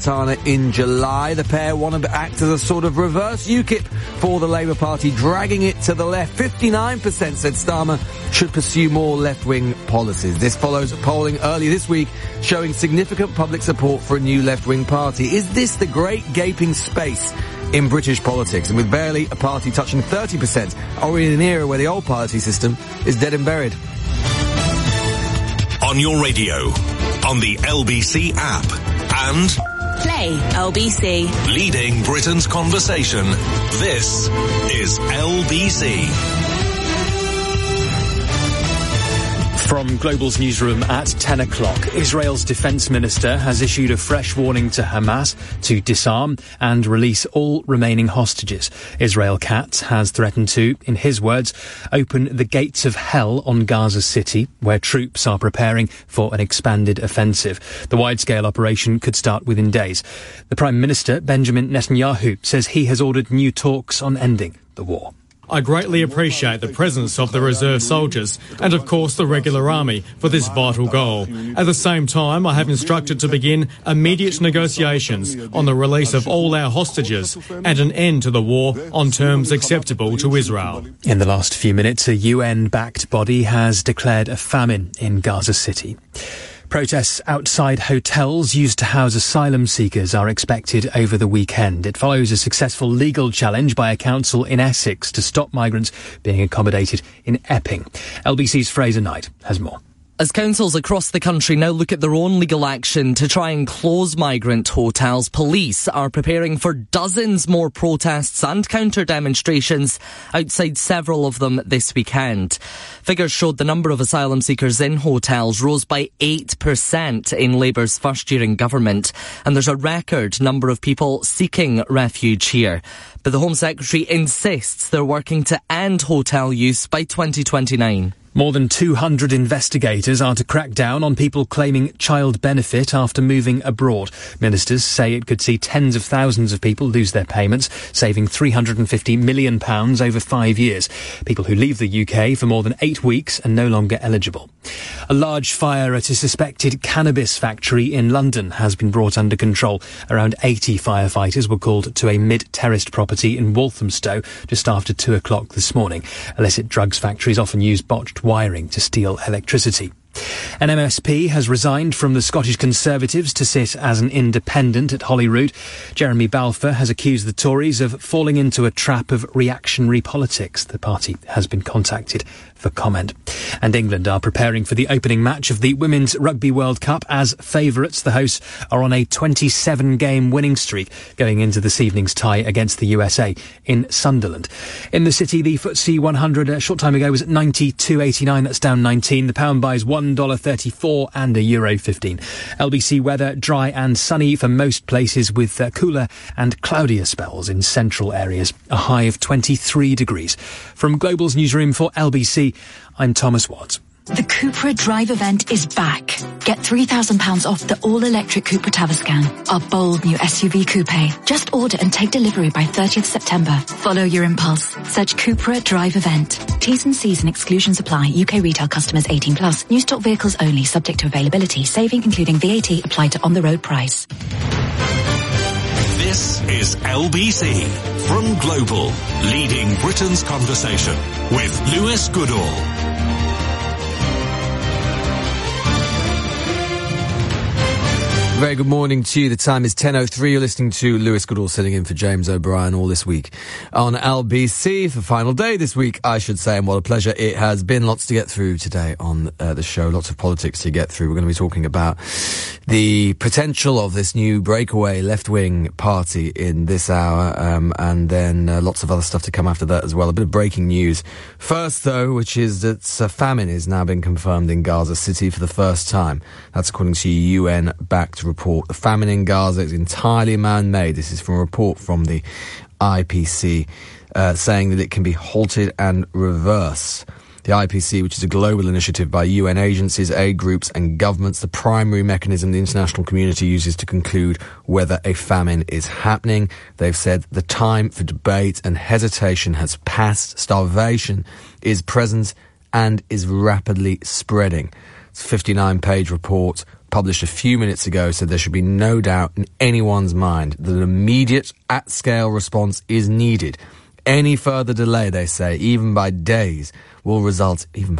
Sultana in July. The pair want to act as a sort of reverse UKIP for the Labour Party, dragging it to the left. 59% said Starmer should pursue more left-wing policies. This follows polling earlier this week showing significant public support for a new left-wing party. Is this the great gaping space in British politics? And with barely a party touching 30%, are we in an era where the old party system is dead and buried? On your radio, on the LBC app, and Play LBC. Leading Britain's conversation. This is LBC. From Global's newsroom at 10 o'clock, Israel's defense minister has issued a fresh warning to Hamas to disarm and release all remaining hostages. Israel Katz has threatened to, in his words, open the gates of hell on Gaza City, where troops are preparing for an expanded offensive. The wide-scale operation could start within days. The Prime Minister, Benjamin Netanyahu, says he has ordered new talks on ending the war. I greatly appreciate the presence of the reserve soldiers and, of course, the regular army for this vital goal. At the same time, I have instructed to begin immediate negotiations on the release of all our hostages and an end to the war on terms acceptable to Israel. In the last few minutes, a UN-backed body has declared a famine in Gaza City. Protests outside hotels used to house asylum seekers are expected over the weekend. It follows a successful legal challenge by a council in Essex to stop migrants being accommodated in Epping. LBC's Fraser Knight has more. As councils across the country now look at their own legal action to try and close migrant hotels, police are preparing for dozens more protests and counter-demonstrations outside several of them this weekend. Figures showed the number of asylum seekers in hotels rose by 8% in Labour's first year in government, and there's a record number of people seeking refuge here. But the Home Secretary insists they're working to end hotel use by 2029. More than 200 investigators are to crack down on people claiming child benefit after moving abroad. Ministers say it could see tens of thousands of people lose their payments, saving £350 million over 5 years. People who leave the UK for more than 8 weeks are no longer eligible. A large fire at a suspected cannabis factory in London has been brought under control. Around 80 firefighters were called to a mid-terraced property in Walthamstow just after 2 o'clock this morning. Illicit drugs factories often use botched wiring to steal electricity. An MSP has resigned from the Scottish Conservatives to sit as an independent at Holyrood. Jeremy Balfour has accused the Tories of falling into a trap of reactionary politics. The party has been contacted for comment. And England are preparing for the opening match of the Women's Rugby World Cup as favourites. The hosts are on a 27-game winning streak going into this evening's tie against the USA in Sunderland. In the city, the FTSE 100 a short time ago was at 92.89. That's down 19. The pound buys $1.34 and €1.15. LBC weather, dry and sunny for most places with cooler and cloudier spells in central areas. A high of 23 degrees. From Global's newsroom for LBC, I'm Thomas Watts. The Cupra Drive event is back. Get £3,000 off the all-electric Cupra Tavascan, our bold new SUV coupe. Just order and take delivery by 30th September. Follow your impulse. Search Cupra Drive event. T's and C's and exclusions apply. UK retail customers 18+. New stock vehicles only, subject to availability. Saving including VAT applied to on-the-road price. This is LBC from Global, leading Britain's conversation with Lewis Goodall. Very good morning to you. The time is 10:03. You're listening to Lewis Goodall sitting in for James O'Brien all this week on LBC for final day this week, I should say, and what a pleasure it has been. Lots to get through today on the show. Lots of politics to get through. We're going to be talking about the potential of this new breakaway left-wing party in this hour, and then lots of other stuff to come after that as well. A bit of breaking news first, though, which is that a famine has now been confirmed in Gaza City for the first time. That's according to a UN-backed report. The famine in Gaza is entirely man-made. This is from a report from the IPC saying that it can be halted and reversed. The IPC, which is a global initiative by UN agencies, aid groups and governments, the primary mechanism the international community uses to conclude whether a famine is happening. They've said the time for debate and hesitation has passed. Starvation is present and is rapidly spreading. It's a 59-page report published a few minutes ago, said there should be no doubt in anyone's mind that an immediate, at-scale response is needed. Any further delay, they say, even by days, will result in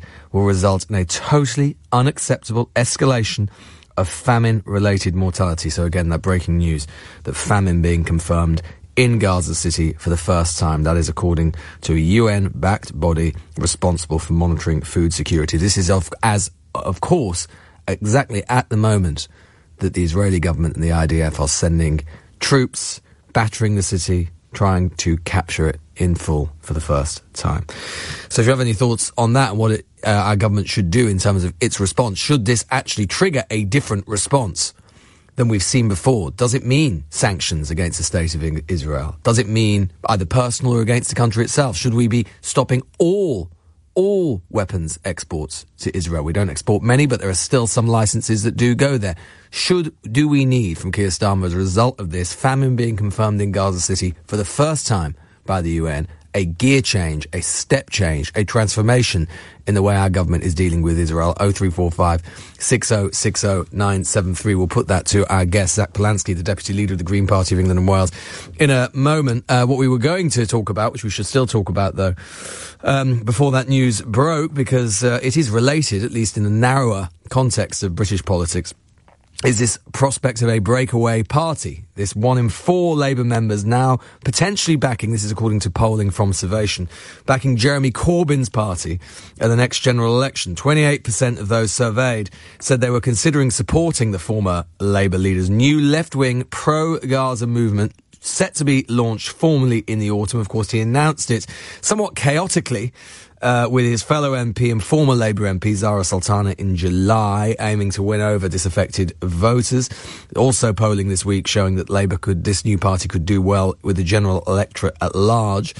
a totally unacceptable escalation of famine-related mortality. So again, that breaking news, that famine being confirmed in Gaza City for the first time. That is according to a UN-backed body responsible for monitoring food security. This is, of course, exactly at the moment that the Israeli government and the IDF are sending troops, battering the city, trying to capture it in full for the first time. So if you have any thoughts on that and what our government should do in terms of its response, should this actually trigger a different response than we've seen before? Does it mean sanctions against the state of Israel? Does it mean either personal or against the country itself? Should we be stopping all weapons exports to Israel? We don't export many, but there are still some licenses that do go there. Do we need, from Keir Starmer, as a result of this, famine being confirmed in Gaza City for the first time by the UN, a gear change, a step change, a transformation in the way our government is dealing with Israel? 0345 6060 973. We'll put that to our guest, Zach Polanski, the Deputy Leader of the Green Party of England and Wales, in a moment. What we were going to talk about, which we should still talk about, though, before that news broke, because it is related, at least in the narrower context of British politics, is this prospect of a breakaway party. This 1 in 4 Labour members now potentially backing, this is according to polling from Survation, backing Jeremy Corbyn's party at the next general election. 28% of those surveyed said they were considering supporting the former Labour leader's new left-wing pro-Gaza movement, set to be launched formally in the autumn. Of course, he announced it somewhat chaotically with his fellow MP and former Labour MP Zara Sultana in July, aiming to win over disaffected voters. Also polling this week showing that this new party could do well with the general electorate at large.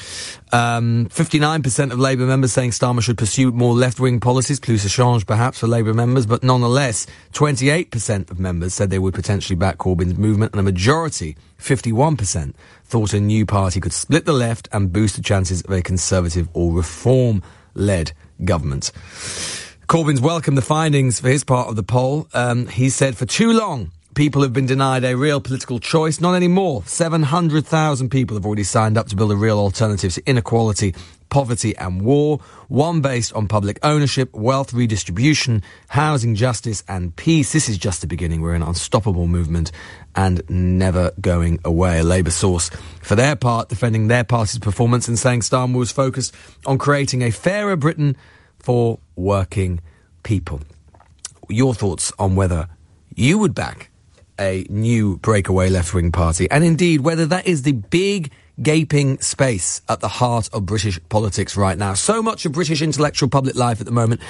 59% of Labour members saying Starmer should pursue more left-wing policies, plus a change perhaps for Labour members, but nonetheless, 28% of members said they would potentially back Corbyn's movement, and a majority, 51%, thought a new party could split the left and boost the chances of a Conservative or Reform-led government. Corbyn's welcomed the findings for his part of the poll. He said, for too long, people have been denied a real political choice. Not anymore. 700,000 people have already signed up to build a real alternative to inequality, poverty and war, one based on public ownership, wealth redistribution, housing justice and peace. This is just the beginning. We're in an unstoppable movement and never going away. A Labour source, for their part, defending their party's performance and saying Starmer was focused on creating a fairer Britain for working people. Your thoughts on whether you would back a new breakaway left-wing party, and indeed whether that is the big gaping space at the heart of British politics right now. So much of British intellectual public life at the moment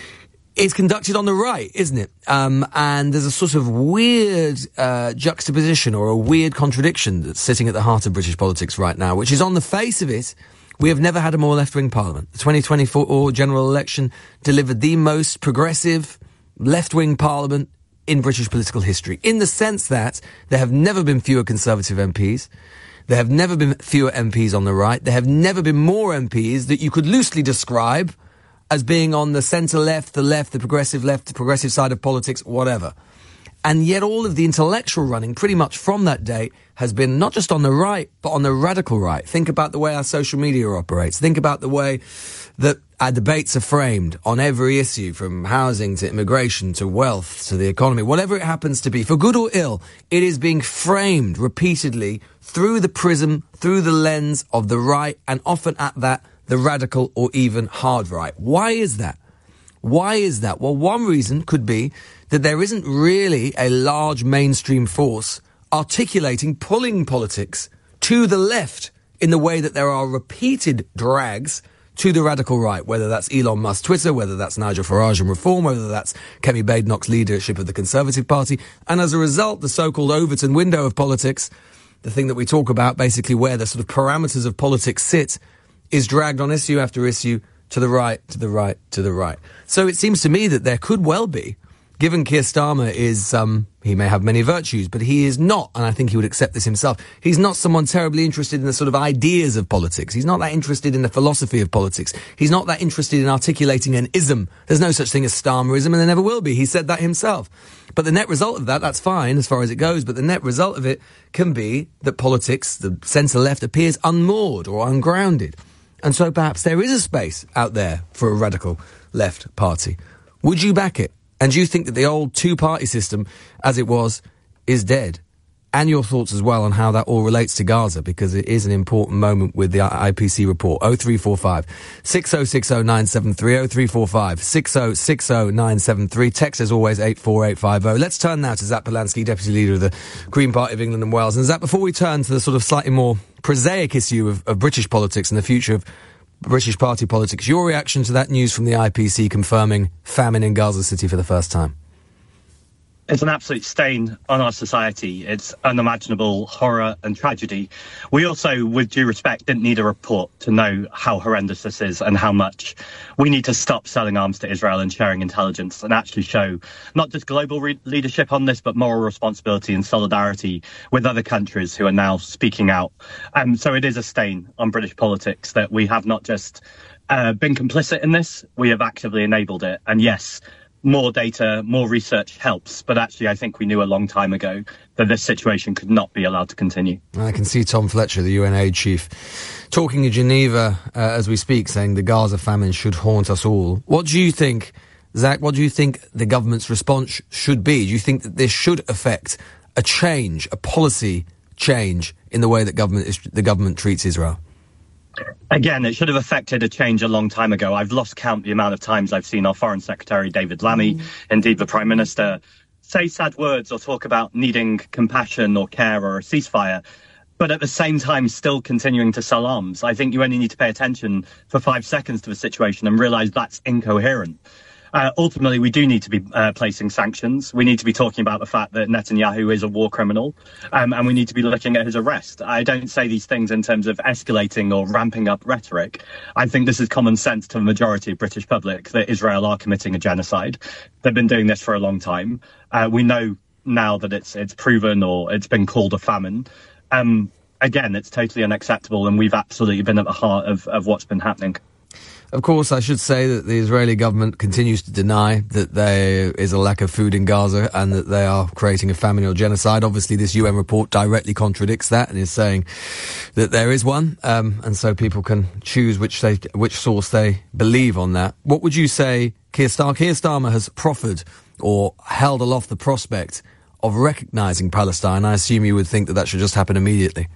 is conducted on the right, isn't it? And there's a sort of weird juxtaposition or a weird contradiction that's sitting at the heart of British politics right now, which is, on the face of it, we have never had a more left-wing parliament. The 2024 general election delivered the most progressive left-wing parliament in British political history, in the sense that there have never been fewer Conservative MPs. There have never been fewer MPs on the right. There have never been more MPs that you could loosely describe as being on the centre-left, the progressive side of politics, whatever. And yet all of the intellectual running, pretty much from that date, has been not just on the right, but on the radical right. Think about the way our social media operates. Think about the way that our debates are framed on every issue, from housing to immigration to wealth to the economy, whatever it happens to be. For good or ill, it is being framed repeatedly through the prism, through the lens of the right, and often at that, the radical or even hard right. Why is that? Why is that? Well, one reason could be that there isn't really a large mainstream force articulating, pulling politics to the left in the way that there are repeated drags to the radical right, whether that's Elon Musk's Twitter, whether that's Nigel Farage and Reform, whether that's Kemi Badenoch's leadership of the Conservative Party. And as a result, the so-called Overton window of politics, the thing that we talk about, basically where the sort of parameters of politics sit, is dragged on issue after issue to the right, to the right, to the right. So it seems to me that there could well be given Keir Starmer is, he may have many virtues, but he is not, and I think he would accept this himself, he's not someone terribly interested in the sort of ideas of politics. He's not that interested in the philosophy of politics. He's not that interested in articulating an ism. There's no such thing as Starmerism, and there never will be. He said that himself. But the net result of that, that's fine as far as it goes, but the net result of it can be that politics, the centre-left, appears unmoored or ungrounded. And so perhaps there is a space out there for a radical left party. Would you back it? And do you think that the old two-party system, as it was, is dead? And your thoughts as well on how that all relates to Gaza, because it is an important moment with the IPC report. 0345 6060 973 0345 6060 973. Text as always 84850. Let's turn now to Zach Polanski, Deputy Leader of the Green Party of England and Wales. And Zach, before we turn to the sort of slightly more prosaic issue of British politics and the future of British party politics, your reaction to that news from the IPC confirming famine in Gaza City for the first time? It's an absolute stain on our society. It's unimaginable horror and tragedy. We also, with due respect, didn't need a report to know how horrendous this is and how much we need to stop selling arms to Israel and sharing intelligence and actually show not just global leadership on this, but moral responsibility and solidarity with other countries who are now speaking out. So it is a stain on British politics that we have not just been complicit in this, we have actively enabled it. And yes, more data, more research helps, but actually I think we knew a long time ago that this situation could not be allowed to continue. I can see Tom Fletcher, the UN aid chief, talking in Geneva as we speak, saying the Gaza famine should haunt us all. What do you think, Zach, what do you think the government's response should be? Do you think that this should affect a change, a policy change in the way that the government treats Israel? Again, it should have affected a change a long time ago. I've lost count the amount of times I've seen our Foreign Secretary, David Lammy, indeed the Prime Minister, say sad words or talk about needing compassion or care or a ceasefire, but at the same time still continuing to sell arms. I think you only need to pay attention for 5 seconds to the situation and realise that's incoherent. Ultimately, we do need to be placing sanctions. We need to be talking about the fact that Netanyahu is a war criminal, and we need to be looking at his arrest. I don't say these things in terms of escalating or ramping up rhetoric. I think this is common sense to the majority of British public that Israel are committing a genocide. They've been doing this for a long time. We know now that it's proven or it's been called a famine. Again, it's totally unacceptable, and we've absolutely been at the heart of what's been happening. Of course, I should say that the Israeli government continues to deny that there is a lack of food in Gaza and that they are creating a famine or genocide. Obviously, this UN report directly contradicts that and is saying that there is one, and so people can choose which source they believe on that. What would you say Keir Starmer has proffered or held aloft the prospect of recognising Palestine? I assume you would think that should just happen immediately.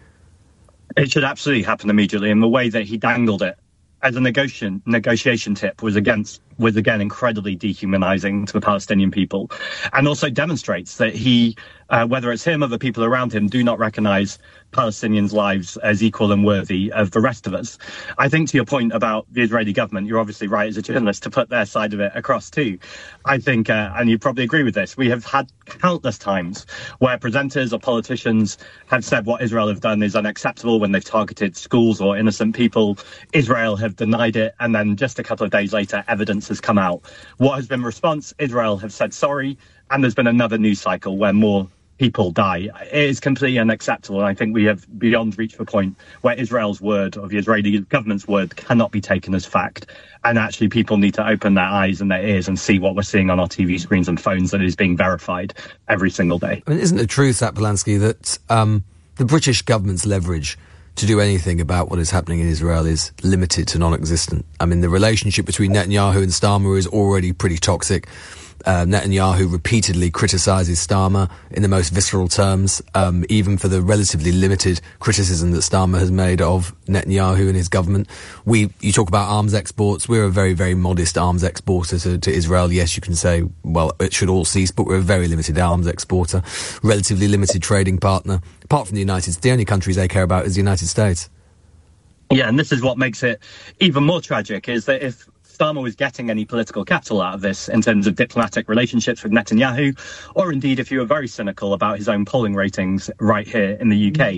It should absolutely happen immediately, and the way that he dangled it as a negotiation tip was again incredibly dehumanizing to the Palestinian people, and also demonstrates that he, whether it's him or the people around him, do not recognize Palestinians' lives as equal and worthy of the rest of us. I think to your point about the Israeli government, you're obviously right as a journalist to put their side of it across too. I think, and you probably agree with this, we have had countless times where presenters or politicians have said what Israel have done is unacceptable when they've targeted schools or innocent people. Israel have denied it, and then just a couple of days later, evidence has come out. What has been the response? Israel have said sorry, and there's been another news cycle where more people die. It is completely unacceptable, and I think we have beyond reached the point where Israel's word or the Israeli government's word cannot be taken as fact, and actually people need to open their eyes and their ears and see what we're seeing on our TV screens and phones that is being verified every single day. I mean, isn't it true, Zach Polanski, that the British government's leverage to do anything about what is happening in Israel is limited to non-existent? I mean, the relationship between Netanyahu and Starmer is already pretty toxic. Netanyahu repeatedly criticises Starmer in the most visceral terms, even for the relatively limited criticism that Starmer has made of Netanyahu and his government. You talk about arms exports. We're a very, very modest arms exporter to Israel. Yes, you can say, well, it should all cease, but we're a very limited arms exporter, relatively limited trading partner. Apart from the United States, the only countries they care about is the United States. Yeah, and this is what makes it even more tragic, is that if Starmer was getting any political capital out of this in terms of diplomatic relationships with Netanyahu, or indeed if you were very cynical about his own polling ratings right here in the UK,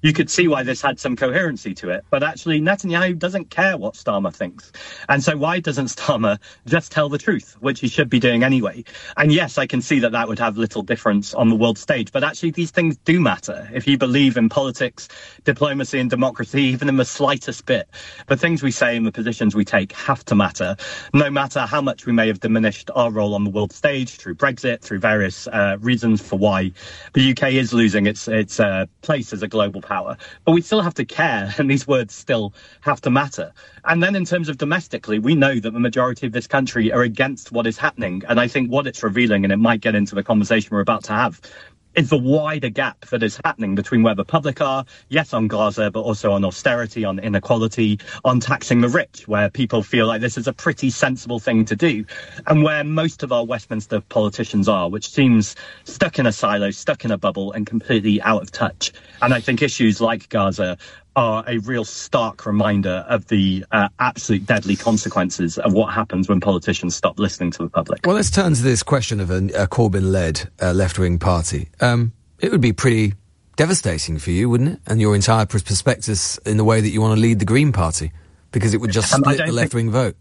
you could see why this had some coherency to it. But actually, Netanyahu doesn't care what Starmer thinks. And so why doesn't Starmer just tell the truth, which he should be doing anyway? And yes, I can see that that would have little difference on the world stage. But actually, these things do matter. If you believe in politics, diplomacy and democracy, even in the slightest bit, the things we say and the positions we take have to matter, no matter how much we may have diminished our role on the world stage through Brexit, through various reasons for why the UK is losing its place as a global power. But we still have to care, and these words still have to matter. And then in terms of domestically, we know that the majority of this country are against what is happening. And I think what it's revealing, and it might get into the conversation we're about to have, is the wider gap that is happening between where the public are, yes, on Gaza, but also on austerity, on inequality, on taxing the rich, where people feel like this is a pretty sensible thing to do, and where most of our Westminster politicians are, which seems stuck in a silo, stuck in a bubble, and completely out of touch. And I think issues like Gaza are a real stark reminder of the absolute deadly consequences of what happens when politicians stop listening to the public. Well, let's turn to this question of a Corbyn-led left-wing party. It would be pretty devastating for you, wouldn't it? And your entire prospectus in the way that you want to lead the Green Party, because it would just split the left-wing vote.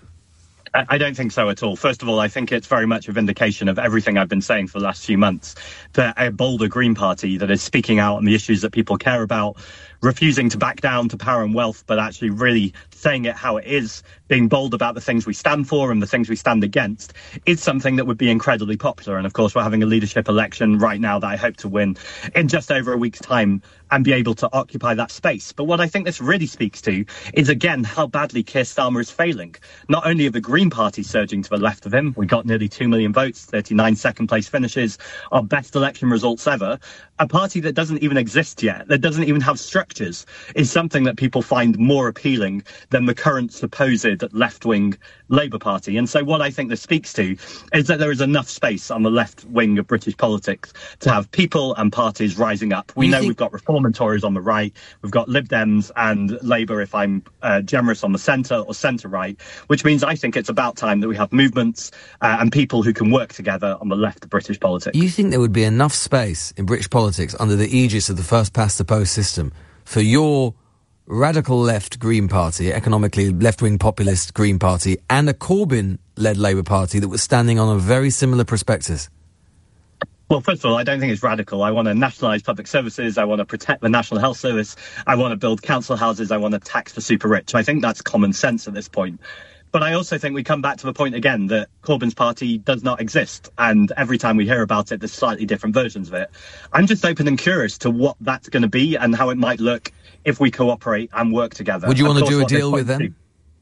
I don't think so at all. First of all, I think it's very much a vindication of everything I've been saying for the last few months, that a bolder Green Party that is speaking out on the issues that people care about, refusing to back down to power and wealth, but actually really saying it how it is, being bold about the things we stand for and the things we stand against, is something that would be incredibly popular. And of course, we're having a leadership election right now that I hope to win in just over a week's time and be able to occupy that space. But what I think this really speaks to is, again, how badly Keir Starmer is failing. Not only are the Green Party surging to the left of him, we got nearly 2 million votes, 39 second-place finishes, our best election results ever. A party that doesn't even exist yet, that doesn't even have structures, is something that people find more appealing than the current supposed left-wing Labour Party. And so what I think this speaks to is that there is enough space on the left wing of British politics to have people and parties rising up. We know we've got Reform and Tories on the right, we've got Lib Dems and Labour, if I'm generous, on the centre or centre-right, which means I think it's about time that we have movements and people who can work together on the left of British politics. You think there would be enough space in British politics under the aegis of the first-past-the-post system for your radical left Green Party, economically left-wing populist Green Party, and a Corbyn-led Labour Party that was standing on a very similar prospectus? Well, first of all, I don't think it's radical. I want to nationalise public services. I want to protect the National Health Service. I want to build council houses. I want to tax the super rich. I think that's common sense at this point. But I also think we come back to the point again that Corbyn's party does not exist. And every time we hear about it, there's slightly different versions of it. I'm just open and curious to what that's going to be and how it might look if we cooperate and work together. Would you want to do a deal with them?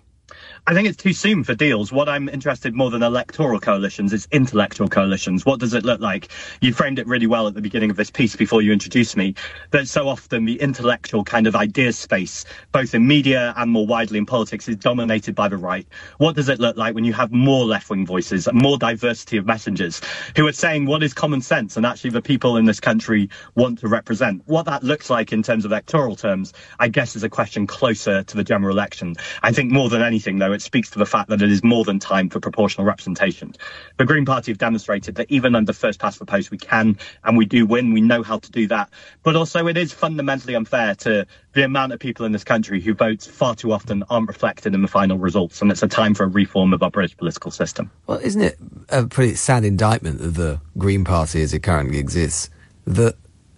I think it's too soon for deals. What I'm interested more than electoral coalitions is intellectual coalitions. What does it look like? You framed it really well at the beginning of this piece before you introduced me, that so often the intellectual kind of ideas space, both in media and more widely in politics, is dominated by the right. What does it look like when you have more left-wing voices and more diversity of messengers who are saying what is common sense and actually the people in this country want to represent? What that looks like in terms of electoral terms, I guess, is a question closer to the general election. I think more than anything, though, it speaks to the fact that it is more than time for proportional representation. The Green Party have demonstrated that even under first past the post we can and we do win. We know how to do that. But also it is fundamentally unfair to the amount of people in this country who votes far too often aren't reflected in the final results. And it's a time for a reform of our British political system. Well, isn't it a pretty sad indictment of the Green Party as it currently exists that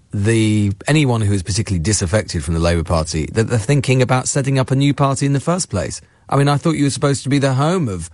anyone who is particularly disaffected from the Labour Party, that they're thinking about setting up a new party in the first place? I mean, I thought you were supposed to be the home of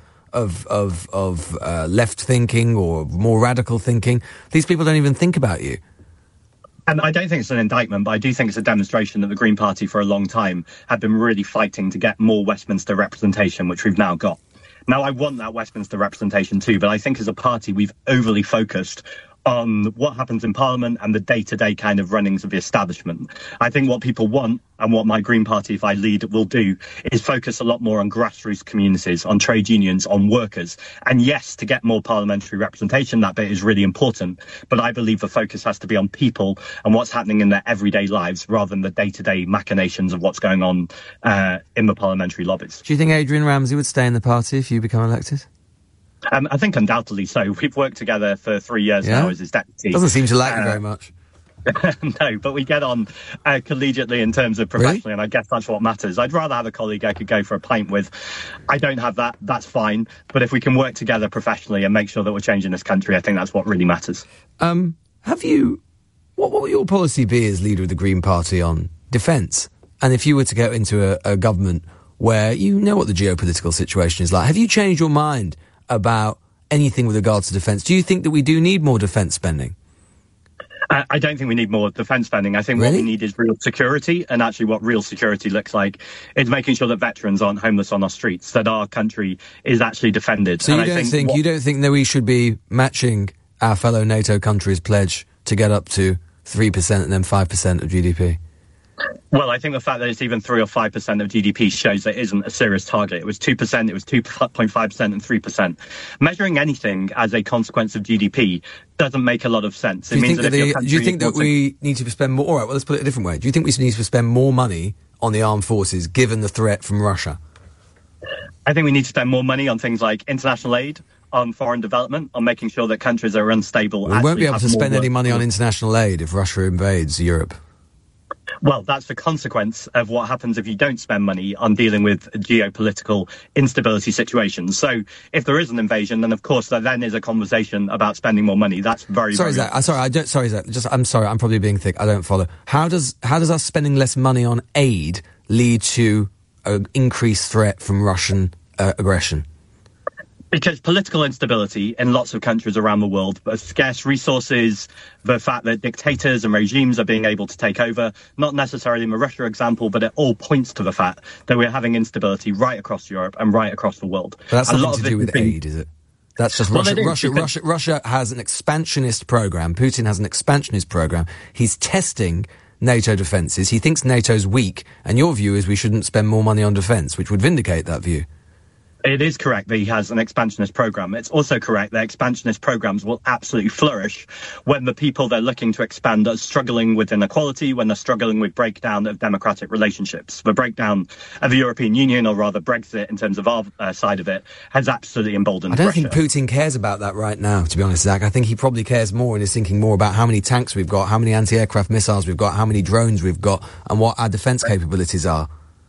left thinking or more radical thinking. These people don't even think about you. And I don't think it's an indictment, but I do think it's a demonstration that the Green Party for a long time have been really fighting to get more Westminster representation, which we've now got. Now, I want that Westminster representation too, but I think as a party we've overly focused on what happens in Parliament and the day-to-day kind of runnings of the establishment. I think what people want, and what my Green Party, if I lead, will do, is focus a lot more on grassroots communities, on trade unions, on workers. And yes, to get more parliamentary representation, that bit is really important. But I believe the focus has to be on people and what's happening in their everyday lives, rather than the day-to-day machinations of what's going on in the parliamentary lobbies. Do you think Adrian Ramsey would stay in the party if you become elected? I think undoubtedly so. We've worked together for 3 years now as his deputy. Doesn't seem to like you very much. No, but we get on collegiately in terms of professionally, and I guess that's what matters. I'd rather have a colleague I could go for a pint with. I don't have that, that's fine. But if we can work together professionally and make sure that we're changing this country, I think that's what really matters. What will your policy be as leader of the Green Party on defence? And if you were to go into a government where you know what the geopolitical situation is like, have you changed your mind about anything with regards to defence? Do you think that we do need more defence spending? I don't think we need more defence spending. I think what we need is real security, and actually what real security looks like is making sure that veterans aren't homeless on our streets, that our country is actually defended. So you don't think that we should be matching our fellow NATO countries' pledge to get up to 3% and then 5% of GDP? Well, I think the fact that it's even 3 or 5% of GDP shows that it isn't a serious target. It was 2%, it was 2.5% and 3%. Measuring anything as a consequence of GDP doesn't make a lot of sense. Do you think that we need to spend more? All right, well, let's put it a different way. Do you think we need to spend more money on the armed forces given the threat from Russia? I think we need to spend more money on things like international aid, on foreign development, on making sure that countries that are unstable. We won't be able to spend any money on international aid if Russia invades Europe. Well, that's the consequence of what happens if you don't spend money on dealing with geopolitical instability situations. So if there is an invasion, then of course there then is a conversation about spending more money. That's very, Zach. I'm sorry, I'm probably being thick. I don't follow. How does us spending less money on aid lead to an increased threat from Russian aggression? Because political instability in lots of countries around the world, scarce resources, the fact that dictators and regimes are being able to take over, not necessarily in the Russia example, but it all points to the fact that we're having instability right across Europe and right across the world. But that's nothing to do with aid, is it? That's just Russia has an expansionist program. Putin has an expansionist program. He's testing NATO defences. He thinks NATO's weak, and your view is we shouldn't spend more money on defence, which would vindicate that view. It is correct that he has an expansionist program. It's also correct that expansionist programs will absolutely flourish when the people they're looking to expand are struggling with inequality, when they're struggling with breakdown of democratic relationships. The breakdown of the European Union, or rather Brexit in terms of our side of it, has absolutely emboldened Russia. I don't think Putin cares about that right now, to be honest, Zach. I think he probably cares more and is thinking more about how many tanks we've got, how many anti-aircraft missiles we've got, how many drones we've got, and what our defence capabilities are.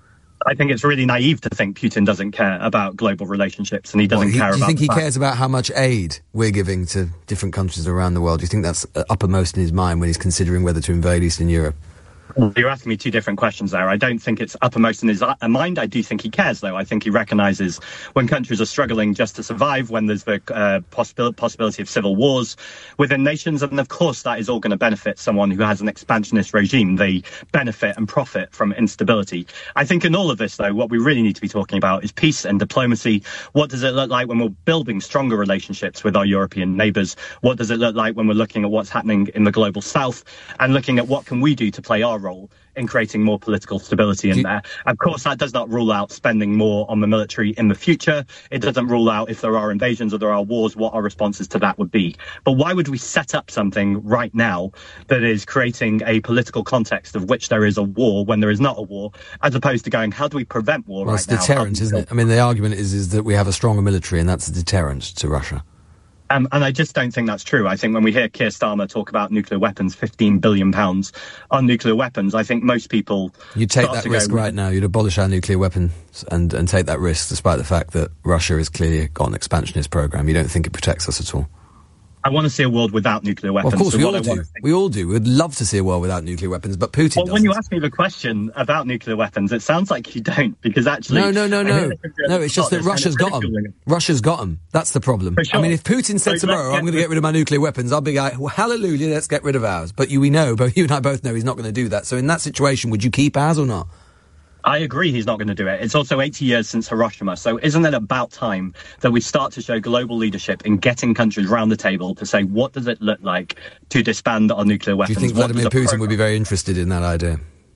I think it's really naive to think Putin doesn't care about global relationships, and he doesn't care about... Do you think he cares about how much aid we're giving to different countries around the world? Do you think that's uppermost in his mind when he's considering whether to invade Eastern Europe? You're asking me two different questions there. I don't think it's uppermost in his mind. I do think he cares, though. I think he recognises when countries are struggling just to survive, when there's the possibility of civil wars within nations. And of course, that is all going to benefit someone who has an expansionist regime. They benefit and profit from instability. I think in all of this, though, what we really need to be talking about is peace and diplomacy. What does it look like when we're building stronger relationships with our European neighbours? What does it look like when we're looking at what's happening in the global south and looking at what can we do to play our role in creating more political stability in there? Of course, that does not rule out spending more on the military in the future. It doesn't rule out if there are invasions or there are wars, what our responses to that would be. But why would we set up something right now that is creating a political context of which there is a war when there is not a war, as opposed to going, how do we prevent war right now? It's deterrent, isn't it? I mean, the argument is that we have a stronger military and that's a deterrent to Russia. And I just don't think that's true. I think when we hear Keir Starmer talk about nuclear weapons, £15 billion on nuclear weapons, I think most people... You'd take that risk right now. You'd abolish our nuclear weapons and take that risk, despite the fact that Russia has clearly got an expansionist program. You don't think it protects us at all? I want to see a world without nuclear weapons. Well, of course, we all do. We all do. We'd love to see a world without nuclear weapons, but Putin doesn't. When you ask me the question about nuclear weapons, it sounds like you don't, because actually... No, it's just that Russia's got them. Russia's got them. That's the problem. Sure. I mean, if Putin said tomorrow, I'm going to get rid of my nuclear weapons, I'll be like, well, hallelujah, let's get rid of ours. But you and I both know he's not going to do that. So in that situation, would you keep ours or not? I agree he's not going to do it. It's also 80 years since Hiroshima, so isn't it about time that we start to show global leadership in getting countries round the table to say, what does it look like to disband our nuclear weapons? Do you think Vladimir Putin would be very interested in that idea?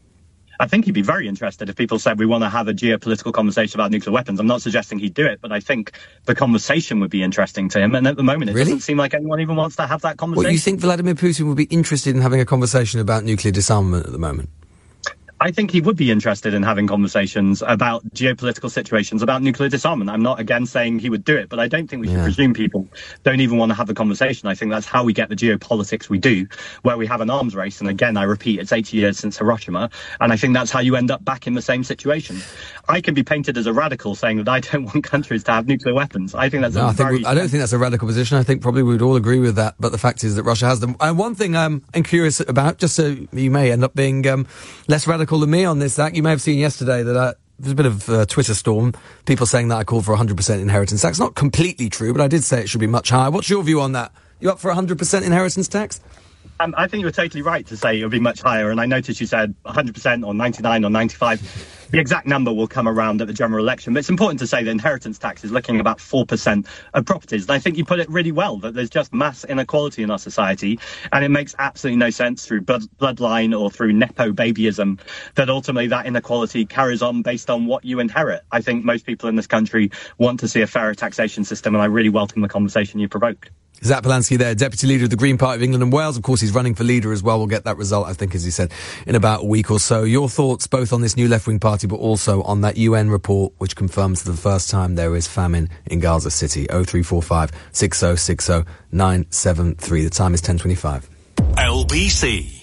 I think he'd be very interested if people said we want to have a geopolitical conversation about nuclear weapons. I'm not suggesting he'd do it, but I think the conversation would be interesting to him. And at the moment, it doesn't seem like anyone even wants to have that conversation. Well, you think Vladimir Putin would be interested in having a conversation about nuclear disarmament at the moment? I think he would be interested in having conversations about geopolitical situations, about nuclear disarmament. I'm not, again, saying he would do it, but I don't think we should presume people don't even want to have the conversation. I think that's how we get the geopolitics we do, where we have an arms race. And again, I repeat, it's 80 years since Hiroshima. And I think that's how you end up back in the same situation. I can be painted as a radical saying that I don't want countries to have nuclear weapons. I think that's I don't think that's a radical position. I think probably we'd all agree with that. But the fact is that Russia has them. And one thing I'm curious about, just so you may end up being less radical than me on this, Zach, you may have seen yesterday that there's a bit of a Twitter storm, people saying that I called for 100% inheritance tax. Not completely true, but I did say it should be much higher. What's your view on that? You up for 100% inheritance tax? I think you were totally right to say it would be much higher, and I noticed you said 100% or 99 or 95. The exact number will come around at the general election, but it's important to say that inheritance tax is looking at about 4% of properties. And I think you put it really well, that there's just mass inequality in our society, and it makes absolutely no sense through bloodline or through nepo babyism that ultimately that inequality carries on based on what you inherit. I think most people in this country want to see a fairer taxation system, and I really welcome the conversation you provoked. Zach Belansky there, Deputy Leader of the Green Party of England and Wales. Of course, he's running for leader as well. We'll get that result, I think, as he said, in about a week or so. Your thoughts both on this new left-wing party, but also on that UN report, which confirms for the first time there is famine in Gaza City. 0345 6060 973. The time is 10:25. LBC.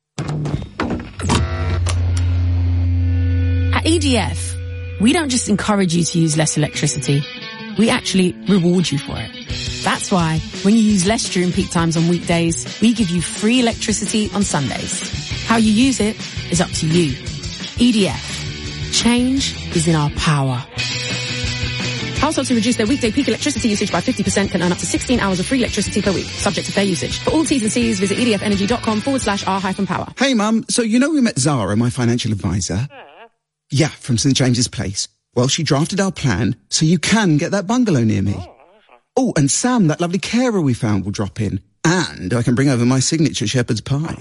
At EDF, we don't just encourage you to use less electricity. We actually reward you for it. That's why, when you use less during peak times on weekdays, we give you free electricity on Sundays. How you use it is up to you. EDF. Change is in our power. Households who reduce their weekday peak electricity usage by 50% can earn up to 16 hours of free electricity per week, subject to fair usage. For all T's and C's, visit edfenergy.com/r-power. Hey, Mum. So you know we met Zara, my financial advisor? Yeah, from St James's Place. Well, she drafted our plan so you can get that bungalow near me. Oh, and Sam, that lovely carer we found, will drop in. And I can bring over my signature shepherd's pie.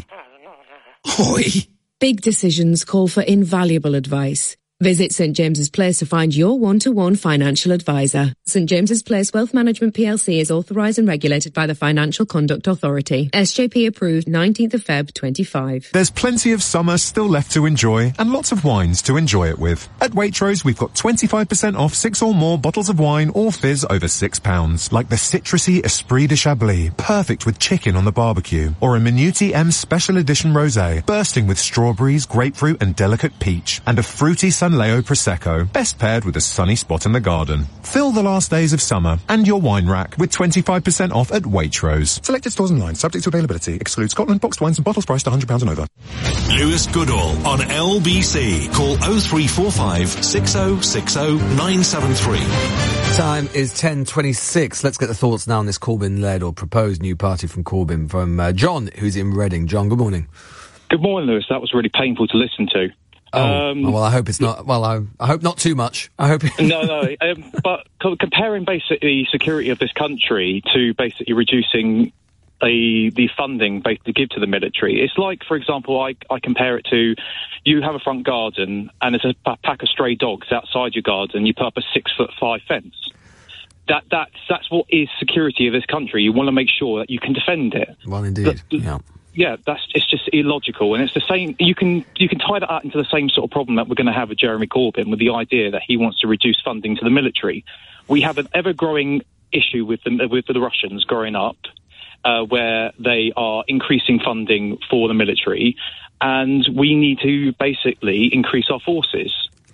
Hoi! Big decisions call for invaluable advice. Visit St James's Place to find your one-to-one financial advisor. St James's Place Wealth Management PLC is authorised and regulated by the Financial Conduct Authority. SJP approved 19th of Feb 25. There's plenty of summer still left to enjoy and lots of wines to enjoy it with. At Waitrose, we've got 25% off 6 or more bottles of wine or fizz over £6, like the citrusy Esprit de Chablis, perfect with chicken on the barbecue, or a Minuti M Special Edition Rosé, bursting with strawberries, grapefruit and delicate peach, and a fruity San Leo Prosecco, best paired with a sunny spot in the garden. Fill the last days of summer and your wine rack with 25% off at Waitrose. Selected stores online, subject to availability, excludes Scotland, boxed wines and bottles priced £100 and over. Lewis Goodall on LBC. Call 0345 6060 973. Time is 10:26. Let's get the thoughts now on this Corbyn-led or proposed new party from Corbyn from John, who's in Reading. John, good morning. Good morning, Lewis. That was really painful to listen to. Well, I hope it's not. Well, I hope not too much. I hope. No. But comparing basically security of this country to basically reducing the funding basically give to the military, it's like, for example, I compare it to you have a front garden and there's a pack of stray dogs outside your garden. You put up a 6'5" fence. That's what is security of this country. You want to make sure that you can defend it. Well, indeed. Yeah. Yeah, it's just illogical, and it's the same. You can tie that out into the same sort of problem that we're going to have with Jeremy Corbyn, with the idea that he wants to reduce funding to the military. We have an ever-growing issue with the Russians growing up, where they are increasing funding for the military, and we need to basically increase our forces.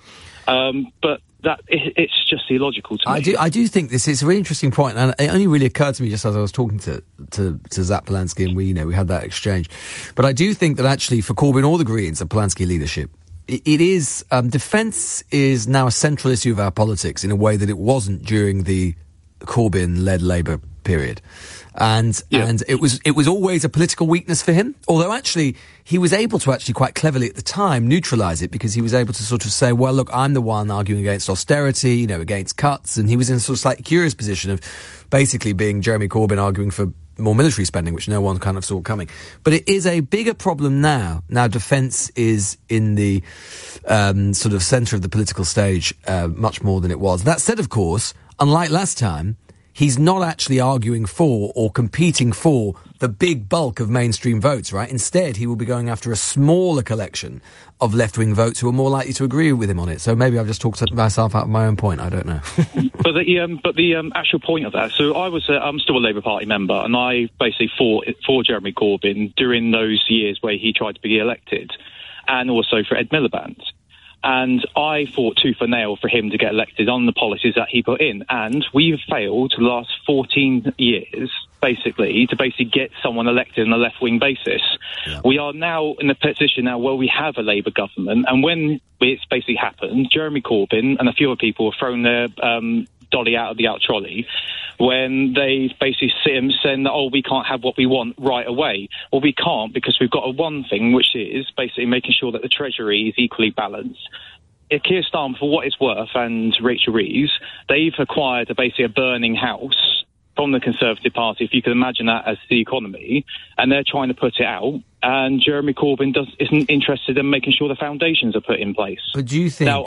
But it's just illogical to me. I do think this is a really interesting point, and it only really occurred to me just as I was talking to Zach Belansky, and we had that exchange. But I do think that actually for Corbyn or the Greens, the Belansky leadership, it is defence is now a central issue of our politics in a way that it wasn't during the Corbyn-led Labour period. And it was always a political weakness for him, although actually he was able to actually quite cleverly at the time neutralise it, because he was able to sort of say, well, look, I'm the one arguing against austerity, against cuts, and he was in a sort of slightly curious position of basically being Jeremy Corbyn arguing for more military spending, which no one kind of saw coming. But it is a bigger problem now. Now defence is in the sort of centre of the political stage much more than it was. That said, of course, unlike last time, he's not actually arguing for or competing for the big bulk of mainstream votes, right? Instead, he will be going after a smaller collection of left-wing votes who are more likely to agree with him on it. So maybe I've just talked myself out of my own point. I don't know. But the actual point of that. So I'm still a Labour Party member, and I basically fought for Jeremy Corbyn during those years where he tried to be elected, and also for Ed Miliband. And I fought tooth and nail for him to get elected on the policies that he put in. And we've failed the last 14 years, basically, to get someone elected on a left-wing basis. Yeah. We are now in a position now where we have a Labour government. And when it's basically happened, Jeremy Corbyn and a few other people have thrown their dolly out of the out trolley when they basically see him saying that, we can't have what we want right away. Well, we can't, because we've got one thing, which is basically making sure that the Treasury is equally balanced. Keir Starmer, for what it's worth, and Rachel Reeves, they've acquired basically a burning house from the Conservative Party, if you can imagine that as the economy, and they're trying to put it out, and Jeremy Corbyn isn't interested in making sure the foundations are put in place. But do you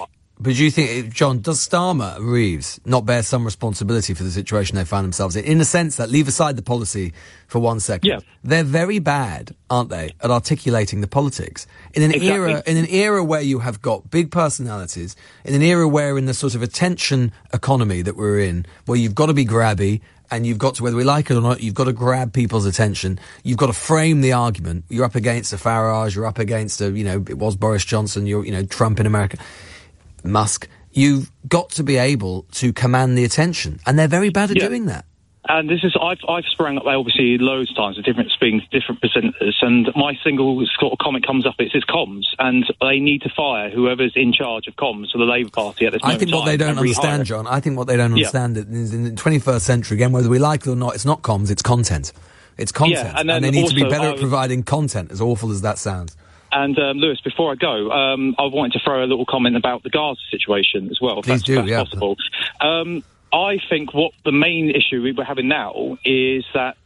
think, John, does Starmer, Reeves, not bear some responsibility for the situation they find themselves in the sense that, leave aside the policy for 1 second, yeah, they're very bad, aren't they, at articulating the politics in an era where you have got big personalities, in an era where, in the sort of attention economy that we're in, where you've got to be grabby, and you've got to, whether we like it or not, you've got to grab people's attention. You've got to frame the argument. You're up against a Farage, you're up against it was Boris Johnson, Trump in America, Musk. You've got to be able to command the attention, and they're very bad at doing that. And this is, I've sprung up obviously loads of times with different presenters, and my single sort of comment comes up, it's comms, and they need to fire whoever's in charge of comms for the Labour Party at this moment. I think what they don't understand, John, I think what they don't understand is in the 21st century, again, whether we like it or not, it's not comms, it's content. It's content, and they need to be better at providing content, as awful as that sounds. And, Lewis, before I go, I wanted to throw a little comment about the Gaza situation as well, if that's possible. I think what the main issue we're having now is that,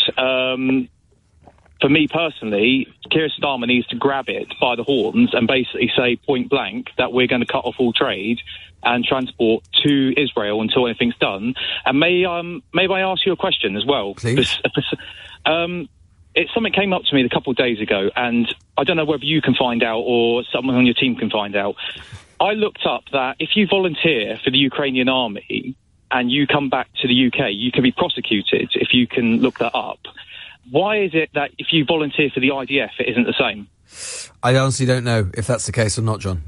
for me personally, Keir Starmer needs to grab it by the horns and basically say point blank that we're going to cut off all trade and transport to Israel until anything's done. And may I ask you a question as well? Please. Something came up to me a couple of days ago, and I don't know whether you can find out or someone on your team can find out. I looked up that if you volunteer for the Ukrainian army and you come back to the UK, you can be prosecuted if you can look that up. Why is it that if you volunteer for the IDF, it isn't the same? I honestly don't know if that's the case or not, John.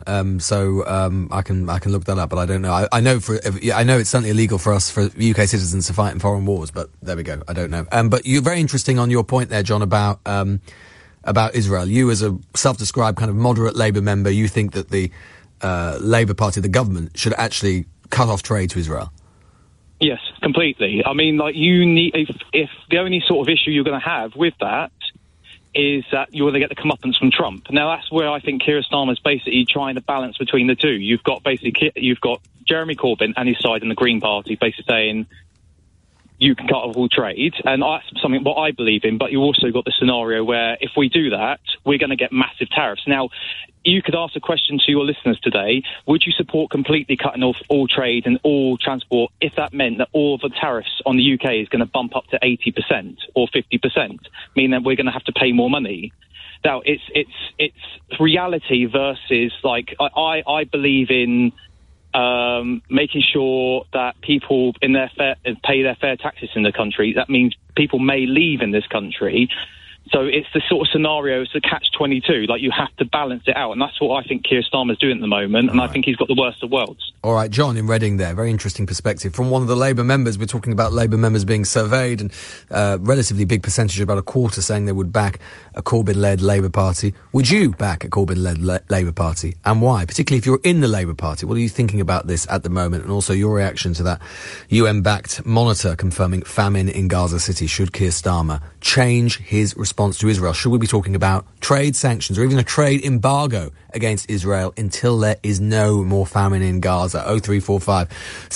I can look that up, but I don't know. I know it's certainly illegal for us, for UK citizens, to fight in foreign wars, but there we go. I don't know. But you're very interesting on your point there, John, about Israel. You, as a self-described kind of moderate Labour member, you think that the Labour Party, the government, should actually cut off trade to Israel. Yes, completely. I mean, you need, if the only sort of issue you're going to have with that is that you're going to get the comeuppance from Trump. Now, that's where I think Keir Starmer's basically trying to balance between the two. You've got Jeremy Corbyn and his side in the Green Party basically saying you can cut off all trade, and that's something what I believe in, but you also got the scenario where if we do that, we're going to get massive tariffs. Now, you could ask a question to your listeners today, would you support completely cutting off all trade and all transport if that meant that all of the tariffs on the UK is going to bump up to 80% or 50%, meaning that we're going to have to pay more money? Now, it's reality versus, I believe in making sure that people pay their fair taxes in the country. That means people may leave in this country. So it's the sort of scenario, it's the catch-22. You have to balance it out. And that's what I think Keir Starmer's doing at the moment. And I think he's got the worst of worlds. All right, John in Reading there. Very interesting perspective. From one of the Labour members, we're talking about Labour members being surveyed, and relatively big percentage, about a quarter, saying they would back a Corbyn-led Labour Party. Would you back a Corbyn-led Labour Party? And why? Particularly if you're in the Labour Party. What are you thinking about this at the moment? And also your reaction to that UN-backed monitor confirming famine in Gaza City. Should Keir Starmer change his response to Israel? Should we be talking about trade sanctions or even a trade embargo against Israel until there is no more famine in Gaza? 0345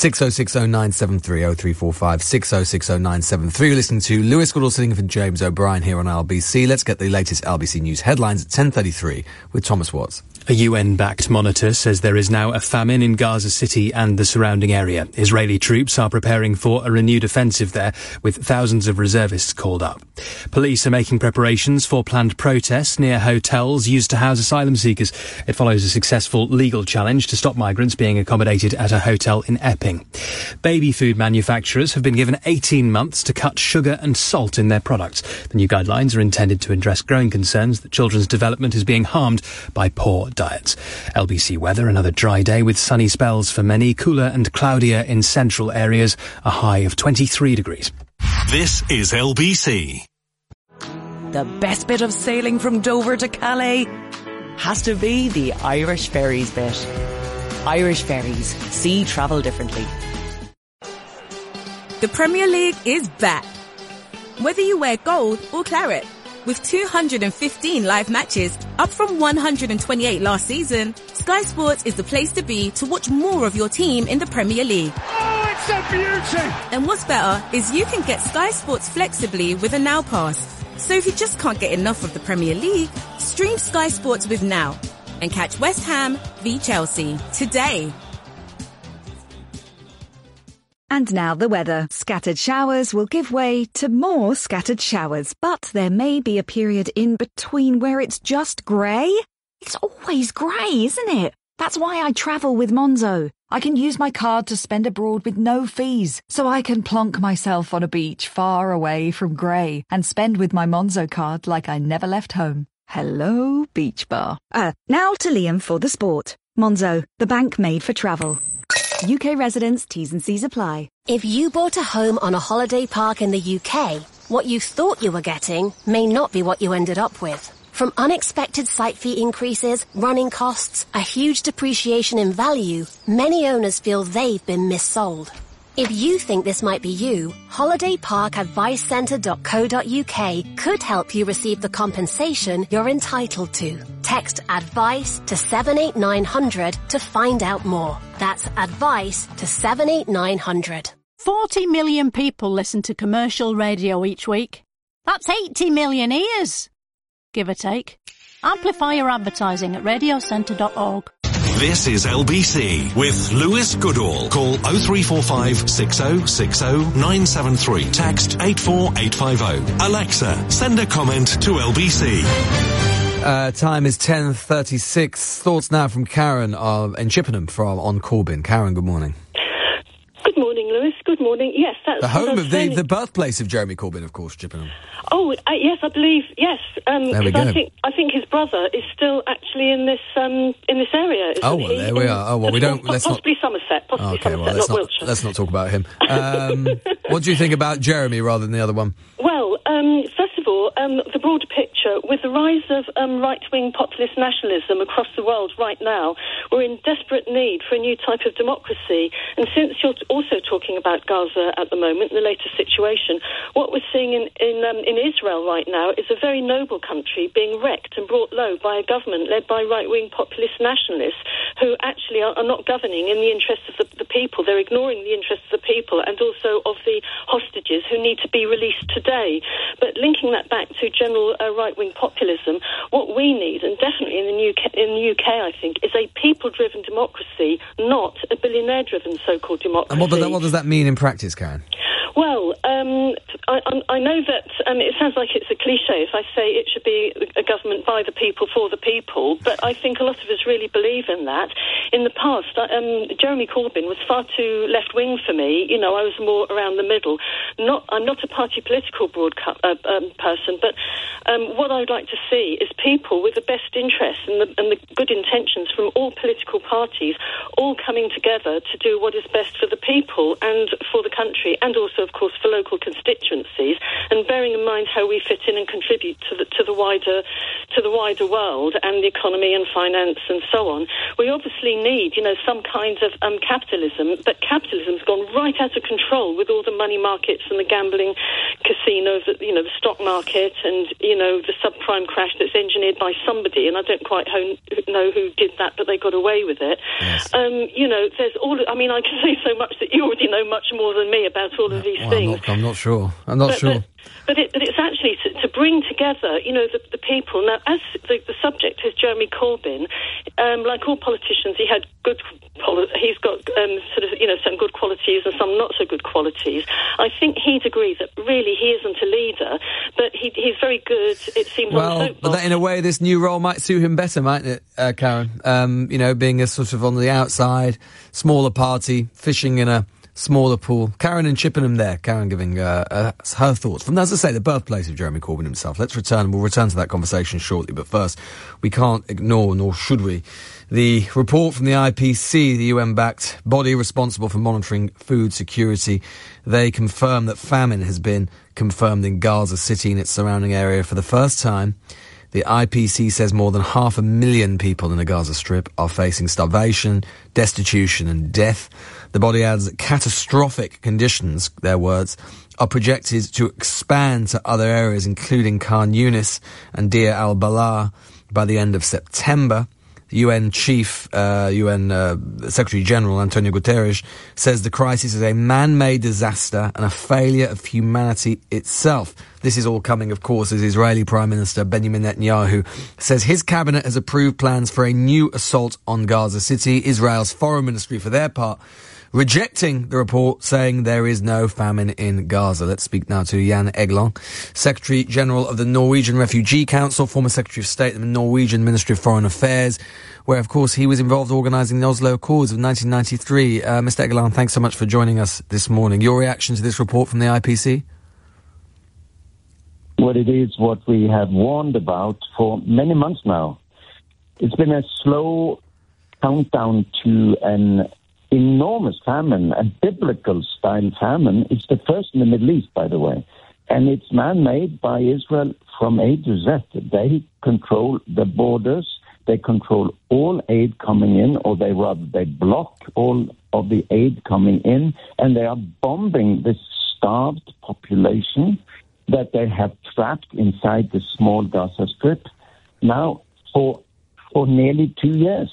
6060973 0345 6060973. You're listening to Lewis Goodall sitting in for James O'Brien here on LBC. Let's get the latest LBC News headlines at 10:33 with Thomas Watts. A UN-backed monitor says there is now a famine in Gaza City and the surrounding area. Israeli troops are preparing for a renewed offensive there, with thousands of reservists called up. Police are making preparations for planned protests near hotels used to house asylum seekers. It follows a successful legal challenge to stop migrants being accommodated at a hotel in Epping. Baby food manufacturers have been given 18 months to cut sugar and salt in their products. The new guidelines are intended to address growing concerns that children's development is being harmed by poor diets. LBC weather, another dry day with sunny spells for many, cooler and cloudier in central areas, a high of 23 degrees. This is LBC. The best bit of sailing from Dover to Calais has to be the Irish Ferries bit. Irish Ferries. See travel differently. The Premier League is back. Whether you wear gold or claret, with 215 live matches, up from 128 last season, Sky Sports is the place to be to watch more of your team in the Premier League. Oh, it's a beauty! And what's better is you can get Sky Sports flexibly with a Now Pass. So if you just can't get enough of the Premier League, stream Sky Sports with Now and catch West Ham v Chelsea today. And now the weather. Scattered showers will give way to more scattered showers, but there may be a period in between where it's just grey. It's always grey, isn't it? That's why I travel with Monzo. I can use my card to spend abroad with no fees, so I can plonk myself on a beach far away from grey and spend with my Monzo card like I never left home. Hello, Beach Bar. Now to Liam for the sport. Monzo, the bank made for travel. UK residents, T's and C's apply. If you bought a home on a holiday park in the UK, what you thought you were getting may not be what you ended up with. From unexpected site fee increases, running costs, a huge depreciation in value, many owners feel they've been missold. If you think this might be you, holidayparkadvicecentre.co.uk could help you receive the compensation you're entitled to. Text ADVICE to 78900 to find out more. That's ADVICE to 78900. 40 million people listen to commercial radio each week. That's 80 million ears, give or take. Amplify your advertising at radiocentre.org. This is LBC with Lewis Goodall. Call 0345 6060 973. Text 84850. Alexa, send a comment to LBC. Time is 10:36. Thoughts now from Karen in Chippenham on Corbyn. Karen, good morning. Good morning, Lewis. Good morning. Yes, that's the home of the birthplace of Jeremy Corbyn, of course, Chippenham. Oh, yes, I believe, yes. There we go. I think his brother is still actually in this area. Oh, well, there we are. Oh, well, we don't... Possibly Somerset, not Wiltshire. Let's not talk about him. What do you think about Jeremy rather than the other one? Well, first of all, the broader picture, with the rise of right-wing populist nationalism across the world right now, we're in desperate need for a new type of democracy. And since you're also talking about Gaza at the moment, the latest situation, what we're seeing in Israel right now is a very noble country being wrecked and brought low by a government led by right-wing populist nationalists who actually are not governing in the interests of the people. They're ignoring the interests of the people and also of the hostages who need to be released today. But linking that back to general right-wing populism, what we need, and definitely in the UK, I think, is a people-driven democracy, not a billionaire-driven so-called democracy. And what does that mean in practice, Karen? Well, I know that it sounds like it's a cliche if I say it should be a government by the people, for the people, but I think a lot of us really believe in that. In the past, Jeremy Corbyn was far too left-wing for me. You know, I was more around the middle. I'm not a party political person, but what I'd like to see is people with the best interests and the good intentions from all political parties all coming together to do what is best for the people and for the country, and also, of course, for local constituencies, and bearing in mind how we fit in and contribute to the wider world and the economy and finance and so on. We obviously need, some kind of capitalism, but capitalism's gone right out of control with all the money markets and the gambling casinos, the stock market, and the subprime crash that's engineered by somebody, and I don't quite know who did that, but they got away with it. Yes. There's all. I mean, I can say so much that you already know much more than me about all of these things. I'm not sure. But it's actually to bring together, the people. Now, as the subject is Jeremy Corbyn, like all politicians, he's got some good qualities and some not so good qualities. I think he'd agree that really he isn't a leader, but he's very good, it seems, on but that, in a way, this new role might suit him better, mightn't it, Karen? Being a sort of on the outside, smaller party, fishing in a smaller pool. Karen in Chippenham there. Karen giving her thoughts from, as I say, the birthplace of Jeremy Corbyn himself. We'll return to that conversation shortly, but first, we can't ignore, nor should we, the report from the IPC, the UN-backed body responsible for monitoring food security. They confirm that famine has been confirmed in Gaza City and its surrounding area for the first time. The IPC says more than 500,000 people in the Gaza Strip are facing starvation, destitution and death. The body adds that catastrophic conditions, their words, are projected to expand to other areas, including Khan Yunis and Deir al-Balah, by the end of September. The UN Secretary General Antonio Guterres says the crisis is a man-made disaster and a failure of humanity itself. This is all coming, of course, as Israeli Prime Minister Benjamin Netanyahu says his cabinet has approved plans for a new assault on Gaza City. Israel's foreign ministry, for their part, rejecting the report, saying there is no famine in Gaza. Let's speak now to Jan Egeland, Secretary General of the Norwegian Refugee Council, former Secretary of State in the Norwegian Ministry of Foreign Affairs, where, of course, he was involved organising the Oslo Accords of 1993. Mr. Egeland, thanks so much for joining us this morning. Your reaction to this report from the IPC? Well, it is what we have warned about for many months now. It's been a slow countdown to an enormous famine, a biblical-style famine. It's the first in the Middle East, by the way. And it's man-made by Israel from A to Z. They control the borders. They control all aid coming in, or they block all of the aid coming in, and they are bombing this starved population that they have trapped inside the small Gaza Strip now for nearly 2 years.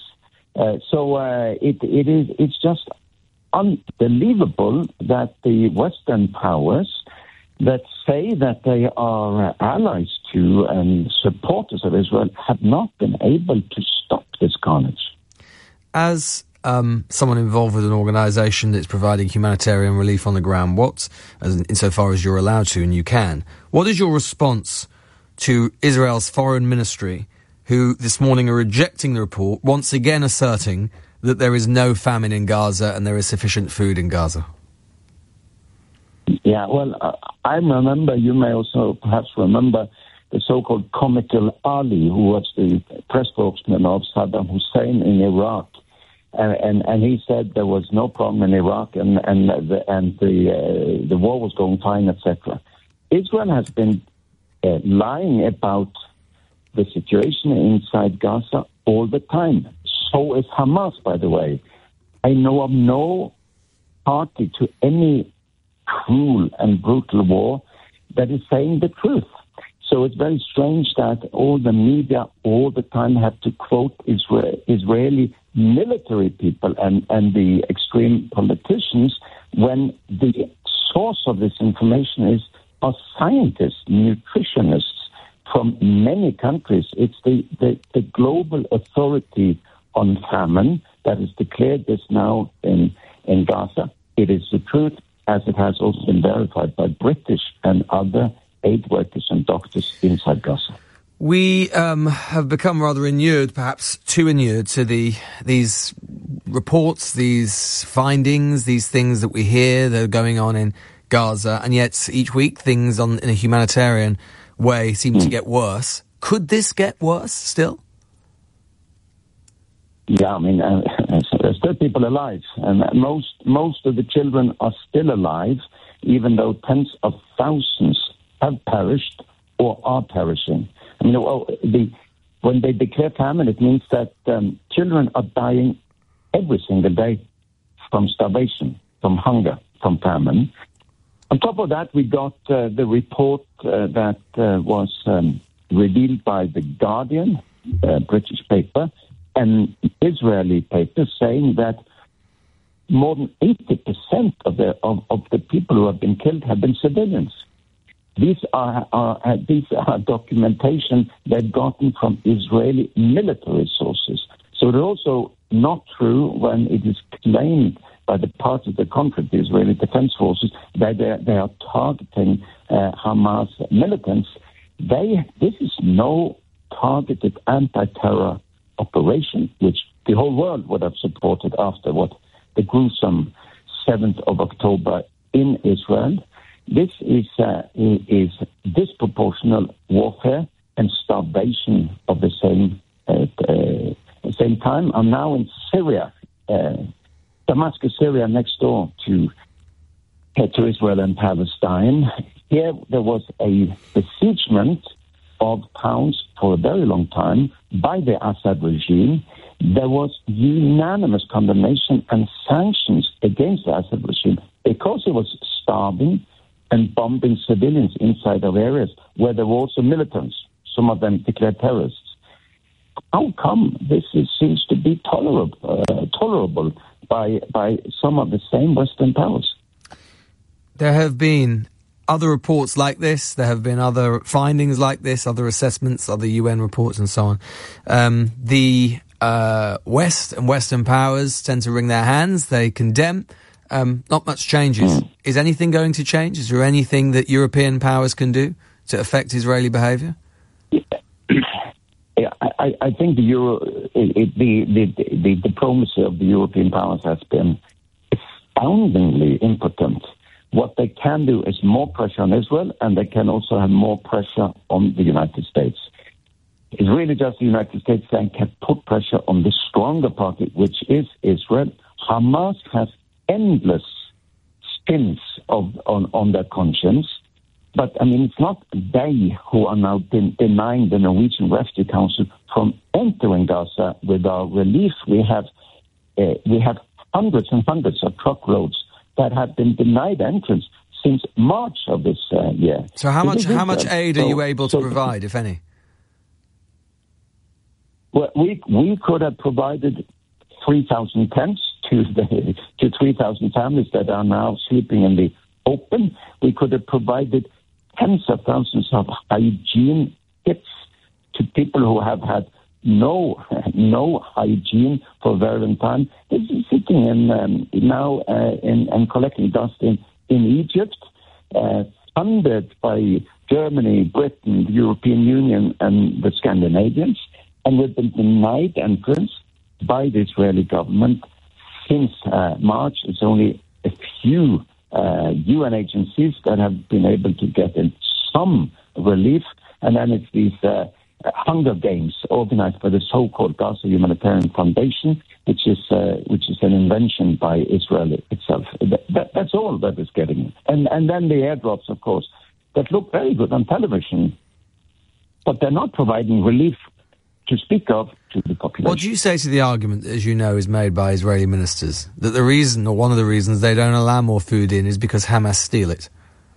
It's just unbelievable that the Western powers that say that they are allies to and supporters of Israel have not been able to stop this carnage. As someone involved with an organisation that's providing humanitarian relief on the ground, insofar as you're allowed to and you can, what is your response to Israel's foreign ministry, who this morning are rejecting the report, once again asserting that there is no famine in Gaza and there is sufficient food in Gaza? Yeah, well, I remember, you may also perhaps remember, the so-called Comical Ali, who was the press spokesman of Saddam Hussein in Iraq. And he said there was no problem in Iraq and the war was going fine, etc. Israel has been lying about the situation inside Gaza all the time. So is Hamas, by the way. I know of no party to any cruel and brutal war that is saying the truth. So it's very strange that all the media all the time have to quote Israeli military people and the extreme politicians when the source of this information are scientists, nutritionists from many countries. It's the global authority on famine that has declared this now in Gaza. It is the truth, as it has also been verified by British and other aid workers and doctors inside Gaza. We have become rather inured, perhaps too inured, to these reports, these findings, these things that we hear that are going on in Gaza, and yet each week things in a humanitarian way seem to get worse. Could this get worse still? Yeah, I mean, there's still people alive, and most of the children are still alive, even though tens of thousands have perished or are perishing. I mean, when they declare famine, it means that children are dying every single day from starvation, from hunger, from famine. On top of that, we got the report that was revealed by The Guardian, British paper, and Israeli paper, saying that more than 80% of the people who have been killed have been civilians. These are documentation they've gotten from Israeli military sources. So they're also not true when it is claimed by the parts of the conflict, the Israeli Defense Forces, that they are targeting Hamas militants. This is no targeted anti-terror operation, which the whole world would have supported after the gruesome 7th of October in Israel. This is disproportional warfare and starvation of the same time. I'm now in Syria, Damascus, Syria, next door to Israel and Palestine. Here there was a besiegement of towns for a very long time by the Assad regime. There was unanimous condemnation and sanctions against the Assad regime because it was starving and bombing civilians inside of areas where there were also militants, some of them declared terrorists. How come this seems to be tolerable by some of the same Western powers? There have been other reports like this. There have been other findings like this, other assessments, other UN reports and so on. The West and Western powers tend to wring their hands. They condemn. Not much changes. Is anything going to change? Is there anything that European powers can do to affect Israeli behaviour? Yeah, I think the diplomacy of the European powers has been astoundingly impotent. What they can do is more pressure on Israel, and they can also have more pressure on the United States. It's really just the United States that can put pressure on the stronger party, which is Israel. Hamas has endless sins on their conscience. But, I mean, it's not they who are now denying the Norwegian Refugee Council from entering Gaza with our relief. We have hundreds and hundreds of truckloads that have been denied entrance since March of this year. So how much aid are you able to provide, if any? Well, we could have provided 3,000 tents to 3,000 families that are now sleeping in the open. We could have provided tens of thousands of hygiene kits to people who have had no hygiene for a very long time. This is sitting and collecting dust in Egypt, funded by Germany, Britain, the European Union, and the Scandinavians, and we've been denied entrance by the Israeli government since March. It's only a few UN agencies that have been able to get in some relief, and then it's these Hunger Games organized by the so-called Gaza Humanitarian Foundation, which is an invention by Israel itself. That's all that is getting. And then the airdrops, of course, that look very good on television, but they're not providing relief to speak of to the population. What do you say to the argument, as you know, is made by Israeli ministers, that the reason, or one of the reasons, they don't allow more food in is because Hamas steal it?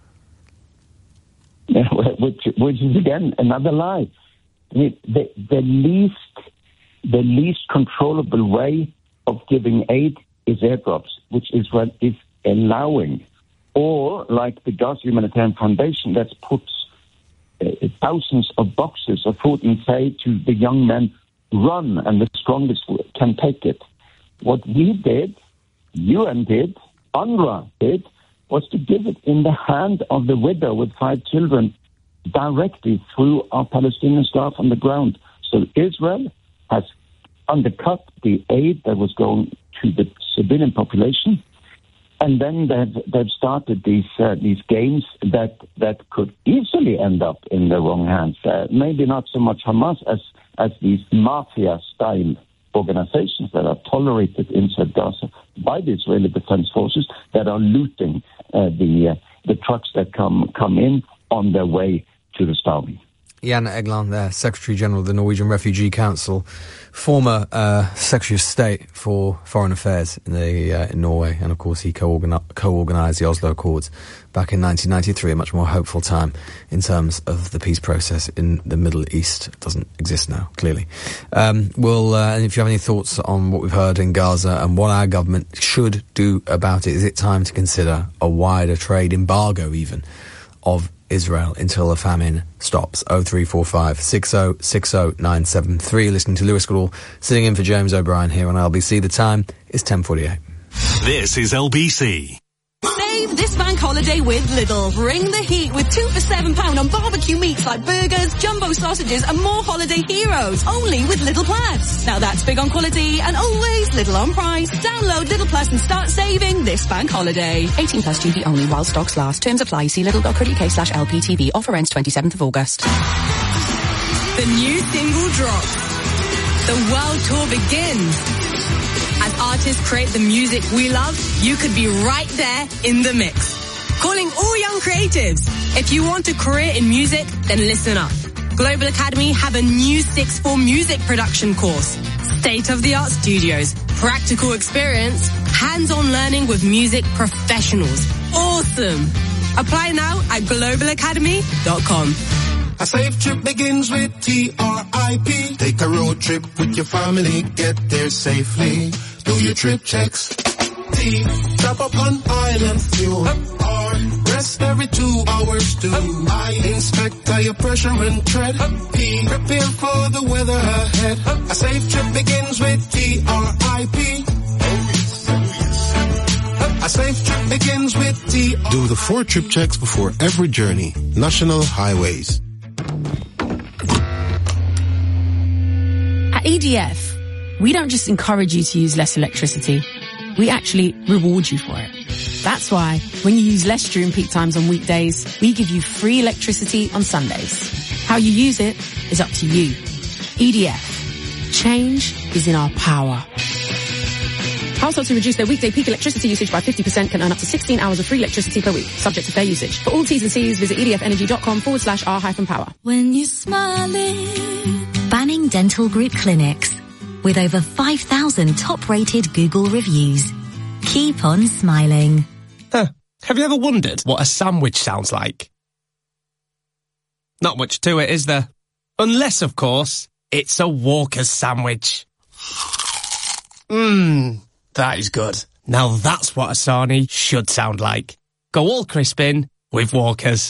Yeah, which is, again, another lie. The least controllable way of giving aid is airdrops, which Israel is allowing. Or, like the Gaza Humanitarian Foundation, that puts thousands of boxes of food and say to the young men, run, and the strongest can take it. What we did, UN did, UNRWA did, was to give it in the hand of the widow with 5 children directly through our Palestinian staff on the ground. So Israel has undercut the aid that was going to the civilian population, and then they've started these games that could easily end up in the wrong hands. Maybe not so much Hamas as these mafia-style organizations that are tolerated inside Gaza by the Israeli Defense Forces that are looting the trucks that come in on their way to the starving. Jan Egeland there, Secretary-General of the Norwegian Refugee Council, former Secretary of State for Foreign Affairs in Norway, and of course he co-organised the Oslo Accords back in 1993, a much more hopeful time in terms of the peace process in the Middle East. It doesn't exist now, clearly. And if you have any thoughts on what we've heard in Gaza and what our government should do about it, is it time to consider a wider trade embargo even of Israel until the famine stops. 0345 6060 973. Listening to Lewis Goodall, sitting in for James O'Brien here on LBC. The time is 10:48. This is LBC. Save this bank holiday with Lidl. Bring the heat with 2 for £7 on barbecue meats like burgers, jumbo sausages and more holiday heroes. Only with Lidl Plus. Now that's big on quality and always Lidl on price. Download Lidl Plus and start saving this bank holiday. 18 plus GB only while stocks last. Terms apply. See lidl.co.uk/LPTV. Offer ends 27th of August. The new single drops. The world tour begins. As artists create the music we love, you could be right there in the mix. Calling all young creatives. If you want a career in music, then listen up. Global Academy have a new 6th form music production course. State-of-the-art studios, practical experience, hands-on learning with music professionals. Awesome! Apply now at globalacademy.com. A safe trip begins with TRIP. Take a road trip with your family, get there safely. Do your trip checks. T, stop up on island fuel. R, rest every 2 hours too. I, inspect tire pressure and tread. P, prepare for the weather ahead. A safe trip begins with TRIP. A safe trip begins with TRIP. Do the 4 trip checks before every journey. National Highways. At EDF, we don't just encourage you to use less electricity. We actually reward you for it. That's why when you use less during peak times on weekdays, we give you free electricity on Sundays. How you use it is up to you. EDF. Change is in our power. Households who reduce their weekday peak electricity usage by 50% can earn up to 16 hours of free electricity per week, subject to fair usage. For all T's and C's, visit edfenergy.com/r-power. When you're smiling. Banning Dental Group Clinics. With over 5,000 top-rated Google reviews. Keep on smiling. Have you ever wondered what a sandwich sounds like? Not much to it, is there? Unless, of course, it's a Walker's sandwich. That is good. Now that's what a sarnie should sound like. Go all crisp in with Walker's.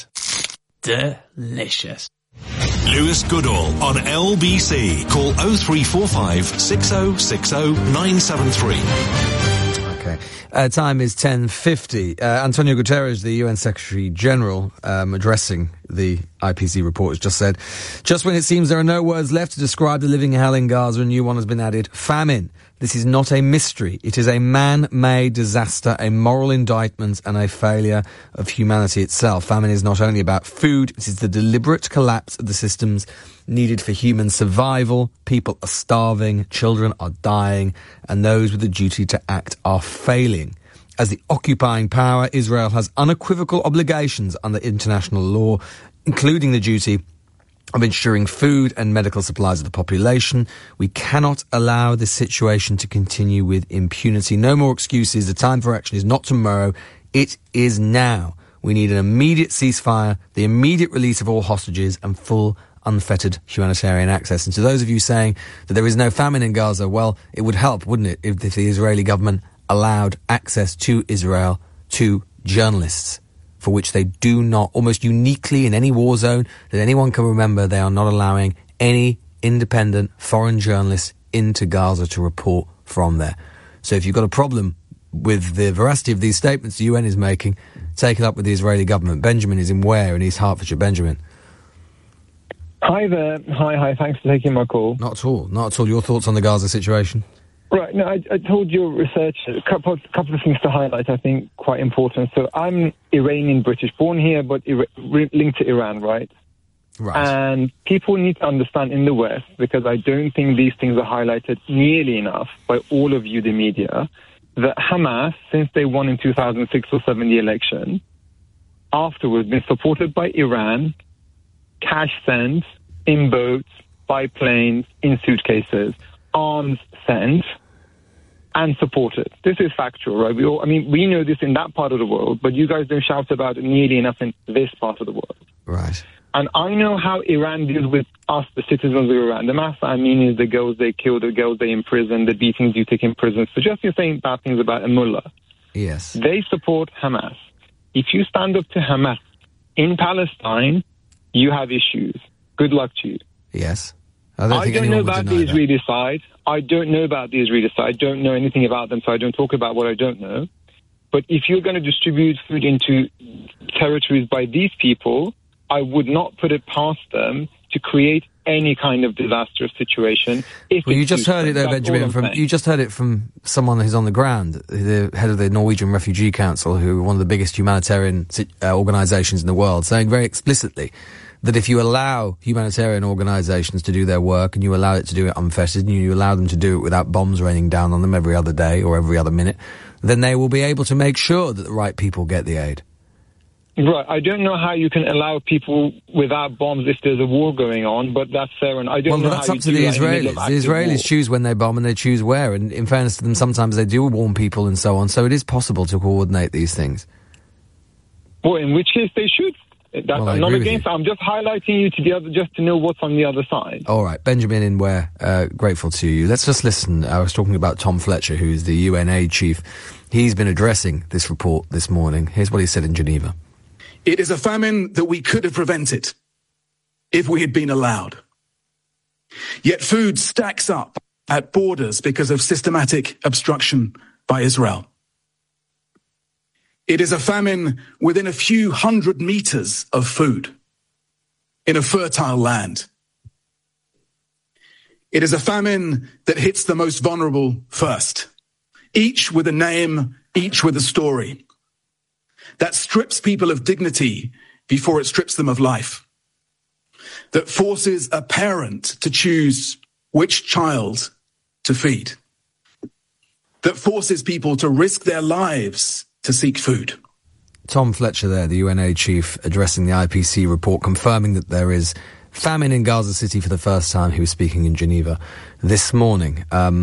Delicious. Lewis Goodall on LBC. Call 0345 6060 973. Okay. Time is 10:50. Antonio Guterres, the UN Secretary General, addressing the IPC report, has just said, just when it seems there are no words left to describe the living hell in Gaza, a new one has been added. Famine. This is not a mystery. It is a man-made disaster, a moral indictment, and a failure of humanity itself. Famine is not only about food, it is the deliberate collapse of the systems needed for human survival. People are starving, children are dying, and those with the duty to act are failing. As the occupying power, Israel has unequivocal obligations under international law, including the duty of ensuring food and medical supplies of the population. We cannot allow this situation to continue with impunity. No more excuses. The time for action is not tomorrow. It is now. We need an immediate ceasefire, the immediate release of all hostages, and full unfettered humanitarian access. And to those of you saying that there is no famine in Gaza, well, it would help, wouldn't it, if the Israeli government allowed access to Israel to journalists, for which they do not, almost uniquely in any war zone that anyone can remember, they are not allowing any independent foreign journalists into Gaza to report from there. So if you've got a problem with the veracity of these statements the UN is making, take it up with the Israeli government. Benjamin is in Ware in East Hertfordshire. Benjamin. Hi there. Hi. Thanks for taking my call. Not at all. Your thoughts on the Gaza situation? Right. No, I told your research a couple of things to highlight, I think, quite important. So I'm Iranian British, born here, but linked to Iran, right? Right. And people need to understand in the West, because I don't think these things are highlighted nearly enough by all of you, the media, that Hamas, since they won in 2006 or 7 the election, afterwards been supported by Iran, cash sent in boats, by planes, in suitcases, arms sent and supported. This is factual, right? We know this in that part of the world, but you guys don't shout about it nearly enough in this part of the world. Right. And I know how Iran deals with us, the citizens of Iran. The mass I mean is the girls they kill, the girls they imprison, the beatings you take in prison. So just you're saying bad things about a mullah. Yes. They support Hamas. If you stand up to Hamas in Palestine, you have issues. Good luck to you. Yes. I don't know about the Israeli side. I don't know about the Israeli side. I don't know anything about them, so I don't talk about what I don't know. But if you're going to distribute food into territories by these people, I would not put it past them to create any kind of disastrous situation. Well, you just heard it though, Benjamin. You just heard it from someone who's on the ground, the head of the Norwegian Refugee Council, who are one of the biggest humanitarian organisations in the world, saying very explicitly that if you allow humanitarian organisations to do their work and you allow it to do it unfettered and you allow them to do it without bombs raining down on them every other day or every other minute, then they will be able to make sure that the right people get the aid. Right. I don't know how you can allow people without bombs if there's a war going on, but that's fair. And I don't know that's how up to the Israelis. The Israelis choose when they bomb and they choose where. And in fairness to them, sometimes they do warn people and so on. So it is possible to coordinate these things. Well, in which case they should. I'm not against. I'm just highlighting you to the other, just to know what's on the other side. All right, Benjamin in Ware, grateful to you. Let's just listen. I was talking about Tom Fletcher, who is the UNAID chief. He's been addressing this report this morning. Here's what he said in Geneva. It is a famine that we could have prevented if we had been allowed. Yet food stacks up at borders because of systematic obstruction by Israel. It is a famine within a few hundred meters of food in a fertile land. It is a famine that hits the most vulnerable first, each with a name, each with a story, that strips people of dignity before it strips them of life, that forces a parent to choose which child to feed, that forces people to risk their lives to seek food. Tom Fletcher there, the UNAID chief, addressing the IPC report, confirming that there is famine in Gaza City for the first time. He was speaking in Geneva this morning.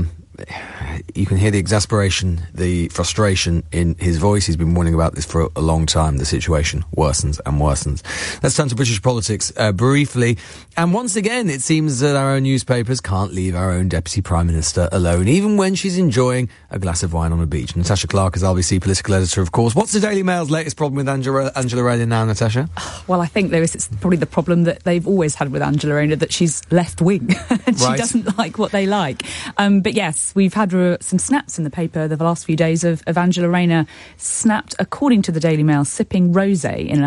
You can hear the exasperation, the frustration in his voice. He's been warning about this for a long time. The situation worsens and worsens. Let's turn to British politics briefly. And once again, it seems that our own newspapers can't leave our own Deputy Prime Minister alone, even when she's enjoying a glass of wine on a beach. Natasha Clark is RBC political editor, of course. What's the Daily Mail's latest problem with Angela Rayner now, Natasha? Well, I think, Lewis, it's probably the problem that they've always had with Angela Rayner, that she's left-wing. And she doesn't like what they like. But yes, we've had some snaps in the paper the last few days of Angela Rayner snapped, according to the Daily Mail, sipping rosé in a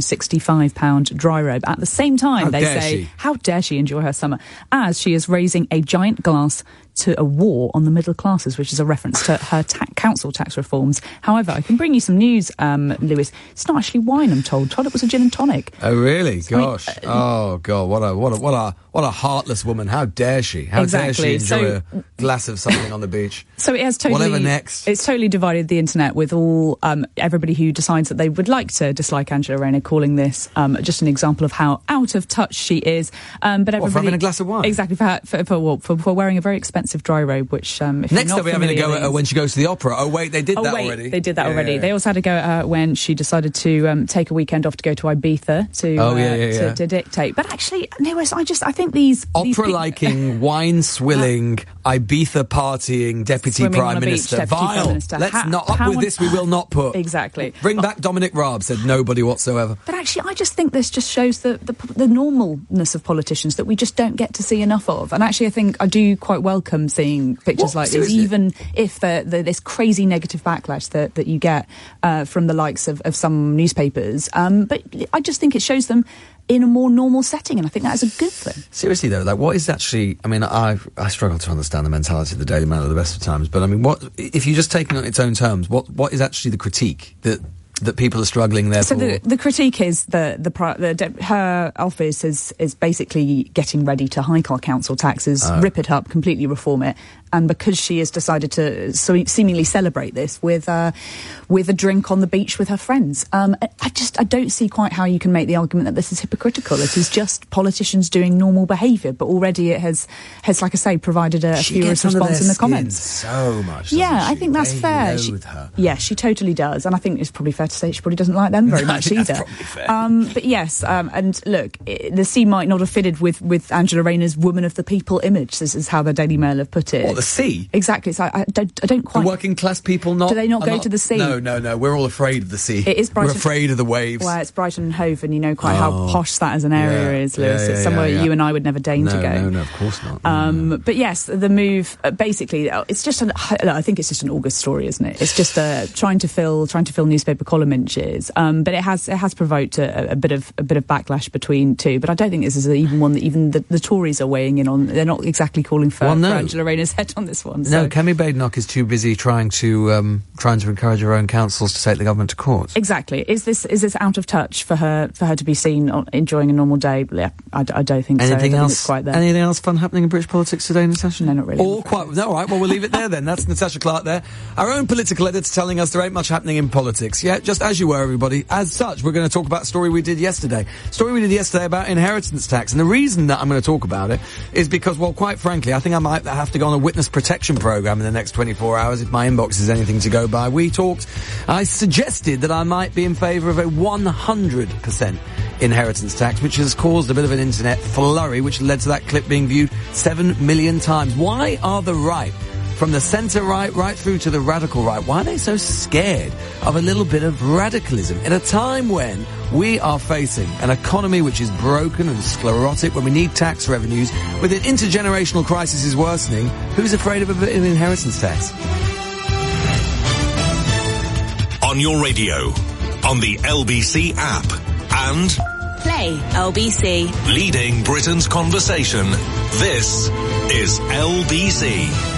£165 dry robe. At the same time, they say, how dare she enjoy her summer, as she is raising a giant glass to a war on the middle classes, which is a reference to her council tax reforms. However, I can bring you some news, Lewis. It's not actually wine, I'm told. Todd, it was a gin and tonic. Oh, really? Gosh. Oh, God. What a heartless woman. How dare she? How dare she enjoy a glass of something on the beach? So it has totally... Whatever next. It's totally divided the internet, with all everybody who decides that they would like to dislike Angela Rayner, calling this just an example of how out of touch she is. But everybody... for having a glass of wine? Exactly, for wearing a very expensive dry robe, which... Next they'll be having a go at her when she goes to the opera. Oh, wait, they did that already. They did that already. Yeah. They also had a go at her when she decided to take a weekend off to go to Ibiza to dictate. But actually, Lewis, I think these opera-liking, wine-swilling, Ibiza partying Deputy Prime Minister. Vile. Let's not up with this. We will not put. Exactly. Bring back Dominic Raab, said nobody whatsoever. But actually, I just think this just shows the normalness of politicians that we just don't get to see enough of. And actually, I think I do quite welcome seeing pictures like this, even if this crazy negative backlash that you get from the likes of some newspapers. But I just think it shows them in a more normal setting, and I think that is a good thing. Seriously though, like, what is actually... I mean, I struggle to understand the mentality of the Daily Mail at the best of times, but I mean, what if you just take it on its own terms, what is actually the critique that people are struggling there? So the critique is her office is basically getting ready to hike our council taxes, rip it up, completely reform it. And because she has decided to seemingly celebrate this with a drink on the beach with her friends, I don't see quite how you can make the argument that this is hypocritical. It is just politicians doing normal behaviour, but already it has, like I say, provided a furious response in the comments. So much. Yeah, I think that's fair. Yeah, she totally does, and I think it's probably fair to say she probably doesn't like them very much either. That's probably fair. But yes, and look, the scene might not have fitted with Angela Rayner's woman of the people image. This is how the Daily Mail have put it. the sea? Exactly. So I don't quite... The working class people not... Do they not go to the sea? No. We're all afraid of the sea. It is Brighton. We're afraid of the waves. Well, it's Brighton and Hove, and you know quite how posh that as an area is, Lewis. It's somewhere you and I would never deign to go. No, of course not. But yes, the move, basically, it's just I think it's just an August story, isn't it? It's just trying to fill newspaper column inches. But it has provoked a bit of backlash between two. But I don't think this is even one that even the Tories are weighing in on. They're not exactly calling for Angela Rayner's head on this one. No, Kemi Badenoch is too busy trying to encourage her own councils to take the government to court. Exactly. Is this out of touch for her to be seen enjoying a normal day? Yeah, I don't think so. Anything else? Quite there. Anything else fun happening in British politics today, Natasha? No, not really. All right. Well, we'll leave it there then. That's Natasha Clark there, our own political editor, telling us there ain't much happening in politics. Yeah, just as you were, everybody. As such, we're going to talk about a story we did yesterday. About inheritance tax. And the reason that I'm going to talk about it is because, well, quite frankly, I think I might have to go on a witness protection program in the next 24 hours if my inbox is anything to go by. I suggested that I might be in favour of a 100% inheritance tax, which has caused a bit of an internet flurry, which led to that clip being viewed 7 million times. Why are the right, from the centre right through to the radical right, why are they so scared of a little bit of radicalism in a time when we are facing an economy which is broken and sclerotic, when we need tax revenues, with an intergenerational crisis is worsening? Who's afraid of an inheritance tax? On your radio, on the LBC app, and Play LBC. Leading Britain's conversation. This is LBC.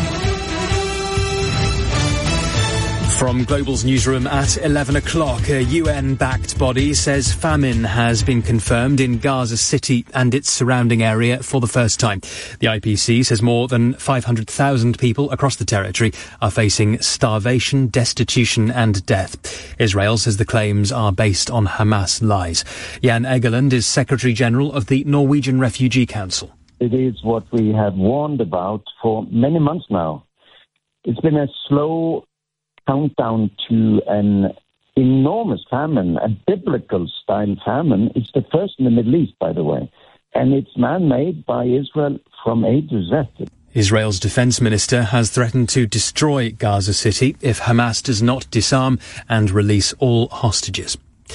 From Global's newsroom at 11 o'clock, a UN-backed body says famine has been confirmed in Gaza City and its surrounding area for the first time. The IPC says more than 500,000 people across the territory are facing starvation, destitution and death. Israel says the claims are based on Hamas lies. Jan Egeland is Secretary-General of the Norwegian Refugee Council. It is what we have warned about for many months now. It's been a slow countdown to an enormous famine, a biblical-style famine. It's the first in the Middle East, by the way, and it's man-made by Israel from A to Z. Israel's defense minister has threatened to destroy Gaza City if Hamas does not disarm and release all hostages.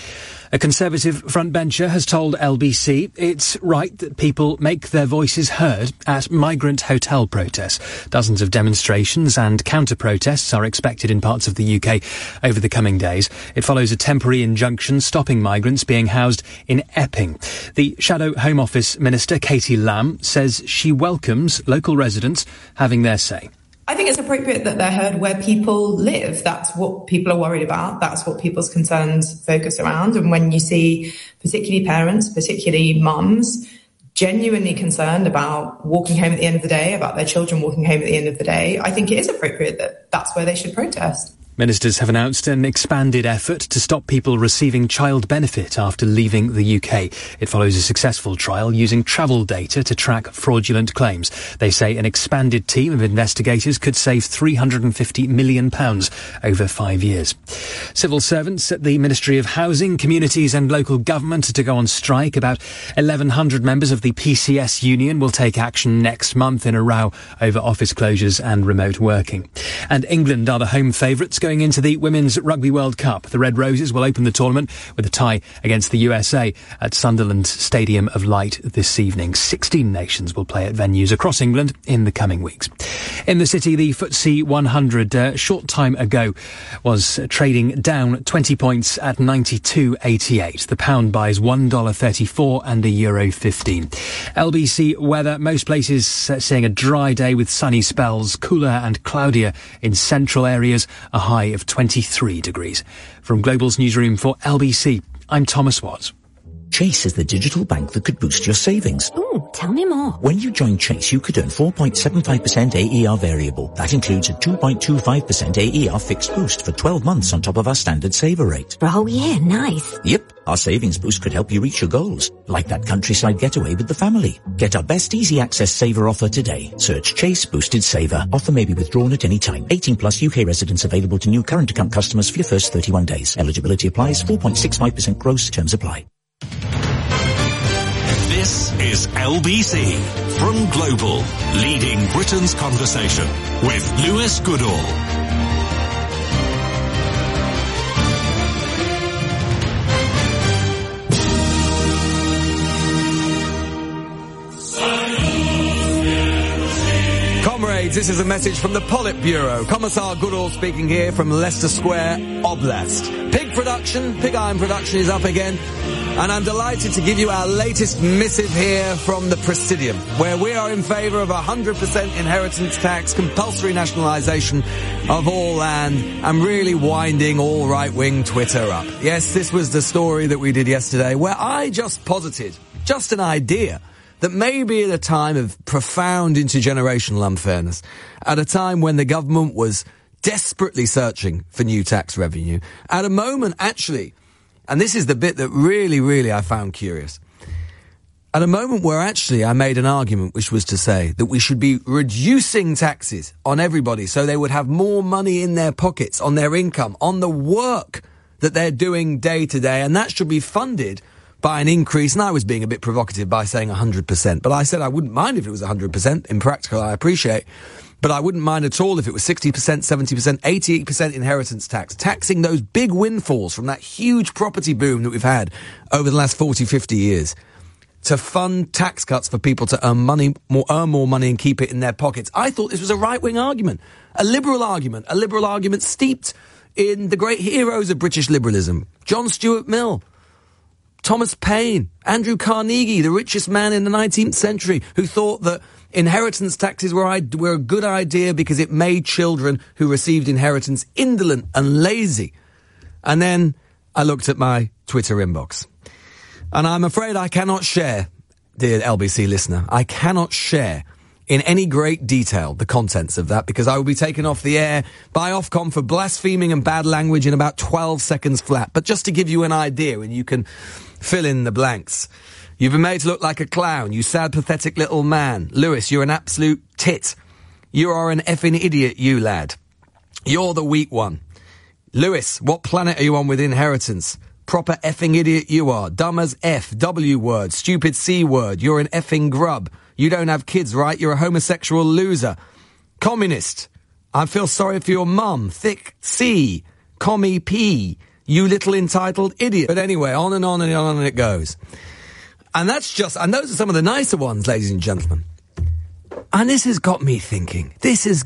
A Conservative frontbencher has told LBC it's right that people make their voices heard at migrant hotel protests. Dozens of demonstrations and counter-protests are expected in parts of the UK over the coming days. It follows a temporary injunction stopping migrants being housed in Epping. The Shadow Home Office Minister, Katie Lamb, says she welcomes local residents having their say. I think it's appropriate that they're heard where people live. That's what people are worried about. That's what people's concerns focus around. And when you see particularly parents, particularly mums, genuinely concerned about walking home at the end of the day, about their children walking home at the end of the day, I think it is appropriate that that's where they should protest. Ministers have announced an expanded effort to stop people receiving child benefit after leaving the UK. It follows a successful trial using travel data to track fraudulent claims. They say an expanded team of investigators could save £350 million over 5 years. Civil servants at the Ministry of Housing, Communities and Local Government are to go on strike. About 1,100 members of the PCS union will take action next month in a row over office closures and remote working. And England are the home favourites going into the Women's Rugby World Cup. The Red Roses will open the tournament with a tie against the USA at Sunderland Stadium of Light this evening. 16 nations will play at venues across England in the coming weeks. In the city, the FTSE 100 a short time ago was trading down 20 points at 92.88. The pound buys $1.34 and €1.15. LBC weather, most places seeing a dry day with sunny spells, cooler and cloudier in central areas, a high of 23 degrees. From Global's newsroom for LBC, I'm Thomas Watts. Chase is the digital bank that could boost your savings. Ooh, tell me more. When you join Chase, you could earn 4.75% AER variable. That includes a 2.25% AER fixed boost for 12 months on top of our standard saver rate. For a whole year, nice. Yep, our savings boost could help you reach your goals, like that countryside getaway with the family. Get our best easy access saver offer today. Search Chase Boosted Saver. Offer may be withdrawn at any time. 18 plus UK residents available to new current account customers for your first 31 days. Eligibility applies. 4.65% gross. Terms apply. This is LBC from Global, leading Britain's conversation with Lewis Goodall. Comrades, this is a message from the Politburo. Commissar Goodall speaking here from Leicester Square Oblast. Pig iron production is up again, and I'm delighted to give you our latest missive here from the Presidium, where we are in favour of 100% inheritance tax, compulsory nationalisation of all land, and really winding all right-wing Twitter up. Yes, this was the story that we did yesterday, where I just posited, just an idea, that maybe at a time of profound intergenerational unfairness, at a time when the government was desperately searching for new tax revenue, at a moment actually, and this is the bit that really I found curious, at a moment where actually I made an argument which was to say that we should be reducing taxes on everybody so they would have more money in their pockets, on their income, on the work that they're doing day to day, and that should be funded by an increase. And I was being a bit provocative by saying 100%, but I said I wouldn't mind if it was 100%. In practical, I appreciate, but I wouldn't mind at all if it was 60%, 70%, 88% inheritance tax, taxing those big windfalls from that huge property boom that we've had over the last 40, 50 years, to fund tax cuts for people to earn more money and keep it in their pockets. I thought this was a right-wing argument, a liberal argument steeped in the great heroes of British liberalism, John Stuart Mill, Thomas Paine, Andrew Carnegie, the richest man in the 19th century, who thought that inheritance taxes were a good idea because it made children who received inheritance indolent and lazy. And then I looked at my Twitter inbox. And I'm afraid I cannot share, dear LBC listener, I cannot share in any great detail the contents of that, because I will be taken off the air by Ofcom for blaspheming and bad language in about 12 seconds flat. But just to give you an idea, and you can fill in the blanks. You've been made to look like a clown, you sad, pathetic little man. Lewis, you're an absolute tit. You are an effing idiot, you lad. You're the weak one. Lewis, what planet are you on with inheritance? Proper effing idiot you are. Dumb as F, W word, stupid C word. You're an effing grub. You don't have kids, right? You're a homosexual loser. Communist. I feel sorry for your mum. Thick C. Commie P. You little entitled idiot. But anyway, on and on and on and it goes. And those are some of the nicer ones, ladies and gentlemen. And this has got me thinking.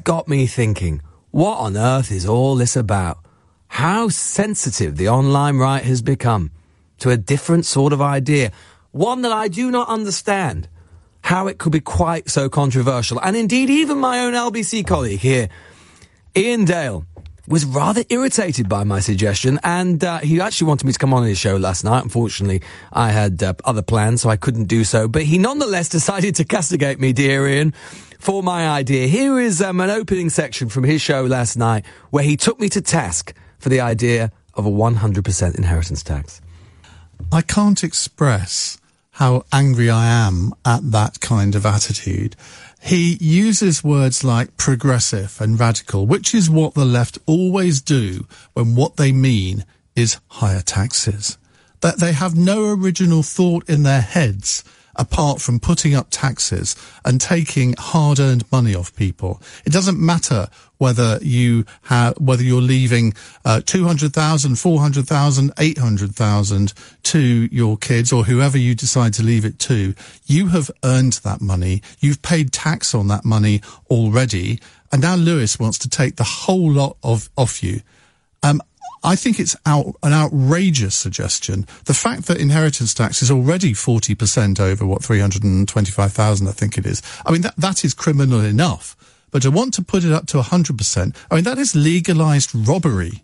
What on earth is all this about? How sensitive the online right has become to a different sort of idea. One that I do not understand how it could be quite so controversial. And indeed, even my own LBC colleague here, Ian Dale, was rather irritated by my suggestion, and he actually wanted me to come on his show last night. Unfortunately, I had other plans, so I couldn't do so. But he nonetheless decided to castigate me, dear Ian, for my idea. Here is an opening section from his show last night, where he took me to task for the idea of a 100% inheritance tax. I can't express how angry I am at that kind of attitude. He uses words like progressive and radical, which is what the left always do when what they mean is higher taxes. That they have no original thought in their heads apart from putting up taxes and taking hard-earned money off people. It doesn't matter whether you're leaving 200,000, 400,000, 800,000 to your kids or whoever you decide to leave it to. You have earned that money. You've paid tax on that money already. And now Lewis wants to take the whole lot off you. I think it's an outrageous suggestion. The fact that inheritance tax is already 40% over 325,000, I think it is. I mean, that is criminal enough. But to want to put it up to 100%, I mean, that is legalized robbery.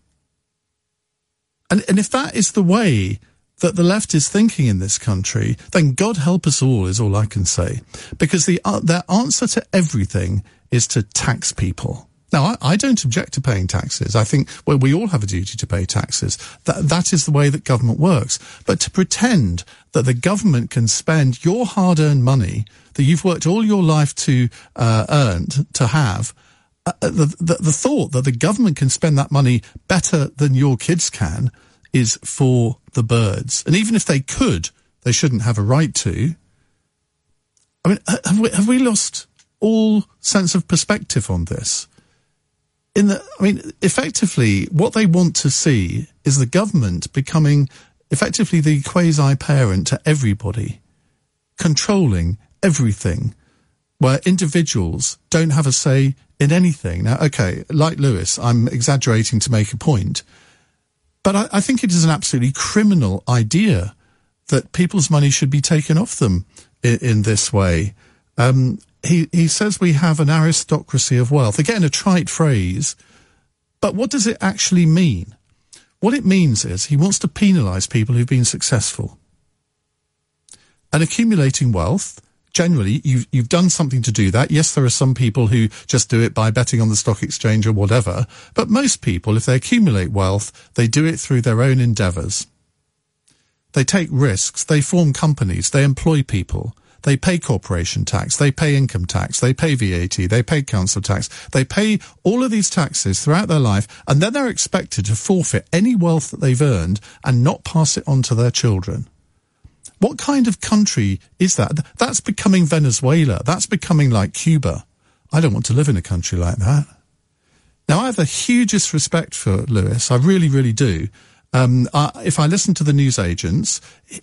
And if that is the way that the left is thinking in this country, then God help us all is all I can say. Because their answer to everything is to tax people. Now, I don't object to paying taxes. I think, well, we all have a duty to pay taxes. That is the way that government works. But to pretend that the government can spend your hard-earned money that you've worked all your life to earn, to have, the thought that the government can spend that money better than your kids can is for the birds. And even if they could, they shouldn't have a right to. I mean, have we lost all sense of perspective on this? Effectively, what they want to see is the government becoming effectively the quasi-parent to everybody, controlling everything, where individuals don't have a say in anything. Now, okay, like Lewis, I'm exaggerating to make a point, but I think it is an absolutely criminal idea that people's money should be taken off them in this way. He says we have an aristocracy of wealth. Again, a trite phrase, but what does it actually mean? What it means is he wants to penalise people who've been successful. And accumulating wealth, generally, you've done something to do that. Yes, there are some people who just do it by betting on the stock exchange or whatever, but most people, if they accumulate wealth, they do it through their own endeavours. They take risks, they form companies, they employ people. They pay corporation tax, they pay income tax, they pay VAT, they pay council tax, they pay all of these taxes throughout their life, and then they're expected to forfeit any wealth that they've earned and not pass it on to their children. What kind of country is that? That's becoming Venezuela. That's becoming like Cuba. I don't want to live in a country like that. Now, I have the hugest respect for Lewis. I really, really do. If I listen to the newsagents,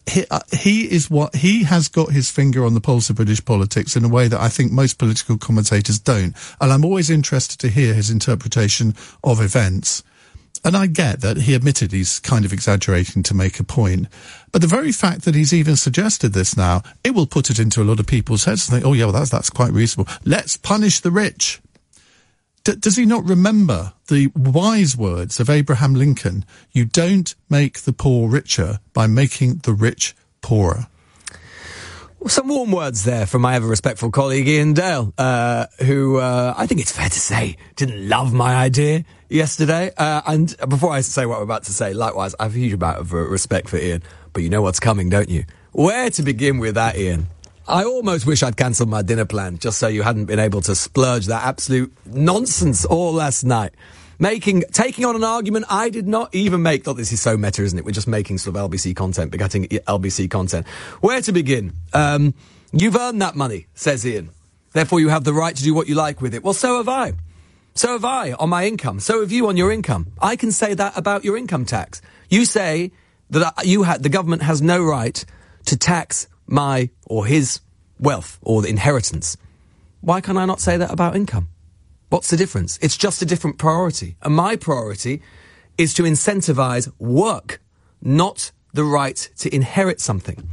he has got his finger on the pulse of British politics in a way that I think most political commentators don't. And I'm always interested to hear his interpretation of events. And I get that he admitted he's kind of exaggerating to make a point. But the very fact that he's even suggested this now, it will put it into a lot of people's heads and think, oh yeah, well that's quite reasonable. Let's punish the rich. Does he not remember the wise words of Abraham Lincoln? You don't make the poor richer by making the rich poorer. Well, some warm words there from my ever-respectful colleague Ian Dale, who I think it's fair to say didn't love my idea yesterday. And before I say what I'm about to say, likewise, I have a huge amount of respect for Ian. But you know what's coming, don't you? Where to begin with that, Ian? I almost wish I'd cancelled my dinner plan just so you hadn't been able to splurge that absolute nonsense all last night. Taking on an argument I did not even make. Thought this is so meta, isn't it? We're just making sort of LBC content, begetting LBC content. Where to begin? You've earned that money, says Ian. Therefore you have the right to do what you like with it. Well, so have I. So have I on my income. So have you on your income. I can say that about your income tax. You say that the government has no right to tax my or his wealth or the inheritance. Why can I not say that about income? What's the difference? It's just a different priority. And my priority is to incentivize work, not the right to inherit something.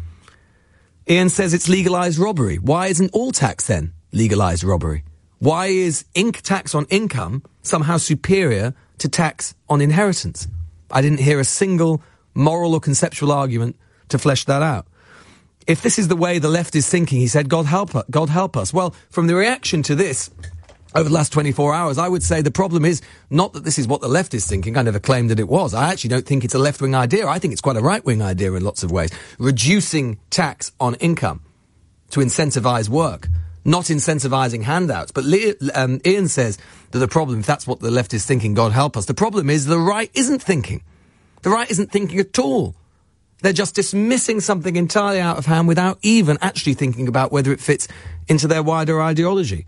Ian says it's legalized robbery. Why isn't all tax then legalized robbery? Why is tax on income somehow superior to tax on inheritance? I didn't hear a single moral or conceptual argument to flesh that out. If this is the way the left is thinking, he said, God help us. Well, from the reaction to this over the last 24 hours, I would say the problem is not that this is what the left is thinking. I never claimed that it was. I actually don't think it's a left-wing idea. I think it's quite a right-wing idea in lots of ways. Reducing tax on income to incentivize work, not incentivizing handouts. But Ian says that the problem, if that's what the left is thinking, God help us, the problem is the right isn't thinking. The right isn't thinking at all. They're just dismissing something entirely out of hand without even actually thinking about whether it fits into their wider ideology.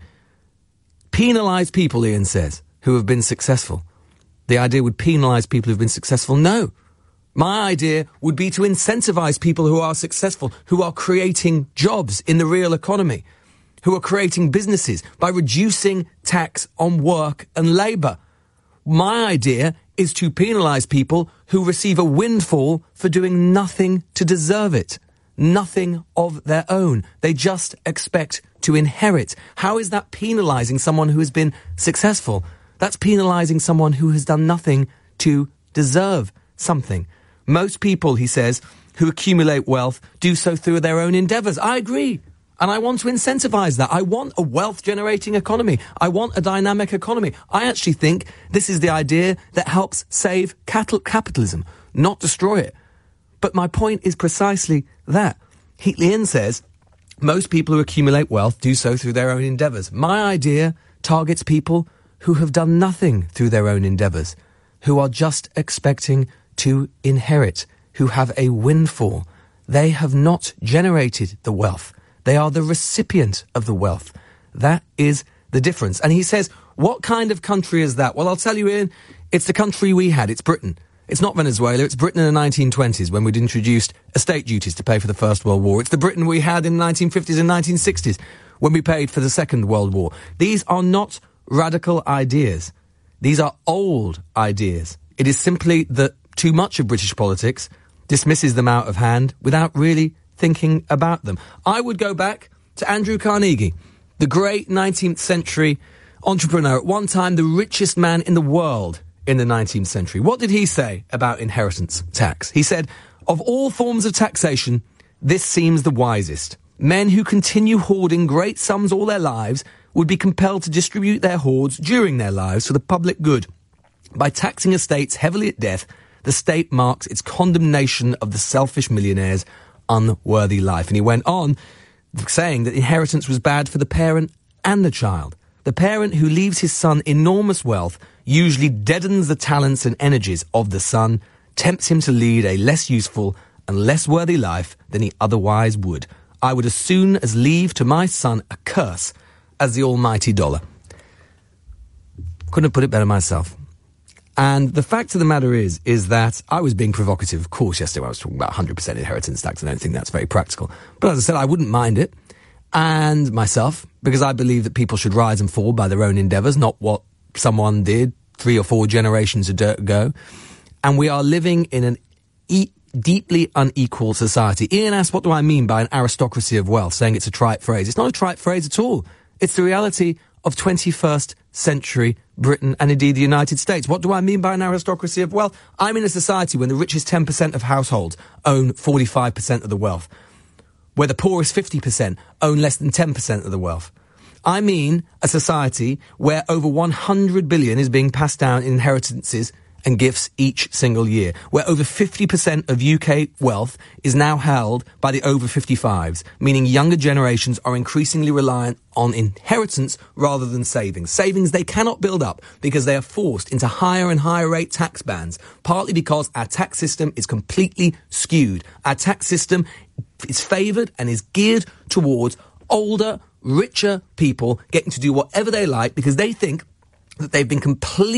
Penalise people, Ian says, who have been successful. The idea would penalise people who've been successful. No. My idea would be to incentivise people who are successful, who are creating jobs in the real economy, who are creating businesses by reducing tax on work and labour. My idea is to penalise people who receive a windfall for doing nothing to deserve it. Nothing of their own. They just expect to inherit. How is that penalising someone who has been successful? That's penalising someone who has done nothing to deserve something. Most people, he says, who accumulate wealth do so through their own endeavours. I agree. And I want to incentivise that. I want a wealth-generating economy. I want a dynamic economy. I actually think this is the idea that helps save capitalism, not destroy it. But my point is precisely that. Ian says most people who accumulate wealth do so through their own endeavours. My idea targets people who have done nothing through their own endeavours, who are just expecting to inherit, who have a windfall. They have not generated the wealth. They are the recipient of the wealth. That is the difference. And he says, what kind of country is that? Well, I'll tell you, Ian, it's the country we had. It's Britain. It's not Venezuela. It's Britain in the 1920s when we'd introduced estate duties to pay for the First World War. It's the Britain we had in the 1950s and 1960s when we paid for the Second World War. These are not radical ideas. These are old ideas. It is simply that too much of British politics dismisses them out of hand without really thinking about them. I would go back to Andrew Carnegie, the great 19th century entrepreneur, at one time the richest man in the world in the 19th century. What did he say about inheritance tax? He said, of all forms of taxation, this seems the wisest. Men who continue hoarding great sums all their lives would be compelled to distribute their hoards during their lives for the public good. By taxing estates heavily at death, the state marks its condemnation of the selfish millionaire's unworthy life. And he went on saying that inheritance was bad for the parent and the child. The parent who leaves his son enormous wealth usually deadens the talents and energies of the son, tempts him to lead a less useful and less worthy life than he otherwise would. I would as soon as leave to my son a curse as the almighty dollar. Couldn't have put it better myself. And the fact of the matter is that I was being provocative, of course, yesterday when I was talking about 100% inheritance tax. I don't think that's very practical. But as I said, I wouldn't mind it. And myself, because I believe that people should rise and fall by their own endeavours, not what someone did 3 or 4 generations ago. And we are living in an deeply unequal society. Ian asked, what do I mean by an aristocracy of wealth, saying it's a trite phrase? It's not a trite phrase at all. It's the reality of 21st century Britain and indeed the United States. What do I mean by an aristocracy of wealth? I'm in a society when the richest 10% of households own 45% of the wealth, where the poorest 50% own less than 10% of the wealth. I mean a society where over 100 billion is being passed down in inheritances and gifts each single year, where over 50% of UK wealth is now held by the over 55s, meaning younger generations are increasingly reliant on inheritance rather than savings. Savings they cannot build up because they are forced into higher and higher rate tax bands, partly because our tax system is completely skewed. Our tax system is favoured and is geared towards older, richer people getting to do whatever they like because they think that they've been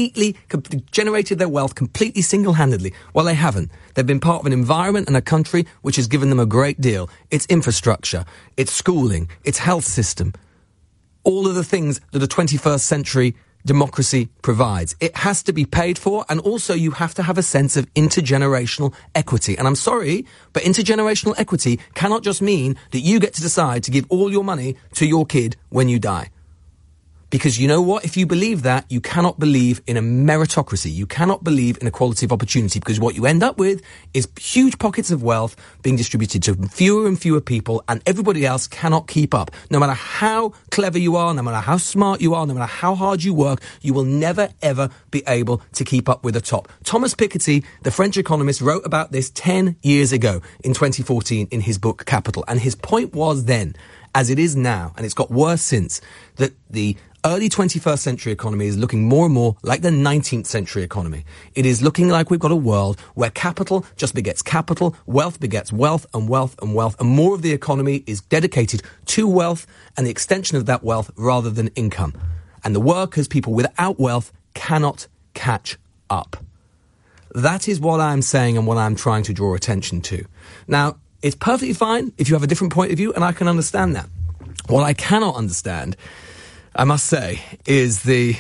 generated their wealth completely single-handedly. Well, they haven't. They've been part of an environment and a country which has given them a great deal. Its infrastructure, its schooling, its health system, all of the things that a 21st century democracy provides. It has to be paid for, and also you have to have a sense of intergenerational equity. And I'm sorry, but intergenerational equity cannot just mean that you get to decide to give all your money to your kid when you die. Because you know what? If you believe that, you cannot believe in a meritocracy. You cannot believe in equality of opportunity, because what you end up with is huge pockets of wealth being distributed to fewer and fewer people, and everybody else cannot keep up. No matter how clever you are, no matter how smart you are, no matter how hard you work, you will never, ever be able to keep up with the top. Thomas Piketty, the French economist, wrote about this 10 years ago in 2014 in his book Capital. And his point was then, as it is now, and it's got worse since, that the early 21st century economy is looking more and more like the 19th century economy. It is looking like we've got a world where capital just begets capital, wealth begets wealth, and wealth and wealth, and more of the economy is dedicated to wealth and the extension of that wealth rather than income. And the workers, people without wealth, cannot catch up. That is what I'm saying and what I'm trying to draw attention to. Now, it's perfectly fine if you have a different point of view, and I can understand that. What I cannot understand, I must say, is certainly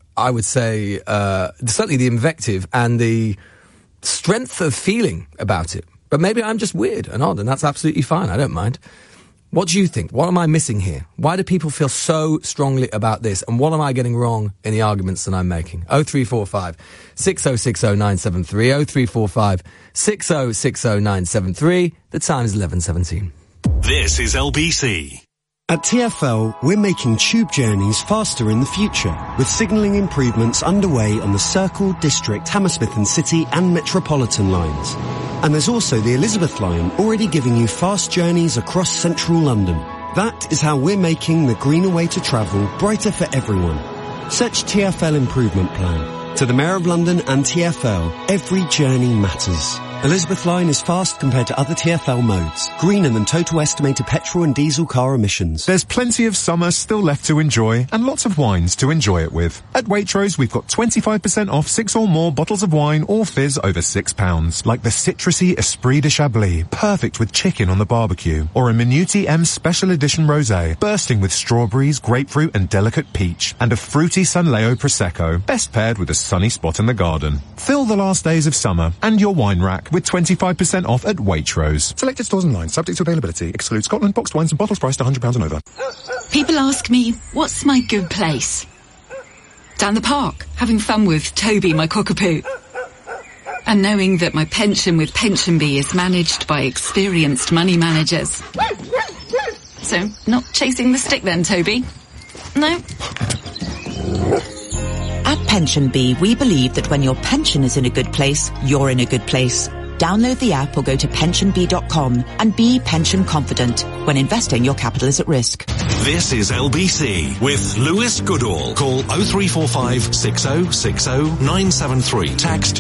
the invective and the strength of feeling about it. But maybe I'm just weird and odd, and that's absolutely fine. I don't mind. What do you think? What am I missing here? Why do people feel so strongly about this? And what am I getting wrong in the arguments that I'm making? 0345 6060 973 0345 6060 973. The time is 11:17. This is LBC. At TfL, we're making tube journeys faster in the future, with signalling improvements underway on the Circle, District, Hammersmith and City and Metropolitan lines. And there's also the Elizabeth line, already giving you fast journeys across central London. That is how we're making the greener way to travel brighter for everyone. Search TfL Improvement Plan. To the Mayor of London and TfL, every journey matters. Elizabeth Line is fast compared to other TfL modes. Greener than total estimated petrol and diesel car emissions. There's plenty of summer still left to enjoy and lots of wines to enjoy it with. At Waitrose, we've got 25% off 6 or more bottles of wine or fizz over £6. Like the citrusy Esprit de Chablis, perfect with chicken on the barbecue. Or a Minuti M Special Edition Rosé, bursting with strawberries, grapefruit and delicate peach. And a fruity Sanleo Prosecco, best paired with a sunny spot in the garden. Fill the last days of summer and your wine rack with 25% off at Waitrose. Selected stores online, subject to availability. Exclude Scotland, boxed wines and bottles priced £100 and over. People ask me, what's my good place? Down the park, having fun with Toby, my cockapoo. And knowing that my pension with PensionBee is managed by experienced money managers. So, not chasing the stick then, Toby? No? At PensionBee, we believe that when your pension is in a good place, you're in a good place. Download the app or go to pensionbee.com and be pension confident. When investing, your capital is at risk. This is LBC with Lewis Goodall. Call 0345 6060 973. Text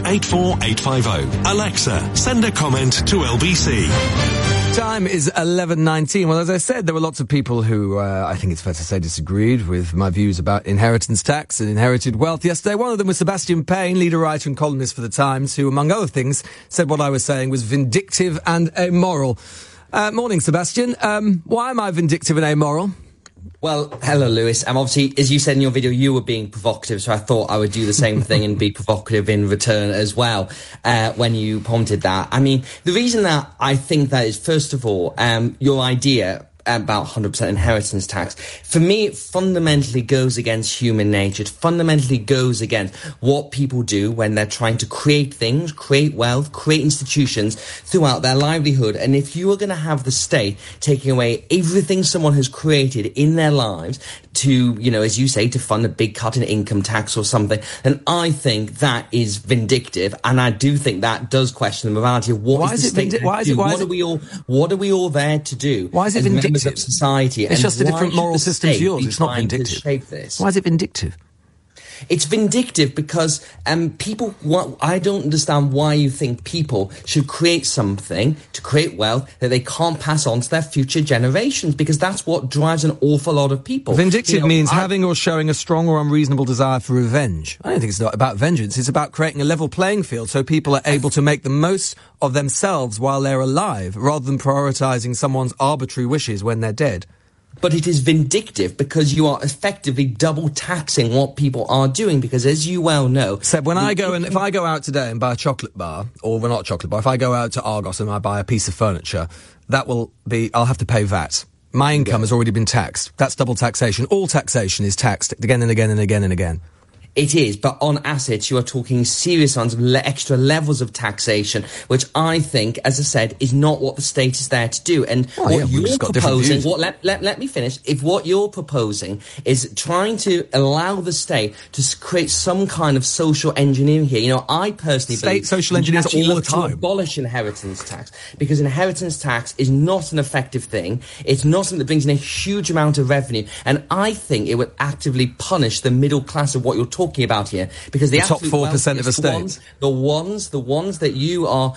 84850. Alexa, send a comment to LBC. Time is 11:19. Well, as I said, there were lots of people who, I think it's fair to say, disagreed with my views about inheritance tax and inherited wealth yesterday. One of them was Sebastian Payne, leader writer and columnist for The Times, who, among other things, said what I was saying was vindictive and amoral. Morning, Sebastian. Why am I vindictive and amoral? Well, hello, Lewis. Obviously, as you said in your video, you were being provocative, so I thought I would do the same thing and be provocative in return as well, when you prompted that. I mean, the reason that I think that is, first of all, your idea about 100% inheritance tax, for me, it fundamentally goes against human nature. It fundamentally goes against what people do when they're trying to create things, create wealth, create institutions throughout their livelihood. And if you are going to have the state taking away everything someone has created in their lives to, you know, as you say, to fund a big cut in income tax or something, then I think that is vindictive. And I do think that does question the morality of what is the state to do? What are we all there to do? Why is it vindictive? Of society. It's just a different moral system to yours. It's not vindictive. Why is it vindictive? It's vindictive because people. I don't understand why you think people should create something to create wealth that they can't pass on to their future generations, because that's what drives an awful lot of people. Vindictive means having or showing a strong or unreasonable desire for revenge. I don't think it's not about vengeance. It's about creating a level playing field so people are able to make the most of themselves while they're alive, rather than prioritising someone's arbitrary wishes when they're dead. But it is vindictive because you are effectively double taxing what people are doing, because as you well know... Seb, if I go out today and buy a chocolate bar, or well, not a chocolate bar, if I go out to Argos and I buy a piece of furniture, I'll have to pay VAT. My income has already been taxed. That's double taxation. All taxation is taxed again and again and again and again. It is, but on assets, you are talking serious ones, extra levels of taxation, which I think, as I said, is not what the state is there to do. And what you're proposing, let me finish. If what you're proposing is trying to allow the state to create some kind of social engineering here, you know, I personally believe social engineers all the time to abolish inheritance tax, because inheritance tax is not an effective thing. It's not something that brings in a huge amount of revenue, and I think it would actively punish the middle class of what you're talking about here, because the top 4% of estates, the ones that you are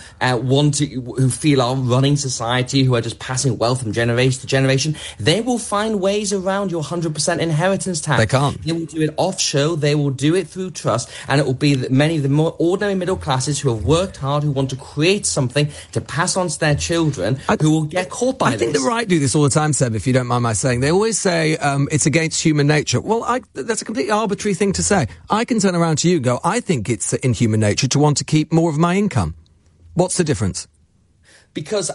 who feel are running society, who are just passing wealth from generation to generation, they will find ways around your 100% inheritance tax. They can't. They will do it offshore. They will do it through trust, and it will be that many of the more ordinary middle classes who have worked hard, who want to create something to pass on to their children, who will get caught by this. I think the right do this all the time, Seb, if you don't mind my saying. They always say it's against human nature. Well, that's a completely arbitrary thing to say. I can turn around to you and go, I think it's in human nature to want to keep more of my income. What's the difference? Because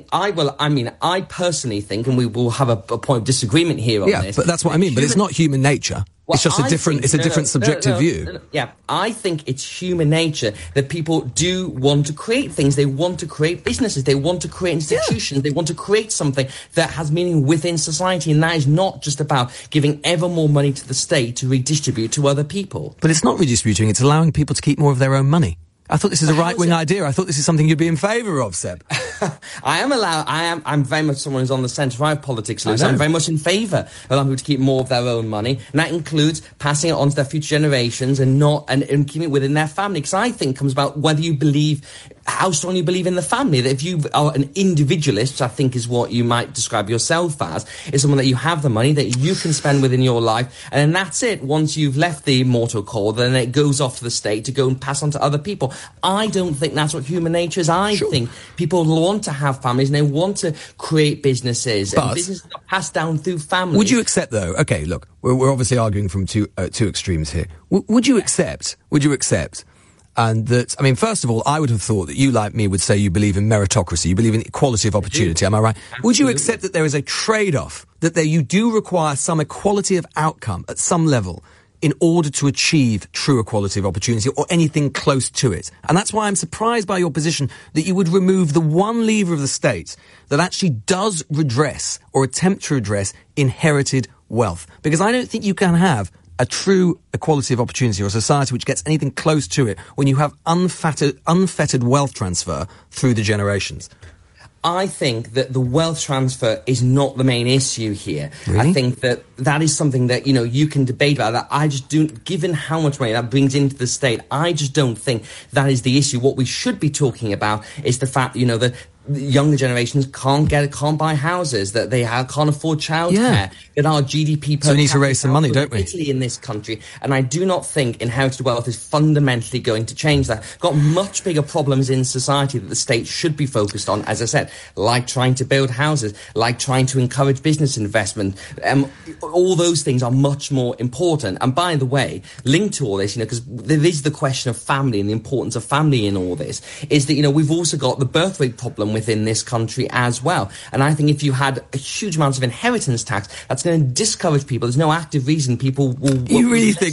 I personally think, and we will have a point of disagreement here on this. Yeah, but that's what I mean. But it's not human nature. Well, it's just a different subjective view. Yeah, I think it's human nature that people do want to create things. They want to create businesses. They want to create institutions. Yeah. They want to create something that has meaning within society. And that is not just about giving ever more money to the state to redistribute to other people. But it's not redistributing. It's allowing people to keep more of their own money. I thought this is a right-wing idea. I thought this is something you'd be in favour of, Seb. I'm very much someone who's on the centre-right of politics, Lewis. I'm very much in favour of allowing people to keep more of their own money. And that includes passing it on to their future generations and keeping it within their family. Because I think it comes about whether you believe how strongly you believe in the family. That if you are an individualist, which I think is what you might describe yourself as, is someone that you have the money that you can spend within your life, and then that's it. Once you've left the mortal coil, then it goes off to the state to go and pass on to other people. I don't think that's what human nature is. I think people want to have families and they want to create businesses, and businesses are passed down through families. Would you accept, though? Okay, look, we're obviously arguing from two extremes here. Would you accept? And that, I mean, first of all, I would have thought that you, like me, would say you believe in meritocracy, you believe in equality of opportunity, am I right? Absolutely. Would you accept that there is a trade-off, that you do require some equality of outcome at some level in order to achieve true equality of opportunity or anything close to it? And that's why I'm surprised by your position that you would remove the one lever of the state that actually does redress or attempt to redress inherited wealth. Because I don't think you can have a true equality of opportunity or a society which gets anything close to it when you have unfettered wealth transfer through the generations. I think that the wealth transfer is not the main issue here. Really? I think that is something that, you can debate about. That I just don't, given how much money that brings into the state, I just don't think that is the issue. What we should be talking about is the fact, that the younger generations can't buy houses, that they can't afford childcare, that our GDP per so we need to raise some money, don't we? Italy in this country, and I do not think inherited wealth is fundamentally going to change that. Got much bigger problems in society that the state should be focused on, as I said, like trying to build houses, like trying to encourage business investment. All those things are much more important. And by the way, linked to all this, because there is the question of family and the importance of family in all this, is that, we've also got the birth rate problem within this country as well. And I think if you had a huge amount of inheritance tax, that's going to discourage people. There's no active reason people will... You really think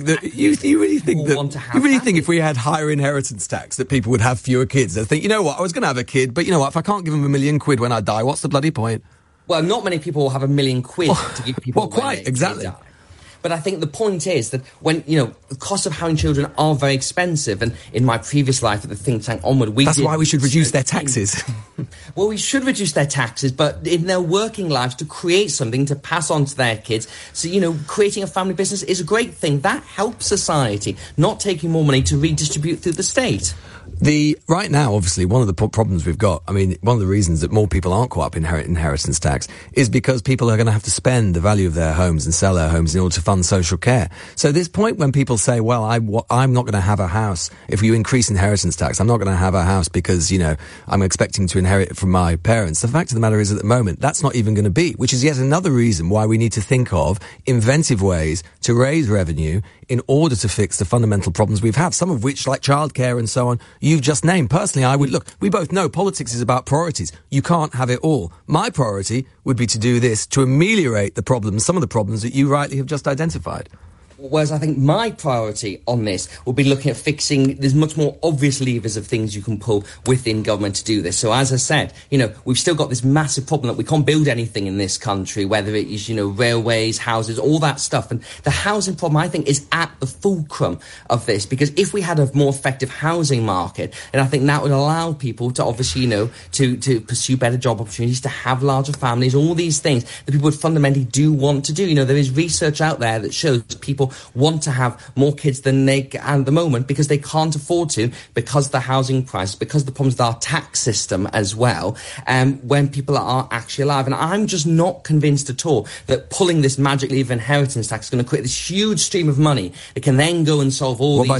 if we had higher inheritance tax that people would have fewer kids? They'd think, I was going to have a kid, but if I can't give them £1 million when I die, what's the bloody point? Well, not many people will have £1 million to give people... Well, quite, exactly. But I think the point is that when, the cost of having children are very expensive, and in my previous life at the think tank Onward, that's why we should reduce their taxes. Well, we should reduce their taxes, but in their working lives to create something to pass on to their kids. So, creating a family business is a great thing. That helps society, not taking more money to redistribute through the state. Right now, obviously, one of the problems we've got, one of the reasons that more people aren't caught up in inheritance tax is because people are going to have to spend the value of their homes and sell their homes in order to fund social care. So this point when people say, well, I'm not going to have a house, if you increase inheritance tax, I'm not going to have a house because, I'm expecting to inherit it from my parents. The fact of the matter is, at the moment, that's not even going to be, which is yet another reason why we need to think of inventive ways to raise revenue in order to fix the fundamental problems we've had, some of which, like childcare and so on, you've just named. Personally, we both know politics is about priorities. You can't have it all. My priority would be to do this to ameliorate some of the problems that you rightly have just identified. Whereas I think my priority on this will be looking at there's much more obvious levers of things you can pull within government to do this. So as I said, we've still got this massive problem that we can't build anything in this country, whether it is, railways, houses, all that stuff. And the housing problem, I think, is at the fulcrum of this, because if we had a more effective housing market, then I think that would allow people to obviously, to pursue better job opportunities, to have larger families, all these things that people would fundamentally do want to do. There is research out there that shows people want to have more kids than they can at the moment because they can't afford to, because of the housing price, because of the problems with our tax system as well, when people are actually alive. And I'm just not convinced at all that pulling this magic lever of inheritance tax is going to create this huge stream of money that can then go and solve all these... By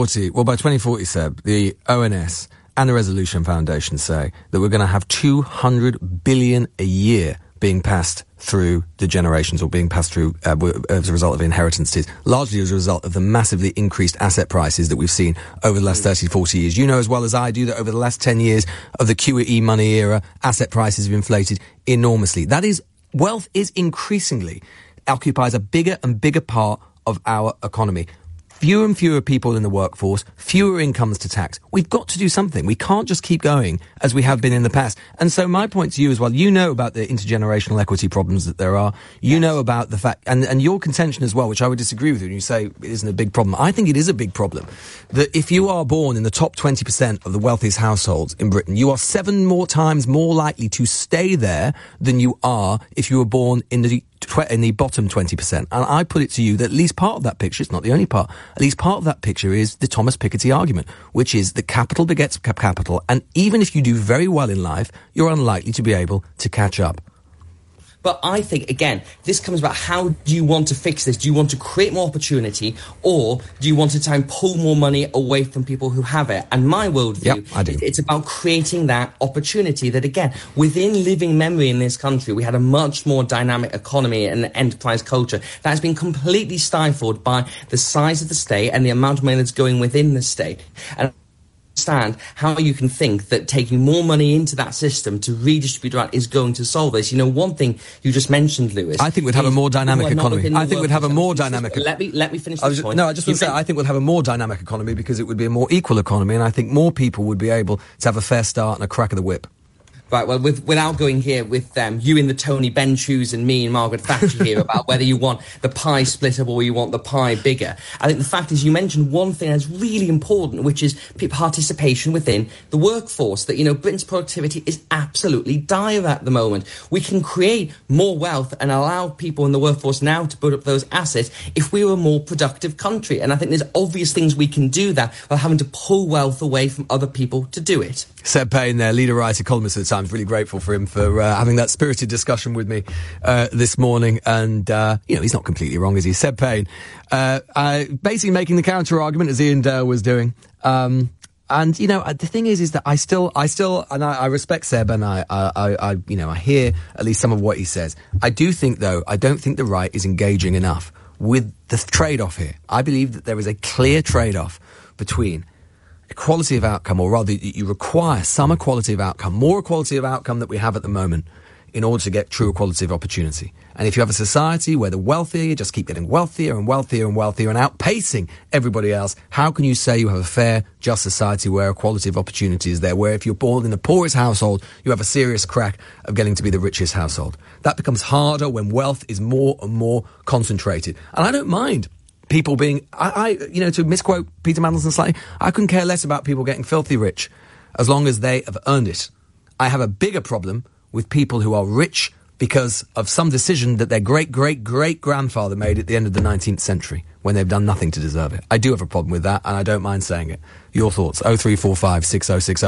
2040, Seb, the ONS and the Resolution Foundation say that we're going to have 200 billion a year being passed through the generations, or being passed through as a result of inheritances, largely as a result of the massively increased asset prices that we've seen over the last 30, 40 years. You know as well as I do that over the last 10 years of the QE money era, asset prices have inflated enormously. Wealth is increasingly occupies a bigger and bigger part of our economy. Fewer and fewer people in the workforce, fewer incomes to tax. We've got to do something. We can't just keep going as we have been in the past. And so my point to you as well, about the intergenerational equity problems that there are. You know about the fact, and your contention as well, which I would disagree with you, and you say it isn't a big problem. I think it is a big problem. That if you are born in the top 20% of the wealthiest households in Britain, you are 7 more times more likely to stay there than you are if you were born in the bottom 20%. And I put it to you that at least part of that picture, it's not the only part, at least part of that picture is the Thomas Piketty argument, which is that capital begets capital, and even if you do very well in life, you're unlikely to be able to catch up. But I think, again, this comes about how do you want to fix this? Do you want to create more opportunity, or do you want to try and pull more money away from people who have it? And my worldview, it's about creating that opportunity that, again, within living memory in this country, we had a much more dynamic economy and enterprise culture that has been completely stifled by the size of the state and the amount of money that's going within the state. And understand how you can think that taking more money into that system to redistribute around is going to solve this. You know, one thing you just mentioned, Lewis, I think we'd have a more dynamic economy. I think we'd have a more dynamic. Let me finish this point. No, I just want to say I think we'd have a more dynamic economy because it would be a more equal economy, and I think more people would be able to have a fair start and a crack of the whip. Right, well, without going here with you in the Tony Benn shoes and me and Margaret Thatcher here about whether you want the pie split up or you want the pie bigger, I think the fact is you mentioned one thing that's really important, which is participation within the workforce. That, you know, Britain's productivity is absolutely dire at the moment. We can create more wealth and allow people in the workforce now to put up those assets if we were a more productive country. And I think there's obvious things we can do that without having to pull wealth away from other people to do it. Seb Payne there, leader writer, columnist at the Times. Really grateful for him for having that spirited discussion with me this morning. And, you know, he's not completely wrong, is he? Seb Payne, basically making the counter-argument as Ian Dale was doing. And, you know, the thing is that I still, and I respect Seb, and I hear at least some of what he says. I do think, though, I don't think the right is engaging enough with the trade-off here. I believe that there is a clear trade-off between equality of outcome, or rather you require some equality of outcome, more equality of outcome that we have at the moment in order to get true equality of opportunity. And if you have a society where the wealthier just keep getting wealthier and wealthier and wealthier and outpacing everybody else, how can you say you have a fair, just society where equality of opportunity is there, where if you're born in the poorest household, you have a serious crack of getting to be the richest household? That becomes harder when wealth is more and more concentrated. And I don't mind people being, to misquote Peter Mandelson slightly, I couldn't care less about people getting filthy rich as long as they have earned it. I have a bigger problem with people who are rich because of some decision that their great-great-great-grandfather made at the end of the 19th century when they've done nothing to deserve it. I do have a problem with that, and I don't mind saying it. Your thoughts? 0345 6060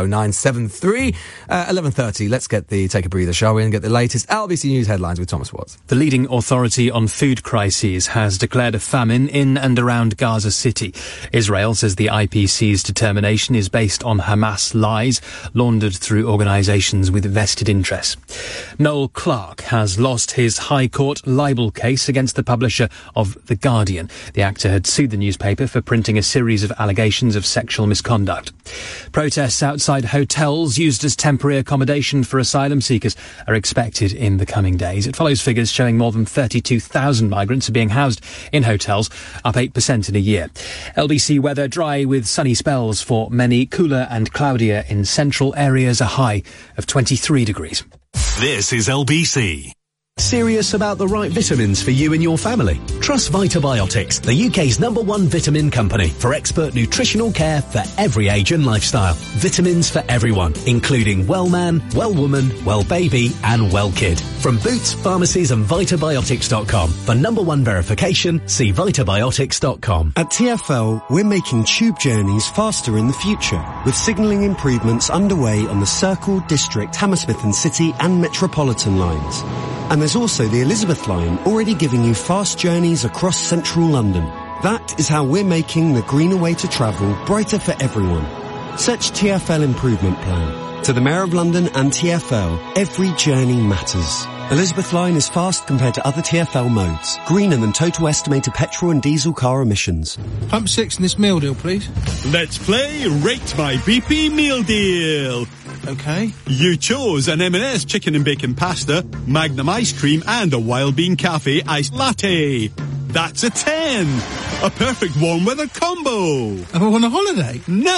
973 11:30. Let's take a breather, shall we, and get the latest LBC News headlines with Thomas Watts. The leading authority on food crises has declared a famine in and around Gaza City. Israel says the IPC's determination is based on Hamas lies laundered through organisations with vested interests. Noel Clarke has lost his High Court libel case against the publisher of The Guardian. The actor had sued the newspaper for printing a series of allegations of sexual misconduct. Protests outside hotels used as temporary accommodation for asylum seekers are expected in the coming days. It follows figures showing more than 32,000 migrants are being housed in hotels, up 8% in a year. LBC weather dry with sunny spells for many, cooler and cloudier in central areas, a high of 23 degrees. This is LBC. Serious about the right vitamins for you and your family? Trust Vitabiotics, the UK's #1 vitamin company for expert nutritional care for every age and lifestyle. Vitamins for everyone, including well man, well woman, well baby and well kid. From Boots, pharmacies and Vitabiotics.com. For #1 verification, see Vitabiotics.com. At TfL, we're making tube journeys faster in the future, with signalling improvements underway on the Circle, District, Hammersmith and City and Metropolitan lines. And there's also the Elizabeth line, already giving you fast journeys across central London. That is how we're making the greener way to travel brighter for everyone. Search TfL Improvement Plan. To the Mayor of London and TfL, every journey matters. Elizabeth line is fast compared to other TfL modes. Greener than total estimated petrol and diesel car emissions. Pump 6 in this meal deal, please. Let's play Rate My BP Meal Deal. Okay. You chose an M&S chicken and bacon pasta, Magnum ice cream and a Wild Bean Cafe iced latte. That's a 10. A perfect warm weather combo. Am I on a holiday?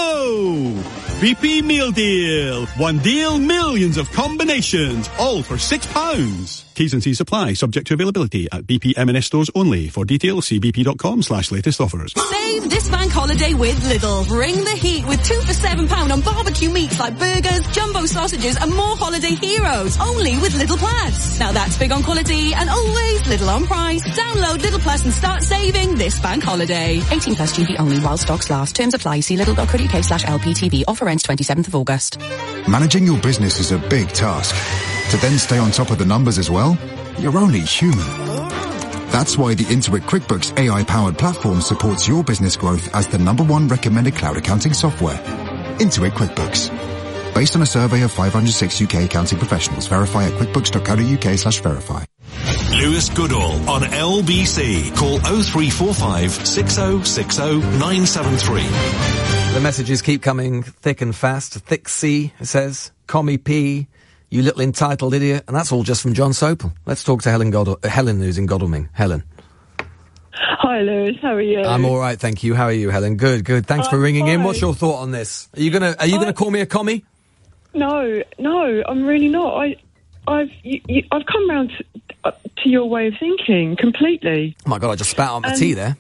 No. BP Meal Deal. One deal, millions of combinations, all for £6. T's and C's apply, subject to availability at BP M&S stores only. For details, see bp.com/latest offers. Save this bank holiday with Lidl. Bring the heat with 2 for £7 on barbecue meats like burgers, jumbo sausages and more holiday heroes. Only with Lidl Plus. Now that's big on quality and always Lidl on price. Download Lidl Plus and start saving this bank holiday. 18 plus GB only while stocks last. Terms apply. See lidl.co.uk/LPTV. Offer ends 27th of August. Managing your business is a big task. To then stay on top of the numbers as well, you're only human. That's why the Intuit QuickBooks AI-powered platform supports your business growth as the #1 recommended cloud accounting software. Intuit QuickBooks. Based on a survey of 506 UK accounting professionals. Verify at quickbooks.co.uk/verify. Lewis Goodall on LBC. Call 0345 6060 973. The messages keep coming thick and fast. Thick C, it says. Commie P, you little entitled idiot. And that's all just from John Sopel. Let's talk to Helen who's in Godalming. Helen. Hi, Lewis. How are you? I'm all right, thank you. How are you, Helen? Good. Thanks for ringing in. What's your thought on this? Are you gonna call me a commie? No, I'm really not. I've come round to your way of thinking completely. Oh my God, I just spat on my tea there.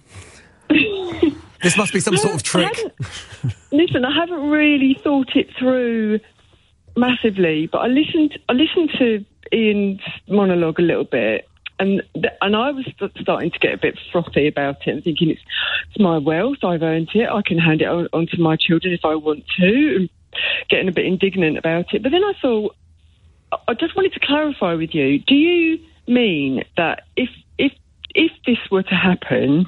This must be some sort of trick. Listen, I haven't really thought it through massively, but I listened to Ian's monologue a little bit, and I was starting to get a bit frothy about it and thinking it's my wealth, I've earned it, I can hand it on to my children if I want to, and getting a bit indignant about it. But then I thought, I just wanted to clarify with you, do you mean that if this were to happen,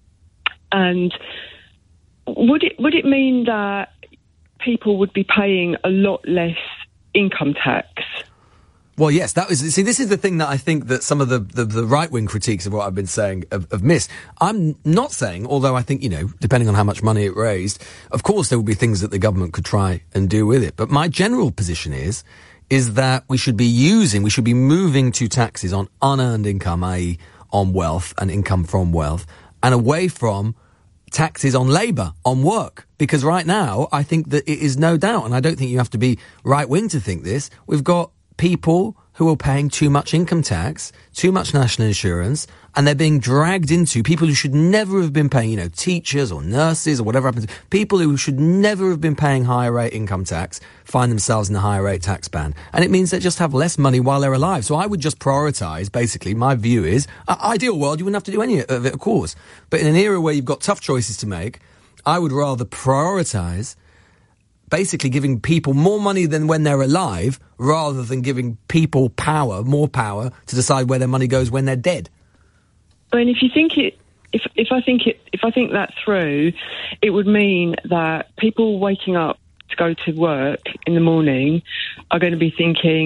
and would it mean that people would be paying a lot less income tax? Well, yes, this is the thing that I think that some of the right-wing critiques of what I've been saying have missed. I'm not saying, although I think, depending on how much money it raised, of course there will be things that the government could try and do with it. But my general position is that we should be moving to taxes on unearned income, i.e. on wealth and income from wealth, and away from taxes on labour, on work. Because right now, I think that it is no doubt, and I don't think you have to be right-wing to think this, we've got people who are paying too much income tax, too much national insurance, and they're being dragged into people who should never have been paying, teachers or nurses or whatever happens. People who should never have been paying higher rate income tax find themselves in the higher rate tax band. And it means they just have less money while they're alive. So I would just prioritise, basically, my view is, ideal world, you wouldn't have to do any of it, of course. But in an era where you've got tough choices to make, I would rather prioritise basically giving people more money than when they're alive, rather than giving people more power to decide where their money goes when they're dead. I mean, if I think that through, it would mean that people waking up to go to work in the morning are going to be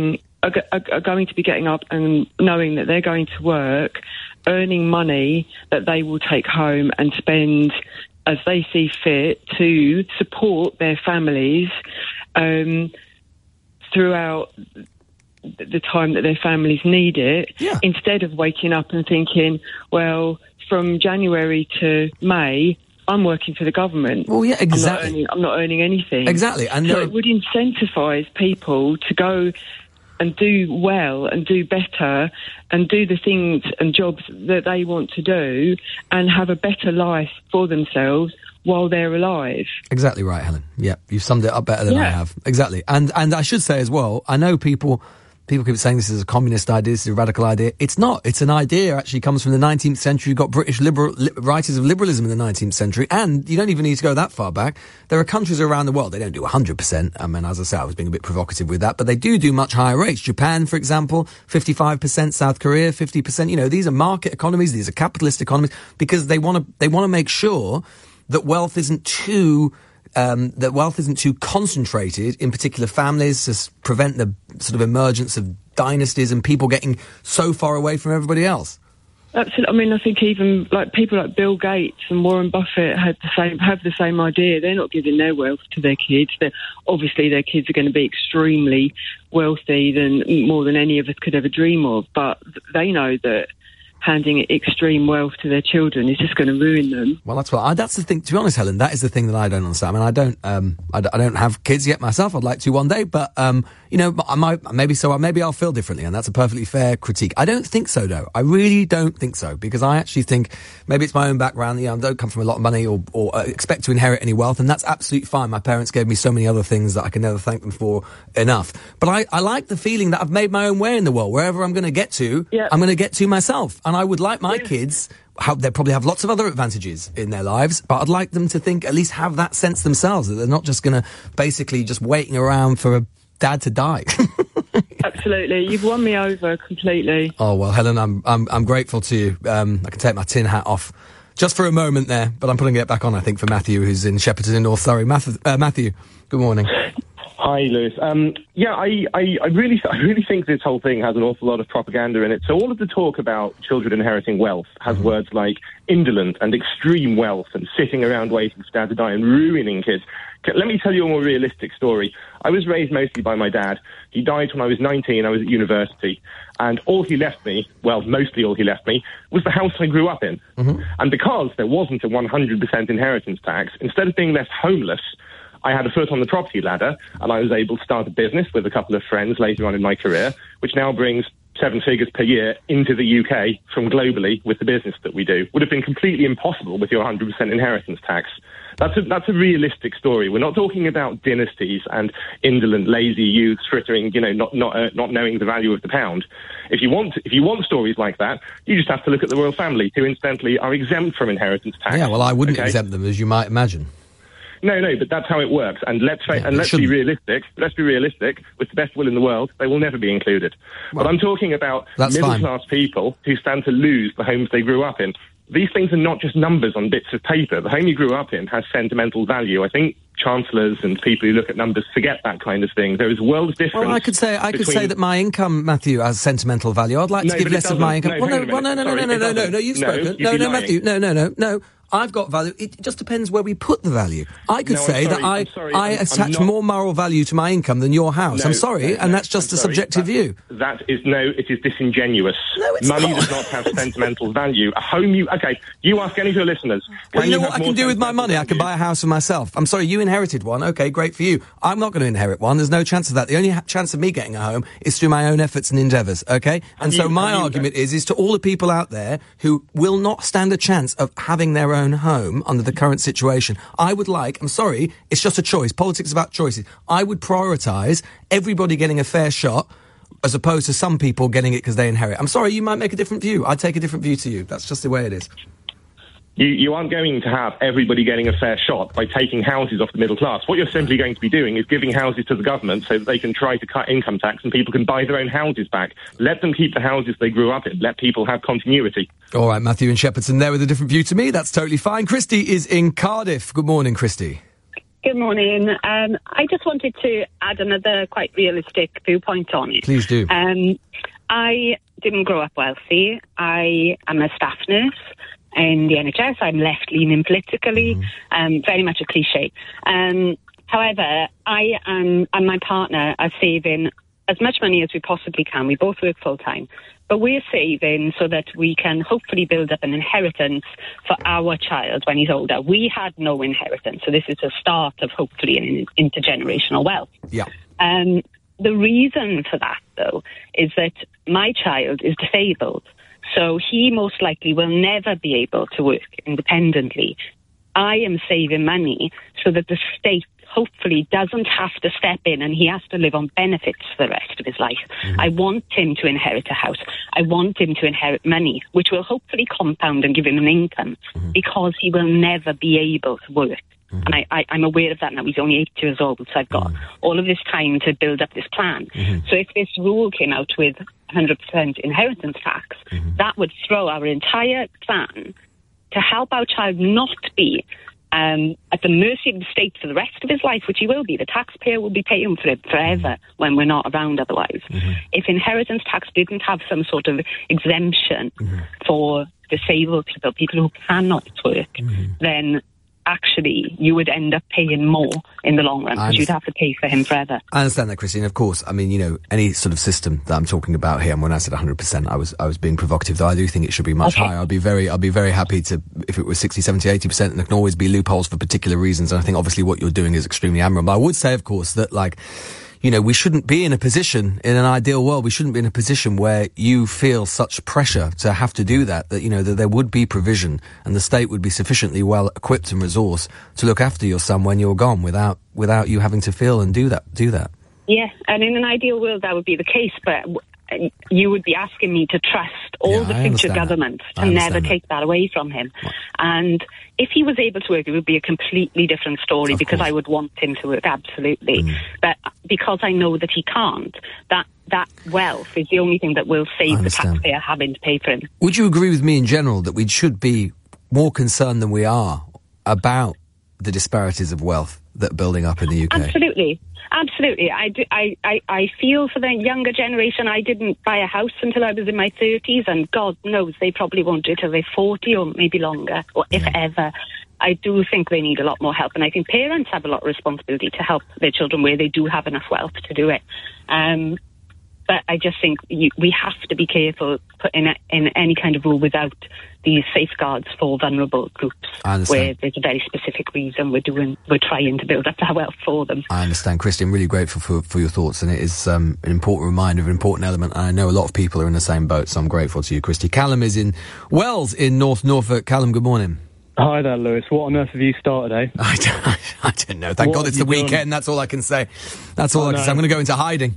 getting up and knowing that they're going to work, earning money that they will take home and spend as they see fit to support their families throughout the time that their families need it, instead of waking up and thinking, well, from January to May, I'm working for the government. Well, yeah, exactly. I'm not earning anything. Exactly. And so it would incentivise people to go and do well and do better and do the things and jobs that they want to do and have a better life for themselves while they're alive. Exactly right, Helen. Yeah, you've summed it up better than I have. Exactly. And I should say as well, I know people keep saying this is a communist idea, this is a radical idea. It's not. It's an idea actually comes from the 19th century. You've got British writers of liberalism in the 19th century. And you don't even need to go that far back. There are countries around the world, they don't do 100%. I mean, as I say, I was being a bit provocative with that, but they do much higher rates. Japan, for example, 55%, South Korea, 50%. These are market economies, these are capitalist economies, because they want to make sure that wealth isn't too concentrated in particular families, to prevent the sort of emergence of dynasties and people getting so far away from everybody else. Absolutely. I mean, I think even like people like Bill Gates and Warren Buffett have the same idea. They're not giving their wealth to their kids. Obviously, their kids are going to be extremely wealthy, more than any of us could ever dream of. But they know that handing extreme wealth to their children is just going to ruin them. Well, that's the thing. To be honest, Helen, that is the thing that I don't understand. I mean, I don't have kids yet myself. I'd like to one day, but maybe I'll feel differently, and that's a perfectly fair critique. I don't think so, though. I really don't think so, because I actually think maybe it's my own background. I don't come from a lot of money or expect to inherit any wealth, and that's absolutely fine. My parents gave me so many other things that I can never thank them for enough. But I like the feeling that I've made my own way in the world. Wherever I'm going to get to, I'm going to get to myself. And I would like my kids, they probably have lots of other advantages in their lives, but I'd like them to at least have that sense themselves, that they're not just going to basically just waiting around for a dad to die. Absolutely. You've won me over completely. Oh, well, Helen, I'm grateful to you. I can take my tin hat off just for a moment there, but I'm putting it back on, I think, for Matthew, who's in Shepperton in North Surrey. Matthew, good morning. Hi, Lewis. I really think this whole thing has an awful lot of propaganda in it. So all of the talk about children inheriting wealth has words like indolent and extreme wealth and sitting around waiting for dad to die and ruining kids. Let me tell you a more realistic story. I was raised mostly by my dad. He died when I was 19. I was at university. And all he left me, well, mostly all he left me, was the house I grew up in. Mm-hmm. And because there wasn't a 100% inheritance tax, instead of being left homeless, I had a foot on the property ladder, and I was able to start a business with a couple of friends later on in my career, which now brings 7 figures per year into the UK from globally with the business that we do. Would have been completely impossible with your 100% inheritance tax. That's a realistic story. We're not talking about dynasties and indolent, lazy youths frittering, not knowing the value of the pound. If you want stories like that, you just have to look at the royal family, who incidentally are exempt from inheritance tax. Yeah, well, I wouldn't exempt them, as you might imagine. No, but that's how it works. And let's be realistic. Let's be realistic. With the best will in the world, they will never be included. Well, but I'm talking about middle-class people who stand to lose the homes they grew up in. These things are not just numbers on bits of paper. The home you grew up in has sentimental value. I think chancellors and people who look at numbers forget that kind of thing. There is a world of difference. Well, I could say that my income, Matthew, has sentimental value. I'd like to give less of my income. No, you've spoken. No, Matthew, no. I've got value. It just depends where we put the value. I could say that I attach more moral value to my income than your house. I'm sorry, and that's just a subjective view. It is disingenuous. No, it's Money not. does not have sentimental value. A home you ask any of your listeners. Well, you know what I can do with my money? I can buy a house for myself. I'm sorry, you inherited one. Okay, great for you. I'm not going to inherit one. There's no chance of that. The only chance of me getting a home is through my own efforts and endeavours, okay? And so my argument is to all the people out there who will not stand a chance of having their own home under the current situation, I'm sorry, it's just a choice. Politics is about choices. I would prioritise everybody getting a fair shot as opposed to some people getting it because they inherit. I'm sorry, you might make a different view. I'd take a different view to you. That's just the way it is. You aren't going to have everybody getting a fair shot by taking houses off the middle class. What you're simply going to be doing is giving houses to the government so that they can try to cut income tax and people can buy their own houses back. Let them keep the houses they grew up in. Let people have continuity. All right, Matthew and Shepperton there with a different view to me. That's totally fine. Christy is in Cardiff. Good morning, Christy. Good morning. I just wanted to add another quite realistic viewpoint on it. Please do. I didn't grow up wealthy. I am a staff nurse in the NHS. I'm left-leaning politically, very much a cliche. However, I and my partner are saving as much money as we possibly can. We both work full-time, but we're saving so that we can hopefully build up an inheritance for our child when he's older. We had no inheritance, so this is a start of hopefully an intergenerational wealth. Yeah. The reason for that, though, is that my child is disabled. So he most likely will never be able to work independently. I am saving money so that the state hopefully doesn't have to step in and he has to live on benefits for the rest of his life. Mm-hmm. I want him to inherit a house. I want him to inherit money, which will hopefully compound and give him an income because he will never be able to work. Mm-hmm. And I'm aware of that now. He's only 8 years old, so I've got all of this time to build up this plan. Mm-hmm. So if this rule came out with 100% inheritance tax, that would throw our entire plan to help our child not be at the mercy of the state for the rest of his life, which he will be. The taxpayer will be paying for it forever when we're not around otherwise. If inheritance tax didn't have some sort of exemption for disabled people, people who cannot work, then actually you would end up paying more in the long run because you'd have to pay for him forever. I understand that, Christine. Of course, I mean, any sort of system that I'm talking about here, and when I said 100%, I was being provocative, though I do think it should be much higher. I'll be very happy to, if it was 60, 70, 80%, and there can always be loopholes for particular reasons, and I think obviously what you're doing is extremely admirable. I would say, of course, that we shouldn't be in a position, in an ideal world, we shouldn't be in a position where you feel such pressure to have to do that that there would be provision and the state would be sufficiently well equipped and resourced to look after your son when you're gone without you having to feel and do that. Yeah, and in an ideal world that would be the case, but you would be asking me to trust all the future government to never take that away from him. And if he was able to work, it would be a completely different story because I would want him to work, absolutely. But because I know that he can't, that wealth is the only thing that will save the taxpayer having to pay for him. Would you agree with me in general that we should be more concerned than we are about the disparities of wealth that are building up in the UK? Absolutely. I feel for the younger generation. I didn't buy a house until I was in my 30s, and God knows they probably won't do it till they're 40 or maybe longer, or if ever. I do think they need a lot more help, and I think parents have a lot of responsibility to help their children where they do have enough wealth to do it. But I just think we have to be careful putting in any kind of rule without these safeguards for vulnerable groups, where there's a very specific reason we're trying to build up our wealth for them. I understand, Christy. I'm really grateful for your thoughts, and it is an important reminder of an important element. And I know a lot of people are in the same boat, so I'm grateful to you, Christy. Callum is in Wells in North Norfolk. Callum, good morning. Hi there, Lewis. What on earth have you started, eh? I don't know. Thank God it's the weekend. That's all I can say. That's all I can say. I'm going to go into hiding.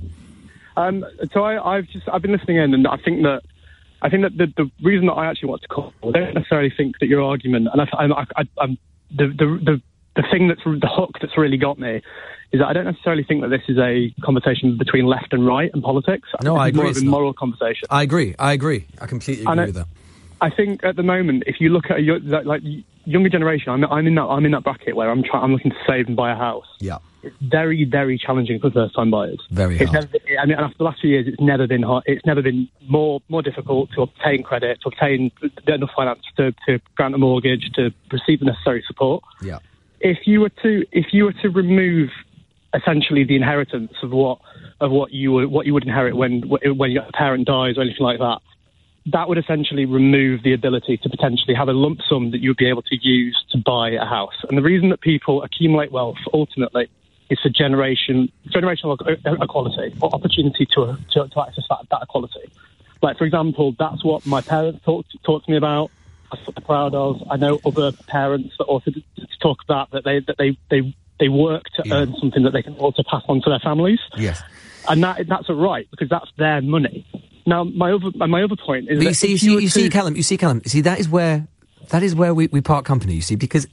So I've been listening in, and I think that the reason that I actually want to call, I don't necessarily think that your argument, and the thing that's the hook that's really got me is that I don't necessarily think that this is a conversation between left and right and politics. No, I agree. It's more of a moral conversation. I agree. I completely agree with that. I think at the moment, if you look at younger generation, I'm in that bracket where I'm looking to save and buy a house. Yeah. It's very, very challenging for first-time buyers. Very hard. After the last few years, it's never been hard. It's never been more difficult to obtain credit, to obtain enough finance to grant a mortgage, to receive the necessary support. Yeah. If you were to remove essentially the inheritance of what you would inherit when your parent dies or anything like that, that would essentially remove the ability to potentially have a lump sum that you would be able to use to buy a house. And the reason that people accumulate wealth ultimately is for generational equality, or opportunity to access that equality. Like, for example, that's what my parents talked to me about. That's what they're proud of. I know other parents that also talk about that they work to earn something that they can also pass on to their families. Yes, and that's a right because that's their money. Now, my other point is that you see, Callum. You see, that is where we part company. You see, because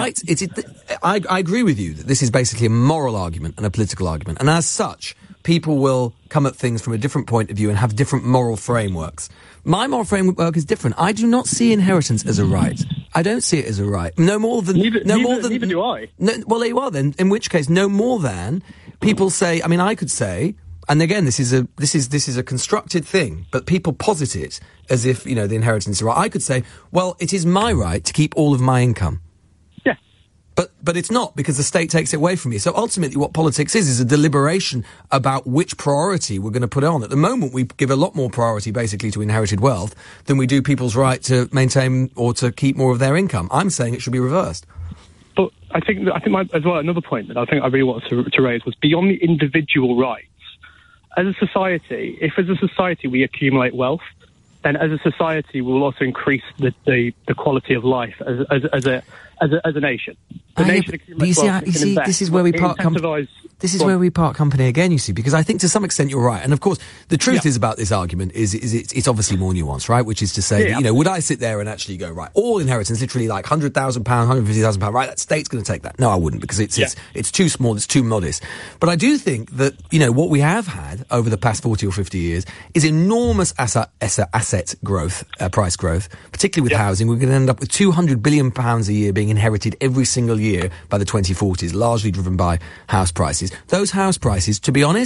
I agree with you that this is basically a moral argument and a political argument, and as such, people will come at things from a different point of view and have different moral frameworks. My moral framework is different. I do not see inheritance as a right. I don't see it as a right. No more than neither do I. No, well, there you are then. In which case, no more than people say. I mean, I could say. And again, this is a constructed thing, but people posit it as if, the inheritance is right. I could say, well, it is my right to keep all of my income. Yeah. But it's not, because the state takes it away from me. So ultimately what politics is a deliberation about which priority we're going to put on. At the moment, we give a lot more priority basically to inherited wealth than we do people's right to maintain or to keep more of their income. I'm saying it should be reversed. But I think as well, another point that I think I really wanted to raise was beyond the individual rights. As a society, if as a society we accumulate wealth, then as a society we will also increase the quality of life as a nation. The nation accumulates wealth. You see, this is where we part company. This is where we part company again, you see, because I think to some extent you're right. And of course, the truth is about this argument is it's obviously more nuanced, right? Which is to say, that, would I sit there and actually go, right, all inheritance, literally like £100,000, £150,000, right? That state's going to take that. No, I wouldn't, because it's too small, it's too modest. But I do think that, what we have had over the past 40 or 50 years is enormous asset growth, price growth, particularly with housing. We're going to end up with £200 billion a year being inherited every single year by the 2040s, largely driven by house prices. Those house prices, to be honest,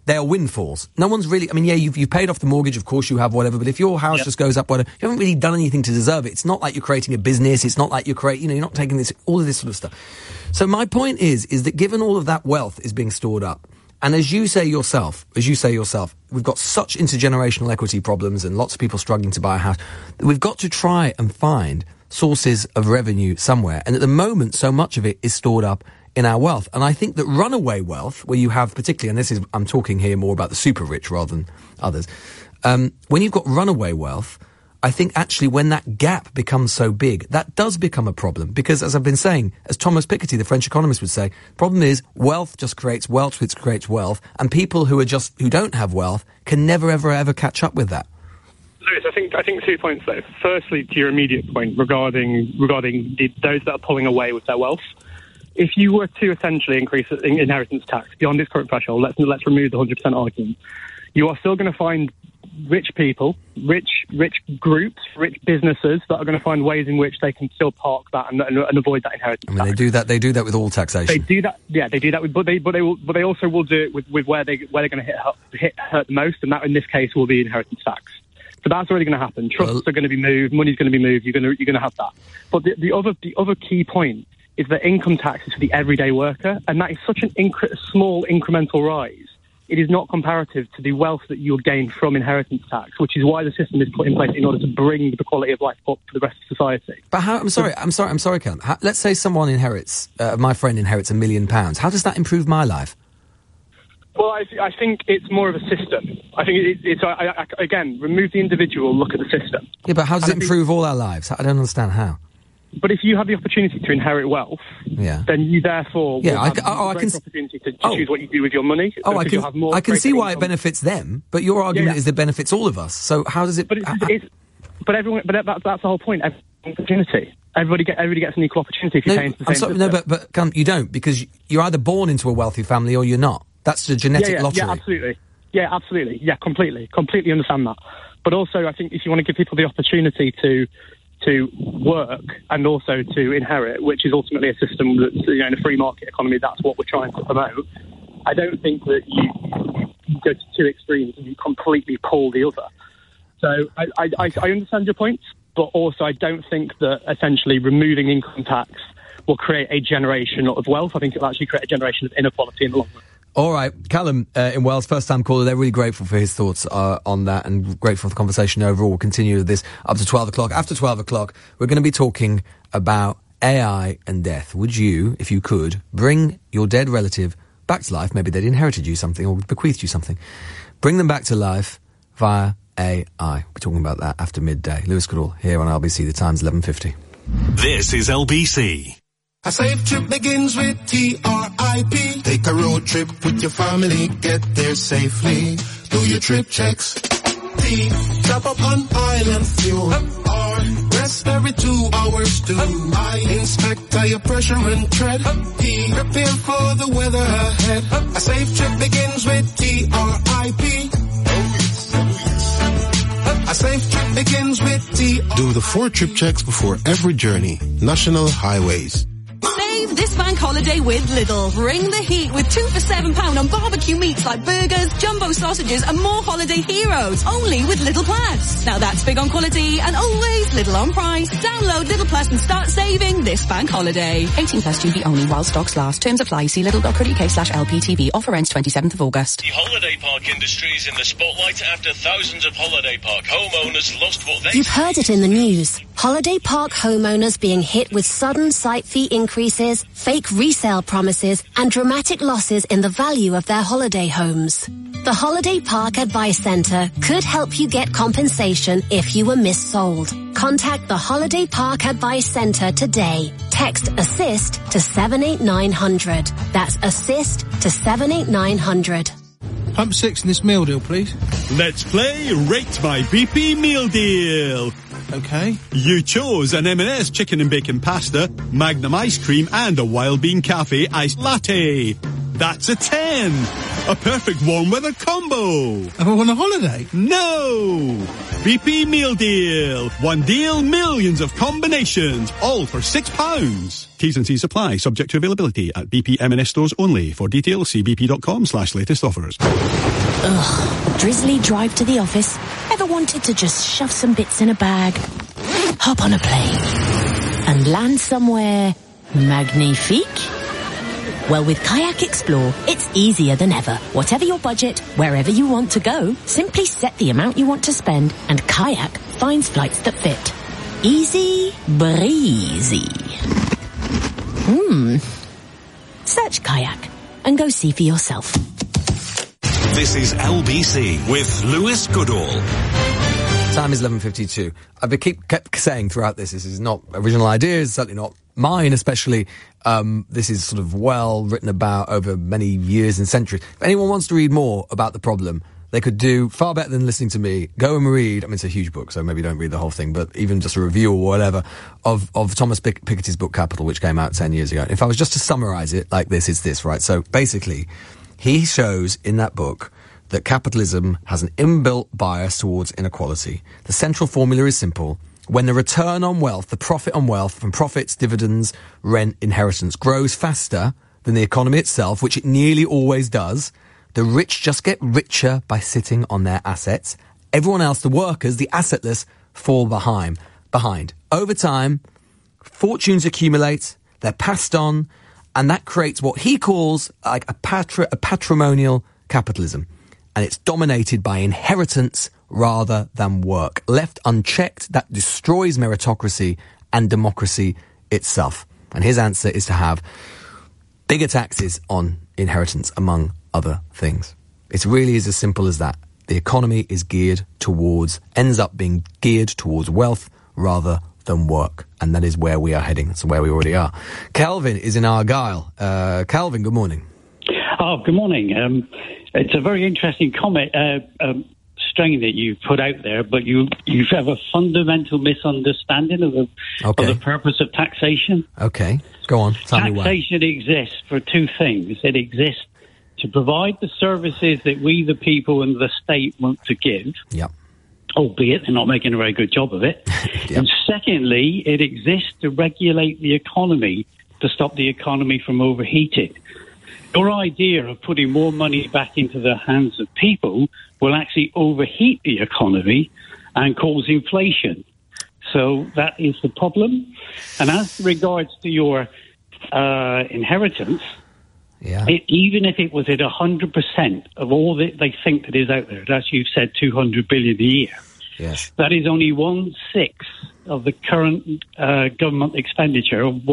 they are windfalls. No one's really, I mean, yeah, you've paid off the mortgage, of course you have, whatever, but if your house just goes up, whatever, you haven't really done anything to deserve it. It's not like you're creating a business, it's not like you're you're not taking this, all of this sort of stuff. So my point is that given all of that wealth is being stored up, and as you say yourself, we've got such intergenerational equity problems and lots of people struggling to buy a house, that we've got to try and find sources of revenue somewhere. And at the moment, so much of it is stored up in our wealth. And I think that runaway wealth, where you have particularly, and I'm talking here more about the super rich rather than others, when you've got runaway wealth, I think actually when that gap becomes so big, that does become a problem. Because as I've been saying, as Thomas Piketty, the French economist, would say, problem is wealth just creates wealth, which creates wealth, and people who don't have wealth can never, ever, ever catch up with that. Lewis, I think 2 points there. Firstly, to your immediate point regarding those that are pulling away with their wealth. If you were to essentially increase inheritance tax beyond its current threshold, let's remove the 100% argument, you are still going to find rich people, rich groups, rich businesses that are going to find ways in which they can still park that and avoid that inheritance tax. I mean, they do that with all taxation. They do that, yeah, they do that with, but they also will do it with where they're going to hurt the most, and that in this case will be inheritance tax. So that's already going to happen. Trusts are going to be moved, money's going to be moved. You're going to have that. But the other key point is that income tax is for the everyday worker, and that is such an small incremental rise. It is not comparative to the wealth that you'll gain from inheritance tax, which is why the system is put in place in order to bring the quality of life up for the rest of society. But how? I'm sorry, Callum. Let's say someone inherits, my friend inherits £1 million. How does that improve my life? Well, I think it's more of a system. I think again, remove the individual, look at the system. Yeah, but how does it improve all our lives? I don't understand how. But if you have the opportunity to inherit wealth, then you therefore will have the opportunity to choose what you do with your money. I can see why it benefits them, but your argument is that it benefits all of us. So how does it? But that's the whole point. Opportunity. Everybody gets an equal opportunity if you pay into the same system. But you don't, because you're either born into a wealthy family or you're not. That's the genetic lottery. Yeah, absolutely. Yeah, completely understand that. But also, I think if you want to give people the opportunity to work and also to inherit, which is ultimately a system that's, in a free market economy, that's what we're trying to promote. I don't think that you go to two extremes and you completely pull the other. So I understand your points, but also I don't think that essentially removing income tax will create a generation of wealth. I think it'll actually create a generation of inequality in the long run. All right, Callum in Wales, first-time caller. They're really grateful for his thoughts on that and grateful for the conversation overall. We'll continue this up to 12 o'clock. After 12 o'clock, we're going to be talking about AI and death. Would you, if you could, bring your dead relative back to life? Maybe they'd inherited you something or bequeathed you something. Bring them back to life via AI. We're talking about that after midday. Lewis Goodall here on LBC. The time's 11:50. This is LBC. A safe trip begins with TRIP. Take a road trip with your family, get there safely. Do your trip checks. T, top up on island fuel. R, rest every 2 hours too. I, inspect tire pressure and tread. P, prepare for the weather ahead. A safe trip begins with TRIP. A safe trip begins with T. Do the 4 trip checks before every journey. National Highways. Save this bank holiday with Lidl. Bring the heat with 2 for £7 on barbecue meats like burgers, jumbo sausages and more holiday heroes. Only with Lidl Plus. Now that's big on quality and always Lidl on price. Download Lidl Plus and start saving this bank holiday. 18 plus GB only while stocks last. Terms apply. See lidl.co.uk/LPTV. Offer ends 27th of August. The holiday park industry is in the spotlight after thousands of holiday park homeowners lost what they... You've heard it in the news. Holiday park homeowners being hit with sudden site fee increases, fake resale promises, and dramatic losses in the value of their holiday homes. The Holiday Park Advice Centre could help you get compensation if you were missold. Contact the Holiday Park Advice Centre today. Text ASSIST to 78900. That's ASSIST to 78900. Pump 6 in this meal deal, please. Let's play Rate My BP Meal Deal. Okay. You chose an M&S chicken and bacon pasta, Magnum ice cream and a Wild Bean Cafe iced latte. That's a 10. A perfect warm weather combo. Am I on a holiday? No! BP Meal Deal. One deal, millions of combinations, all for £6. T's and C's apply, subject to availability at BP M&S stores only. For details, see bp.com/latest offers. Ugh, drizzly drive to the office. Ever wanted to just shove some bits in a bag, hop on a plane, and land somewhere magnifique? Well, with Kayak Explore, it's easier than ever. Whatever your budget, wherever you want to go, simply set the amount you want to spend, and Kayak finds flights that fit. Easy breezy. Search Kayak and go see for yourself. This is LBC with Lewis Goodall. Time is 11:52. I've kept saying throughout this is not original ideas, certainly not mine especially. This is sort of well written about over many years and centuries. If anyone wants to read more about the problem, they could do far better than listening to me. Go and read, I mean, it's a huge book, so maybe don't read the whole thing, but even just a review or whatever of Thomas Piketty's book Capital, which came out 10 years ago. If I was just to summarize it like this, it's this, right? So basically, he shows in that book that capitalism has an inbuilt bias towards inequality. The central formula is simple. When the return on wealth, the profit on wealth from profits, dividends, rent, inheritance grows faster than the economy itself, which it nearly always does, the rich just get richer by sitting on their assets. Everyone else, the workers, the assetless, fall behind. Over time, fortunes accumulate, they're passed on, and that creates what he calls like a patrimonial capitalism. And it's dominated by inheritance rather than work. Left unchecked, that destroys meritocracy and democracy itself. And his answer is to have bigger taxes on inheritance, among other things. It really is as simple as that. The economy is ends up being geared towards wealth rather than work. And that is where we are heading. That's where we already are. Calvin is in Argyll. Calvin, good morning. Oh, good morning. It's a very interesting comment, strain that you put out there, but you have a fundamental misunderstanding of the purpose of taxation. Okay, go on. Tell me why. Taxation exists for two things. It exists to provide the services that we, the people, and the state want to give. Yep. Albeit they're not making a very good job of it. Yep. And secondly, it exists to regulate the economy, to stop the economy from overheating. Your idea of putting more money back into the hands of people will actually overheat the economy and cause inflation. So that is the problem. And as regards to your inheritance, even if it was at 100% of all that they think that is out there, as you've said, 200 billion a year, yes, that is only 1/6 of the current government expenditure of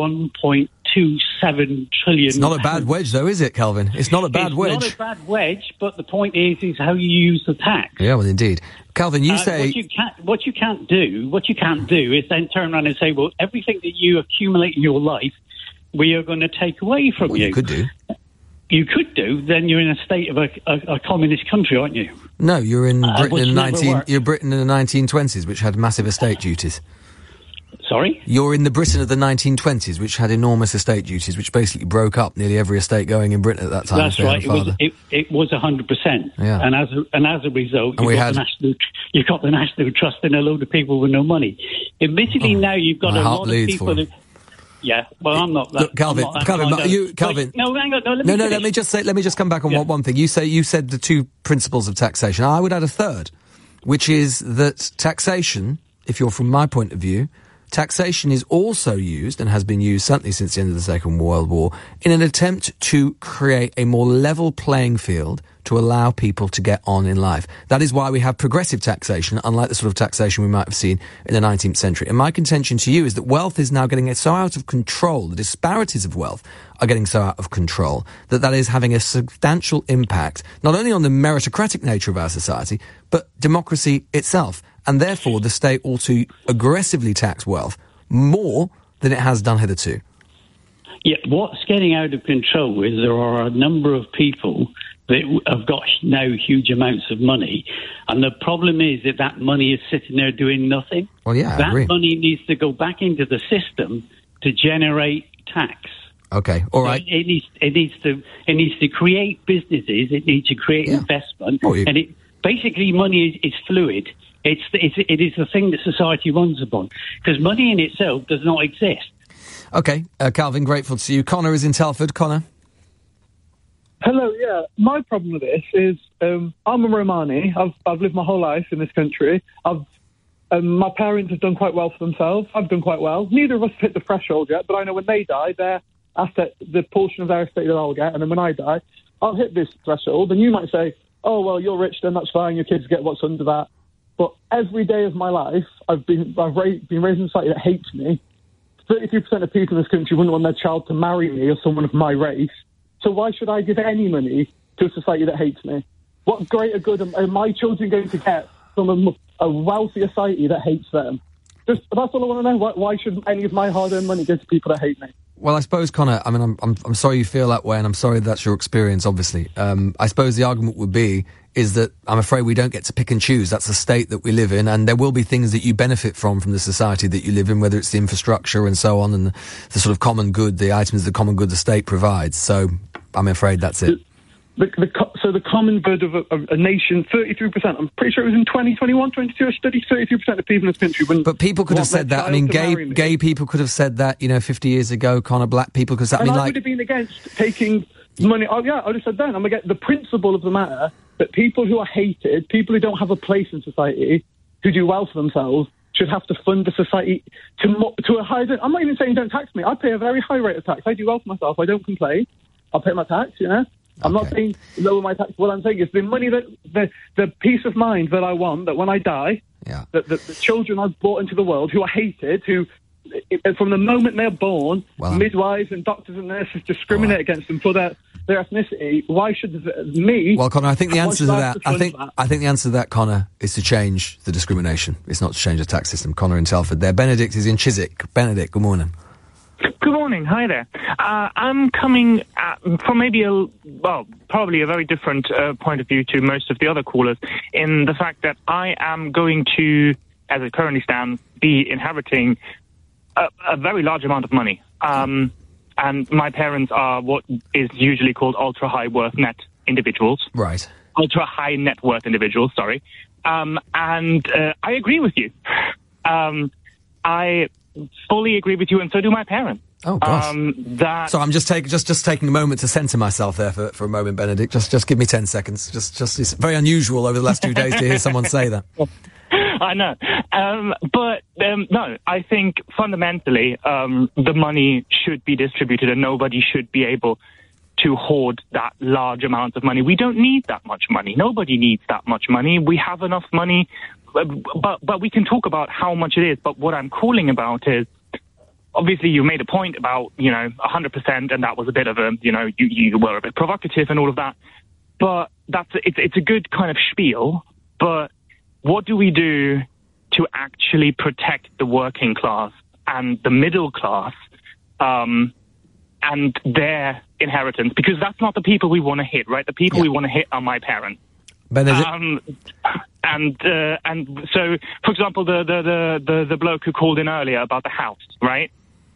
1.27 trillion. It's not a bad wedge, though, is it, Calvin? It's not a bad wedge. It's not a bad wedge, but the point is how you use the tax. Yeah, well, indeed. Calvin, you say... What you can't do is then turn around and say, well, everything that you accumulate in your life, we are going to take away from you. You could do. You could do. Then you're in a state of a communist country, aren't you? No, you're in Britain in the Britain in the 1920s, which had massive estate duties. Sorry? You're in the Britain of the 1920s, which had enormous estate duties, which basically broke up nearly every estate going in Britain at that time. That's right. It was 100%. Yeah. And as a result, you got the National Trust and a load of people with no money. Admittedly, now you've got a lot of people that... Yeah, well, I'm not that. Look, Calvin, Calvin. No, hang on. Let me just come back on one thing. You said the two principles of taxation. I would add a third, which is that taxation, if you're from my point of view, taxation is also used, and has been used certainly since the end of the Second World War, in an attempt to create a more level playing field to allow people to get on in life. That is why we have progressive taxation, unlike the sort of taxation we might have seen in the 19th century. And my contention to you is that wealth is now getting so out of control, the disparities of wealth are getting so out of control, that is having a substantial impact, not only on the meritocratic nature of our society, but democracy itself. And therefore, the state ought to aggressively tax wealth more than it has done hitherto. Yeah, what's getting out of control is there are a number of people that have got now huge amounts of money, and the problem is that money is sitting there doing nothing. Well, yeah, that money needs to go back into the system to generate tax. Okay, all right. So it needs to create businesses. It needs to create investment, and it basically money is fluid. It is the thing that society runs upon, because money in itself does not exist. Okay, Calvin, grateful to you. Connor is in Telford. Connor. Hello, yeah. My problem with this is I'm a Romani. I've lived my whole life in this country. My parents have done quite well for themselves. I've done quite well. Neither of us hit the threshold yet, but I know when they die, their asset, the portion of their estate that I'll get, and then when I die, I'll hit this threshold. And you might say, oh, well, you're rich, then that's fine. Your kids get what's under that. But every day of my life, I've been raised in a society that hates me. 32% of people in this country wouldn't want their child to marry me or someone of my race. So why should I give any money to a society that hates me? What greater good are my children going to get from a wealthy society that hates them? That's all I want to know. Why should any of my hard-earned money go to people that hate me? Well, I suppose, Connor, I mean, I'm sorry you feel that way, and I'm sorry that's your experience, obviously. I suppose the argument would be is that I'm afraid we don't get to pick and choose. That's the state that we live in, and there will be things that you benefit from the society that you live in, whether it's the infrastructure and so on, and the sort of common good, the items, the common good the state provides. So I'm afraid that's it. So the common good of a nation, 33%. I'm pretty sure it was in 2021, 22, a study, 33% of people in this country wouldn't. But people could have said that. I mean, gay people could have said that, 50 years ago. Connor, black people could have said. I would have been against taking money. Oh yeah, I would have said then. I'm against the principle of the matter that people who are hated, people who don't have a place in society, who do well for themselves, should have to fund the society to a higher. I'm not even saying don't tax me. I pay a very high rate of tax. I do well for myself. I don't complain. I'll pay my tax. I'm not saying lower my tax. What I'm saying is the money that the peace of mind that I want, that when I die, that the children I've brought into the world who are hated, who from the moment they're born, midwives and doctors and nurses discriminate against them for their ethnicity. Why should me? Well, Connor, I think the answer to that, I think the answer to that, Connor, is to change the discrimination. It's not to change the tax system. Connor in Telford there. Benedict is in Chiswick. Benedict, good morning. Good morning. Hi there. I'm coming from probably a very different point of view to most of the other callers, in the fact that I am going to, as it currently stands, be inheriting a very large amount of money. And my parents are what is usually called ultra-high worth net individuals. Right. Ultra-high net worth individuals, sorry. And I agree with you. I fully agree with you, and so do my parents. Oh gosh! So I'm just taking a moment to centre myself there for a moment, Benedict. Just give me 10 seconds. Just it's very unusual over the last 2 days to hear someone say that. I know, but no. I think fundamentally the money should be distributed, and nobody should be able to hoard that large amount of money. We don't need that much money. Nobody needs that much money. We have enough money. But we can talk about how much it is. But what I'm calling about is, obviously you made a point about, 100%, and that was a bit of a, you were a bit provocative and all of that. But it's a good kind of spiel. But what do we do to actually protect the working class and the middle class and their inheritance? Because that's not the people we want to hit, right? The people we want to hit are my parents. Benedict? And so, for example, the bloke who called in earlier about the house, right?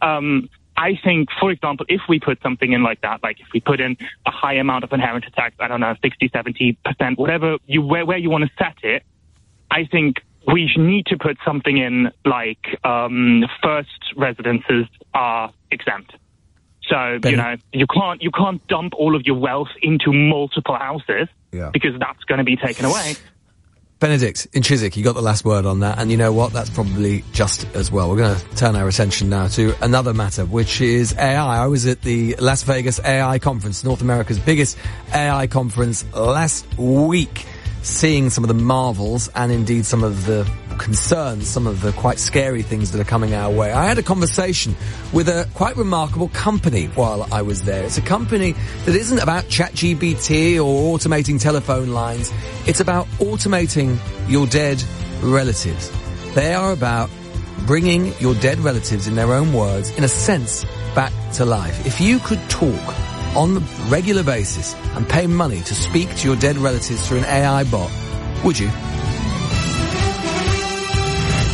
I think, for example, if we put something in like that, like if we put in a high amount of inheritance tax, I don't know, 60, 70%, whatever where you want to set it, I think we need to put something in like first residences are exempt. So, you can't dump all of your wealth into multiple houses because that's going to be taken away. Benedict, in Chiswick, you got the last word on that, and you know what? That's probably just as well. We're going to turn our attention now to another matter, which is AI. I was at the Las Vegas AI conference, North America's biggest AI conference last week, seeing some of the marvels and indeed some of the concerns, some of the quite scary things that are coming our way. I had a conversation with a quite remarkable company while I was there. It's a company that isn't about ChatGPT or automating telephone lines. It's about automating your dead relatives. They are about bringing your dead relatives, in their own words, in a sense, back to life. If you could talk on a regular basis and pay money to speak to your dead relatives through an AI bot, would you?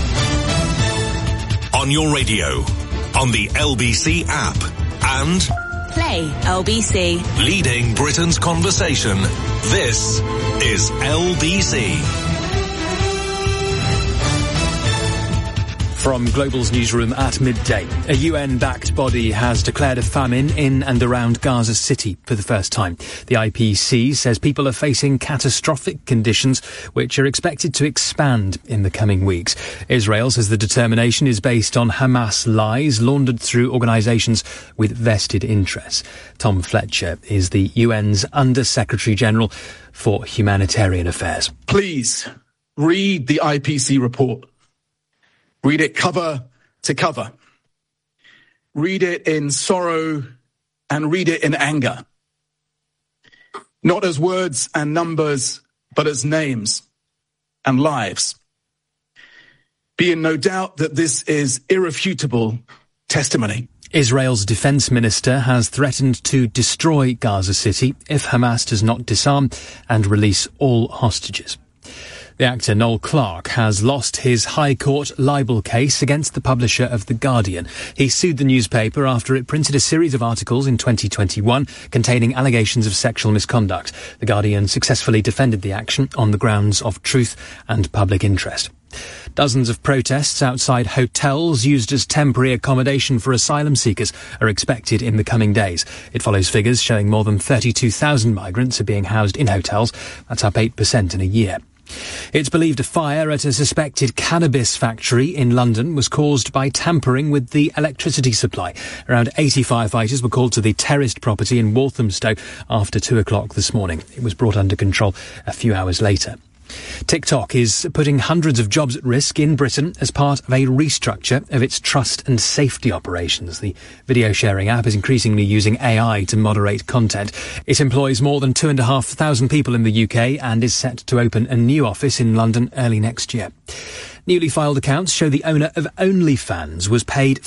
On your radio, on the LBC app, and Hey, LBC. Leading Britain's conversation. This is LBC. From Global's newsroom at midday, a UN-backed body has declared a famine in and around Gaza City for the first time. The IPC says people are facing catastrophic conditions which are expected to expand in the coming weeks. Israel says the determination is based on Hamas lies laundered through organisations with vested interests. Tom Fletcher is the UN's Under-Secretary-General for Humanitarian Affairs. Please read the IPC report. Read it cover to cover. Read it in sorrow and read it in anger. Not as words and numbers, but as names and lives. Be in no doubt that this is irrefutable testimony. Israel's defence minister has threatened to destroy Gaza City if Hamas does not disarm and release all hostages. The actor Noel Clarke has lost his High Court libel case against the publisher of The Guardian. He sued the newspaper after it printed a series of articles in 2021 containing allegations of sexual misconduct. The Guardian successfully defended the action on the grounds of truth and public interest. Dozens of protests outside hotels used as temporary accommodation for asylum seekers are expected in the coming days. It follows figures showing more than 32,000 migrants are being housed in hotels. That's up 8% in a year. It's believed a fire at a suspected cannabis factory in London was caused by tampering with the electricity supply. Around 80 firefighters were called to the terraced property in Walthamstow after 2 o'clock this morning. It was brought under control a few hours later. TikTok is putting hundreds of jobs at risk in Britain as part of a restructure of its trust and safety operations. The video sharing app is increasingly using AI to moderate content. It employs more than 2,500 people in the UK and is set to open a new office in London early next year. Newly filed accounts show the owner of OnlyFans was paid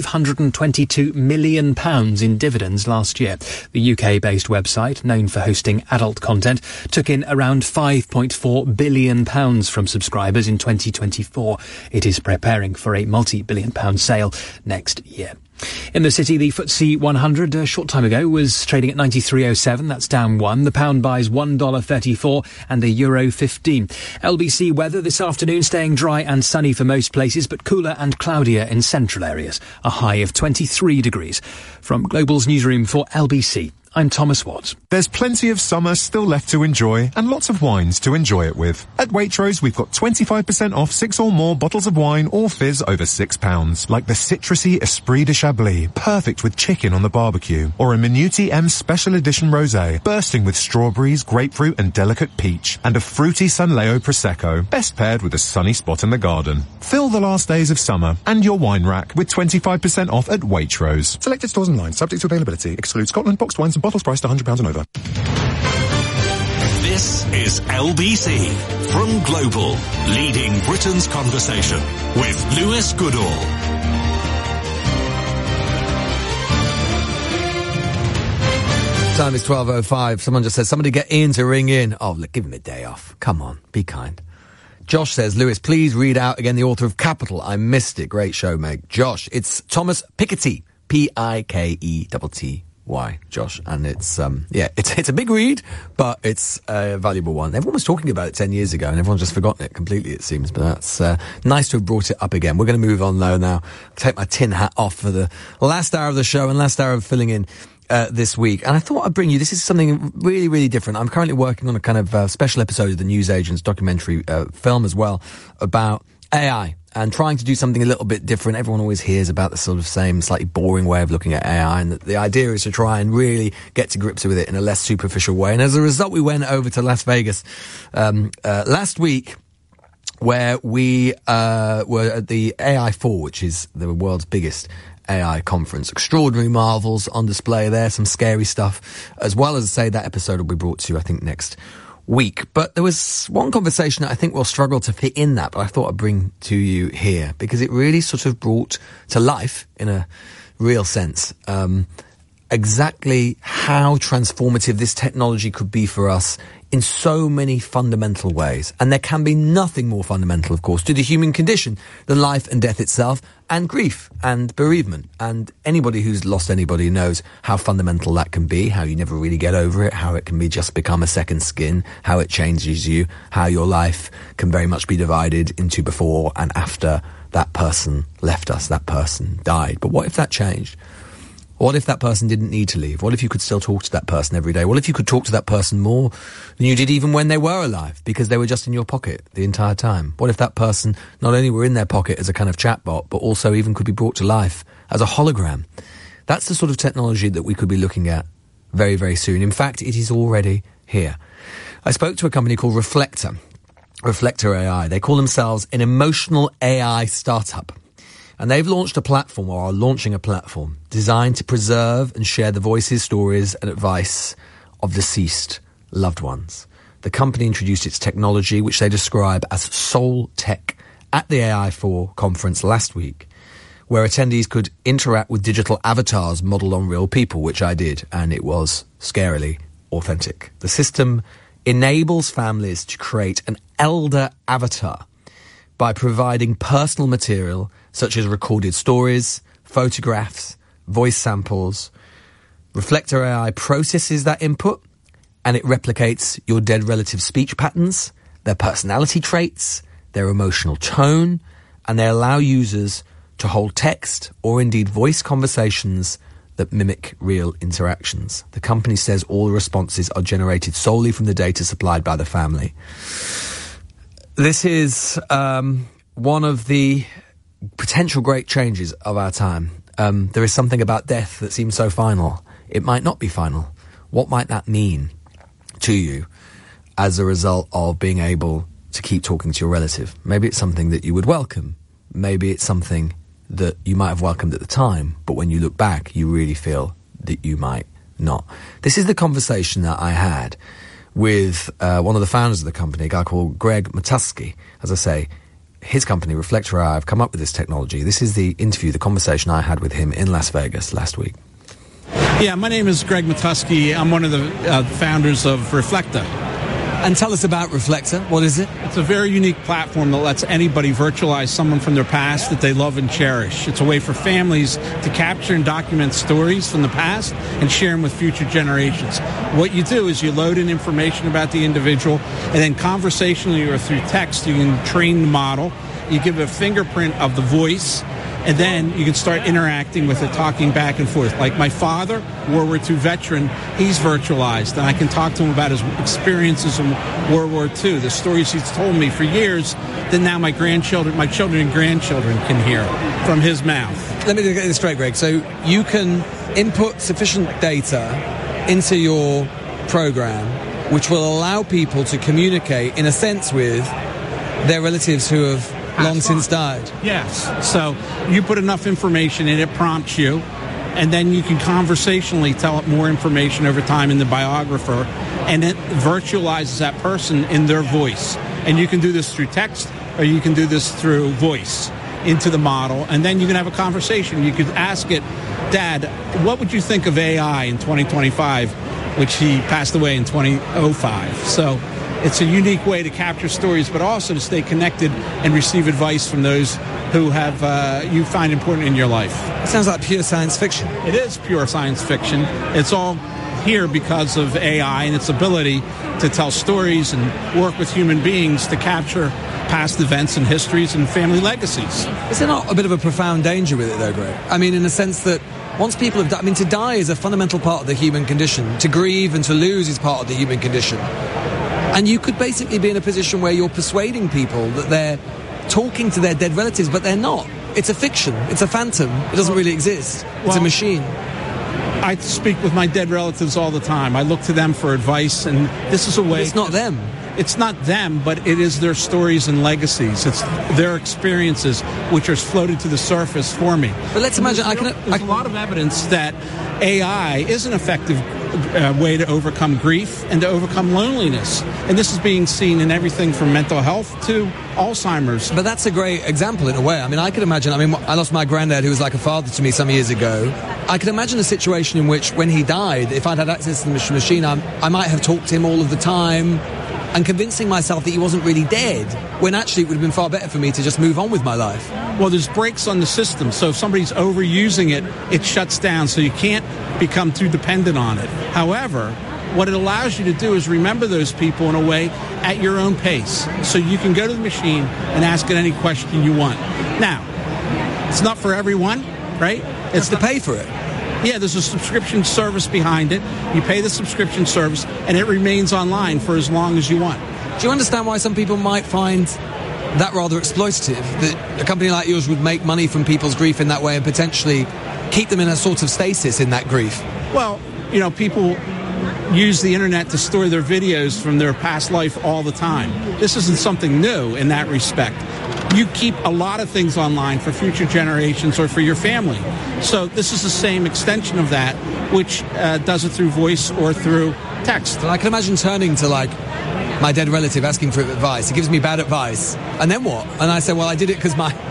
£522 million in dividends last year. The UK-based website, known for hosting adult content, took in around £5.4 billion from subscribers in 2024. It is preparing for a multi-billion-pound sale next year. In the city, the FTSE 100 a short time ago was trading at 93.07. That's down 1. The pound buys $1.34 and the euro 15. LBC weather this afternoon staying dry and sunny for most places, but cooler and cloudier in central areas. A high of 23 degrees. From Global's newsroom for LBC, I'm Thomas Watts. There's plenty of summer still left to enjoy and lots of wines to enjoy it with. At Waitrose, we've got 25% off 6 or more bottles of wine or fizz over £6. Like the citrusy Esprit de Chablis, perfect with chicken on the barbecue. Or a Minuti M Special Edition Rosé, bursting with strawberries, grapefruit and delicate peach. And a fruity Sanleo Prosecco, best paired with a sunny spot in the garden. Fill the last days of summer and your wine rack with 25% off at Waitrose. Selected stores online, subject to availability. Exclude Scotland boxed wines and bottles priced £100 and over. This is LBC from Global, leading Britain's conversation with Lewis Goodall. Time is 12:05. Someone just said, somebody get Ian to ring in. Oh, look, give him a day off. Come on, be kind. Josh says, Lewis, please read out again the author of Capital. I missed it. Great show, Meg. Josh, it's Thomas Piketty. Piketty. Why, Josh? And it's a big read, but it's a valuable one. Everyone was talking about it 10 years ago, and everyone's just forgotten it completely, it seems. But that's nice to have brought it up again. We're going to move on, though, now. Take my tin hat off for the last hour of the show and last hour of filling in this week. And I thought I'd bring you, this is something really, really different. I'm currently working on a kind of special episode of the Newsagents documentary film as well about AI. And trying to do something a little bit different. Everyone always hears about the sort of same slightly boring way of looking at AI, and the idea is to try and really get to grips with it in a less superficial way. And as a result, we went over to Las Vegas last week, where we were at the AI4, which is the world's biggest AI conference. Extraordinary marvels on display there, some scary stuff, as well as, I say, that episode will be brought to you, I think, next week. But there was one conversation that I think will struggle to fit in that, but I thought I'd bring to you here, because it really sort of brought to life, in a real sense, exactly how transformative this technology could be for us in so many fundamental ways. And there can be nothing more fundamental, of course, to the human condition than life and death itself, and grief and bereavement. And anybody who's lost anybody knows how fundamental that can be, how you never really get over it, how it can be just become a second skin, how it changes you, how your life can very much be divided into before and after that person left us, that person died. But what if that changed? What if that person didn't need to leave? What if you could still talk to that person every day? What if you could talk to that person more than you did even when they were alive, because they were just in your pocket the entire time? What if that person not only were in their pocket as a kind of chatbot, but also even could be brought to life as a hologram? That's the sort of technology that we could be looking at very, very soon. In fact, it is already here. I spoke to a company called Reflector AI. They call themselves an emotional AI startup. And they've launched a platform, or are launching a platform, designed to preserve and share the voices, stories and advice of deceased loved ones. The company introduced its technology, which they describe as Soul Tech, at the AI4 conference last week, where attendees could interact with digital avatars modelled on real people, which I did, and it was scarily authentic. The system enables families to create an elder avatar by providing personal material such as recorded stories, photographs, voice samples. Reflector AI processes that input and it replicates your dead relative's speech patterns, their personality traits, their emotional tone, and they allow users to hold text or indeed voice conversations that mimic real interactions. The company says all responses are generated solely from the data supplied by the family. This is one of the potential great changes of our time. There is something about death that seems so final. It might not be final. What might that mean to you as a result of being able to keep talking to your relative? Maybe it's something that you would welcome. Maybe it's something that you might have welcomed at the time, but when you look back, you really feel that you might not. This is the conversation that I had with one of the founders of the company, a guy called Greg Matusky. As I say, his company, Reflector AI, have come up with this technology. This is the interview, the conversation I had with him in Las Vegas last week. Yeah, my name is Greg Matusky. I'm one of the founders of Reflector. And tell us about Reflector. What is it? It's a very unique platform that lets anybody virtualize someone from their past that they love and cherish. It's a way for families to capture and document stories from the past and share them with future generations. What you do is you load in information about the individual, and then conversationally or through text, you can train the model. You give it a fingerprint of the voice, and then you can start interacting with it, talking back and forth. Like my father, World War II veteran, he's virtualized, and I can talk to him about his experiences in World War II, the stories he's told me for years, that now my children and grandchildren can hear from his mouth. Let me get this straight, Greg. So you can input sufficient data into your program, which will allow people to communicate, in a sense, with their relatives who have long since died. Yes. So you put enough information in, it prompts you, and then you can conversationally tell it more information over time in the biographer, and it virtualizes that person in their voice. And you can do this through text, or you can do this through voice into the model, and then you can have a conversation. You could ask it, Dad, what would you think of AI in 2025, which he passed away in 2005. So it's a unique way to capture stories, but also to stay connected and receive advice from those who have you find important in your life. It sounds like pure science fiction. It is pure science fiction. It's all here because of AI and its ability to tell stories and work with human beings to capture past events and histories and family legacies. Is there not a bit of a profound danger with it, though, Greg? I mean, in the sense that once people have died, I mean, to die is a fundamental part of the human condition. To grieve and to lose is part of the human condition. And you could basically be in a position where you're persuading people that they're talking to their dead relatives, but they're not. It's a fiction. It's a phantom. It doesn't really exist. It's a machine. I speak with my dead relatives all the time. I look to them for advice, and this is a way... But it's not them. It's not them, but it is their stories and legacies. It's their experiences which are floated to the surface for me. But let's imagine... There's a lot of evidence that AI is an effective way to overcome grief and to overcome loneliness. And this is being seen in everything from mental health to Alzheimer's. But that's a great example in a way. I mean, I could imagine, I lost my granddad who was like a father to me some years ago. I could imagine a situation in which when he died, if I'd had access to the machine, I might have talked to him all of the time and convincing myself that he wasn't really dead, when actually it would have been far better for me to just move on with my life. Well, there's brakes on the system, so if somebody's overusing it, it shuts down, so you can't become too dependent on it. However, what it allows you to do is remember those people in a way at your own pace, so you can go to the machine and ask it any question you want. Now, it's not for everyone, right? It's to pay for it. Yeah, there's a subscription service behind it. You pay the subscription service, and it remains online for as long as you want. Do you understand why some people might find that rather exploitative? That a company like yours would make money from people's grief in that way and potentially keep them in a sort of stasis in that grief? Well, people use the internet to store their videos from their past life all the time. This isn't something new in that respect. You keep a lot of things online for future generations or for your family. So this is the same extension of that, which does it through voice or through text. And I can imagine turning to, my dead relative, asking for advice. He gives me bad advice. And then what? And I say, well, I did it because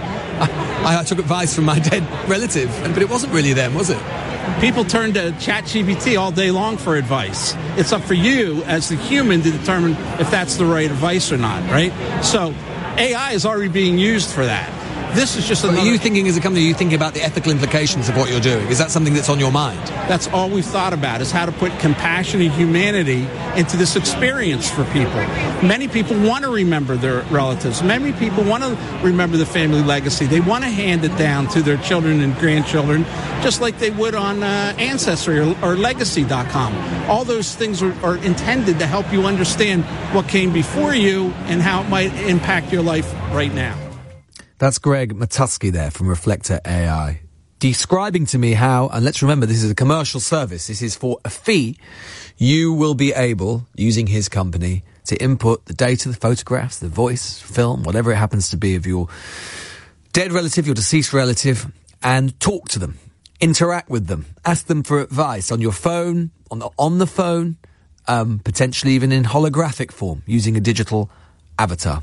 I took advice from my dead relative. But it wasn't really them, was it? People turn to ChatGPT all day long for advice. It's up for you as the human to determine if that's the right advice or not, right? So AI is already being used for that. This is just another... Are you thinking as a company, are you thinking about the ethical implications of what you're doing? Is that something that's on your mind? That's all we've thought about, is how to put compassion and humanity into this experience for people. Many people want to remember their relatives. Many people want to remember the family legacy. They want to hand it down to their children and grandchildren, just like they would on Ancestry or Legacy.com. All those things are intended to help you understand what came before you and how it might impact your life right now. That's Greg Matusky there from Reflector AI, describing to me how, and let's remember this is a commercial service, this is for a fee, you will be able, using his company, to input the data, the photographs, the voice, film, whatever it happens to be of your dead relative, your deceased relative, and talk to them, interact with them, ask them for advice on your phone, on the phone, potentially even in holographic form, using a digital avatar.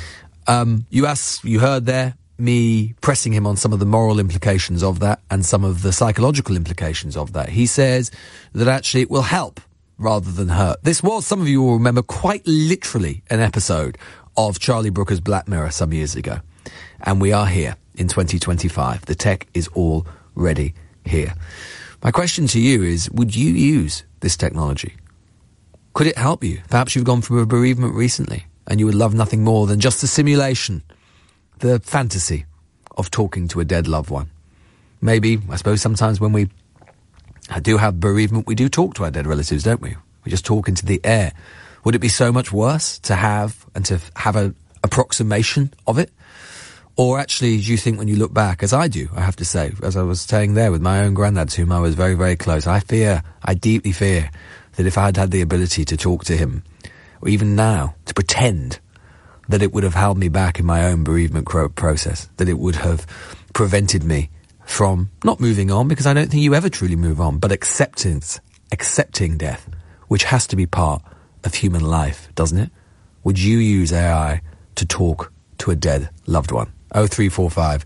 You heard there me pressing him on some of the moral implications of that and some of the psychological implications of that. He says that actually it will help rather than hurt. This was, some of you will remember, quite literally an episode of Charlie Brooker's Black Mirror some years ago. And we are here in 2025. The tech is already here. My question to you is, would you use this technology? Could it help you? Perhaps you've gone through a bereavement recently, and you would love nothing more than just the simulation, the fantasy of talking to a dead loved one. Maybe, I suppose sometimes when we do have bereavement, we do talk to our dead relatives, don't we? We just talk into the air. Would it be so much worse to have an approximation of it? Or actually, do you think when you look back, as I do, I have to say, as I was staying there with my own granddads, whom I was very, very close, I deeply fear that if I had had the ability to talk to him, or even now, to pretend that it would have held me back in my own bereavement process, that it would have prevented me from not moving on, because I don't think you ever truly move on, but accepting death, which has to be part of human life, doesn't it? Would you use AI to talk to a dead loved one? 0345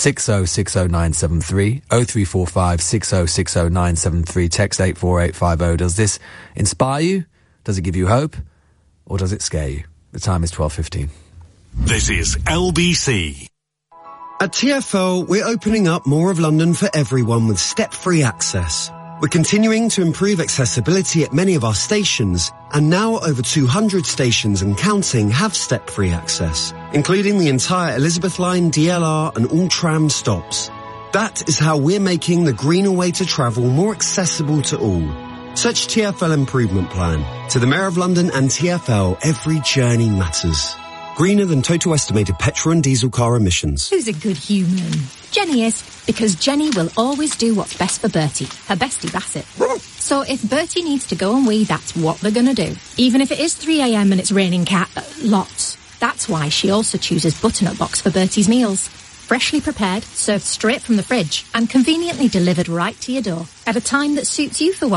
6060973, 0345 6060973, text 84850. Does this inspire you? Does it give you hope? Or does it scare you? The time is 12:15. This is LBC. At TfL, we're opening up more of London for everyone with step-free access. We're continuing to improve accessibility at many of our stations, and now over 200 stations and counting have step-free access, including the entire Elizabeth Line, DLR and all tram stops. That is how we're making the greener way to travel more accessible to all. Search TfL Improvement Plan. To the Mayor of London and TfL, every journey matters. Greener than total estimated petrol and diesel car emissions. Who's a good human? Jenny is, because Jenny will always do what's best for Bertie, her bestie Bassett. So if Bertie needs to go and wee, that's what they're gonna do. Even if it is 3 a.m. and it's raining lots. That's why she also chooses Butternut Box for Bertie's meals. Freshly prepared, served straight from the fridge, and conveniently delivered right to your door at a time that suits you for once.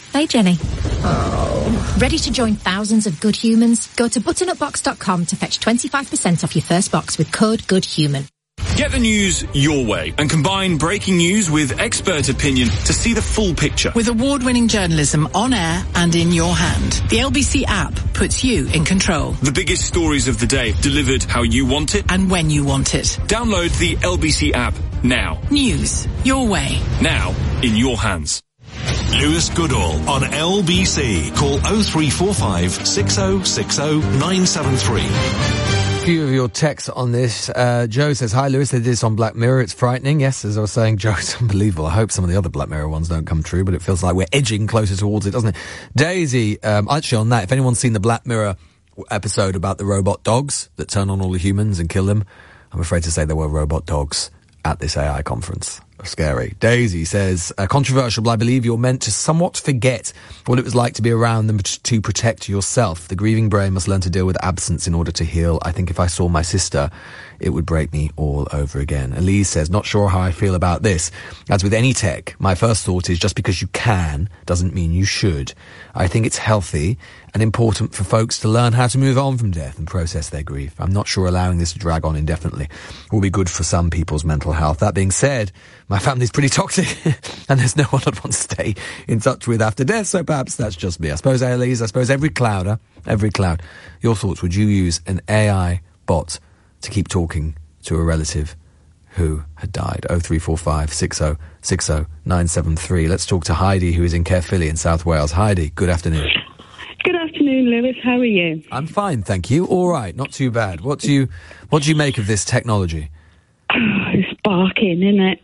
Hey, Jenny. Oh. Ready to join thousands of good humans? Go to buttonupbox.com to fetch 25% off your first box with code GOODHUMAN. Get the news your way and combine breaking news with expert opinion to see the full picture. With award-winning journalism on air and in your hand, the LBC app puts you in control. The biggest stories of the day delivered how you want it and when you want it. Download the LBC app now. News your way. Now in your hands. Lewis Goodall on LBC. Call 0345 6060 973. Few of your texts on this. Joe says, hi Lewis, they did this on Black Mirror, it's frightening. Yes, as I was saying, Joe, it's unbelievable. I hope some of the other Black Mirror ones don't come true, but it feels like we're edging closer towards it, doesn't it? Daisy, actually on that, if anyone's seen the Black Mirror episode about the robot dogs that turn on all the humans and kill them, I'm afraid to say there were robot dogs at this AI conference. Scary. Daisy says, controversial, but I believe you're meant to somewhat forget what it was like to be around them to protect yourself. The grieving brain must learn to deal with absence in order to heal. I think if I saw my sister, it would break me all over again. Elise says, not sure how I feel about this. As with any tech, my first thought is just because you can doesn't mean you should. I think it's healthy and important for folks to learn how to move on from death and process their grief. I'm not sure allowing this to drag on indefinitely will be good for some people's mental health. That being said, my family's pretty toxic and there's no one I'd want to stay in touch with after death, so perhaps that's just me. I suppose, Elise, I suppose every cloud, your thoughts, would you use an AI bot to keep talking to a relative who had died? 0345 6060 973. Let's talk to Heidi, who is in Caerphilly in South Wales. Heidi, good afternoon. Good afternoon, Lewis. How are you? I'm fine, thank you. All right, not too bad. What do you make of this technology? It's barking, isn't it?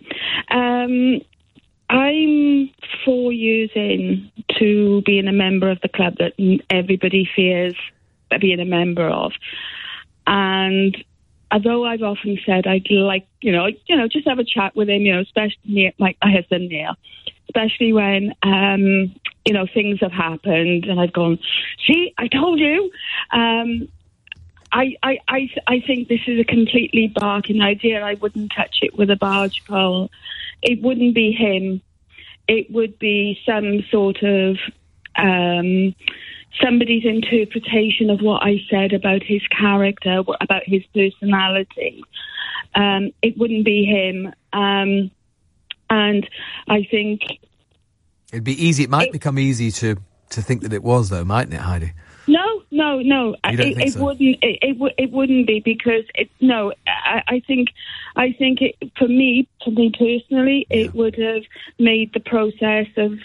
I'm 4 years in to being a member of the club that everybody fears being a member of. And although I've often said I'd like, just have a chat with him, especially my husband Neil, especially when, things have happened and I've gone, see, I told you. I think this is a completely barking idea. I wouldn't touch it with a barge pole. It wouldn't be him. It would be some sort of somebody's interpretation of what I said about his character, about his personality. It wouldn't be him. And I think it'd be easy. It might become easy to think that it was, though, mightn't it, Heidi? No. It wouldn't. It wouldn't be because I think for me personally, it would have made the process of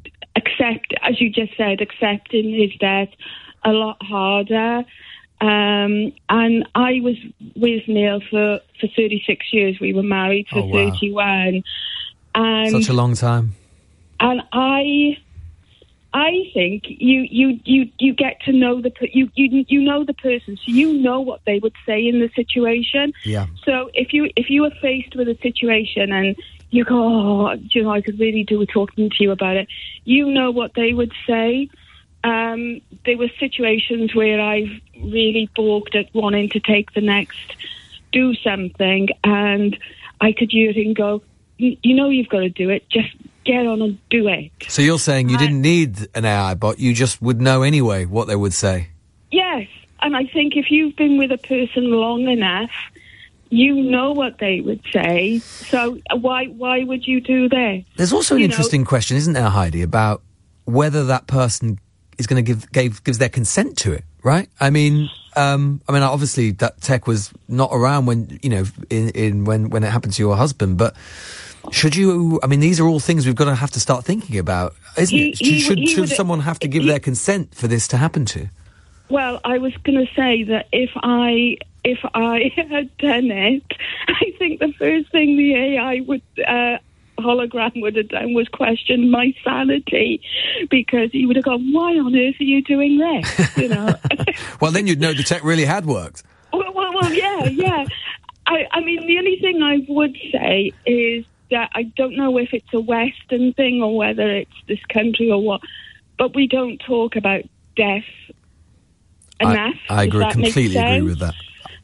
as you just said, accepting his death a lot harder. And I was with Neil for 36 years. We were married for 31. And such a long time. And I think you get to know you know the person, so you know what they would say in the situation. Yeah. So if you were faced with a situation and you go, oh, I could really do with talking to you about it, you know what they would say. There were situations where I've really balked at wanting to take the next, do something, and I could hear him go, you've got to do it, just get on and do it. So you're saying you didn't need an AI bot, you just would know anyway what they would say? Yes, and I think if you've been with a person long enough, you know what they would say, so why would you do that? There's also an interesting question, isn't there, Heidi, about whether that person is going to gives their consent to it, right? I mean, obviously that tech was not around when, when it happened to your husband, but should you, these are all things we've got to have to start thinking about, isn't it? Should someone have to give their consent for this to happen to? Well, I was going to say that if I had done it, I think the first thing the AI hologram would have done was question my sanity, because he would have gone, why on earth are you doing this? Well, then you'd know the tech really had worked. Well, yeah. I mean, the only thing I would say is that I don't know if it's a Western thing or whether it's this country or what, but we don't talk about death enough. I completely agree with that.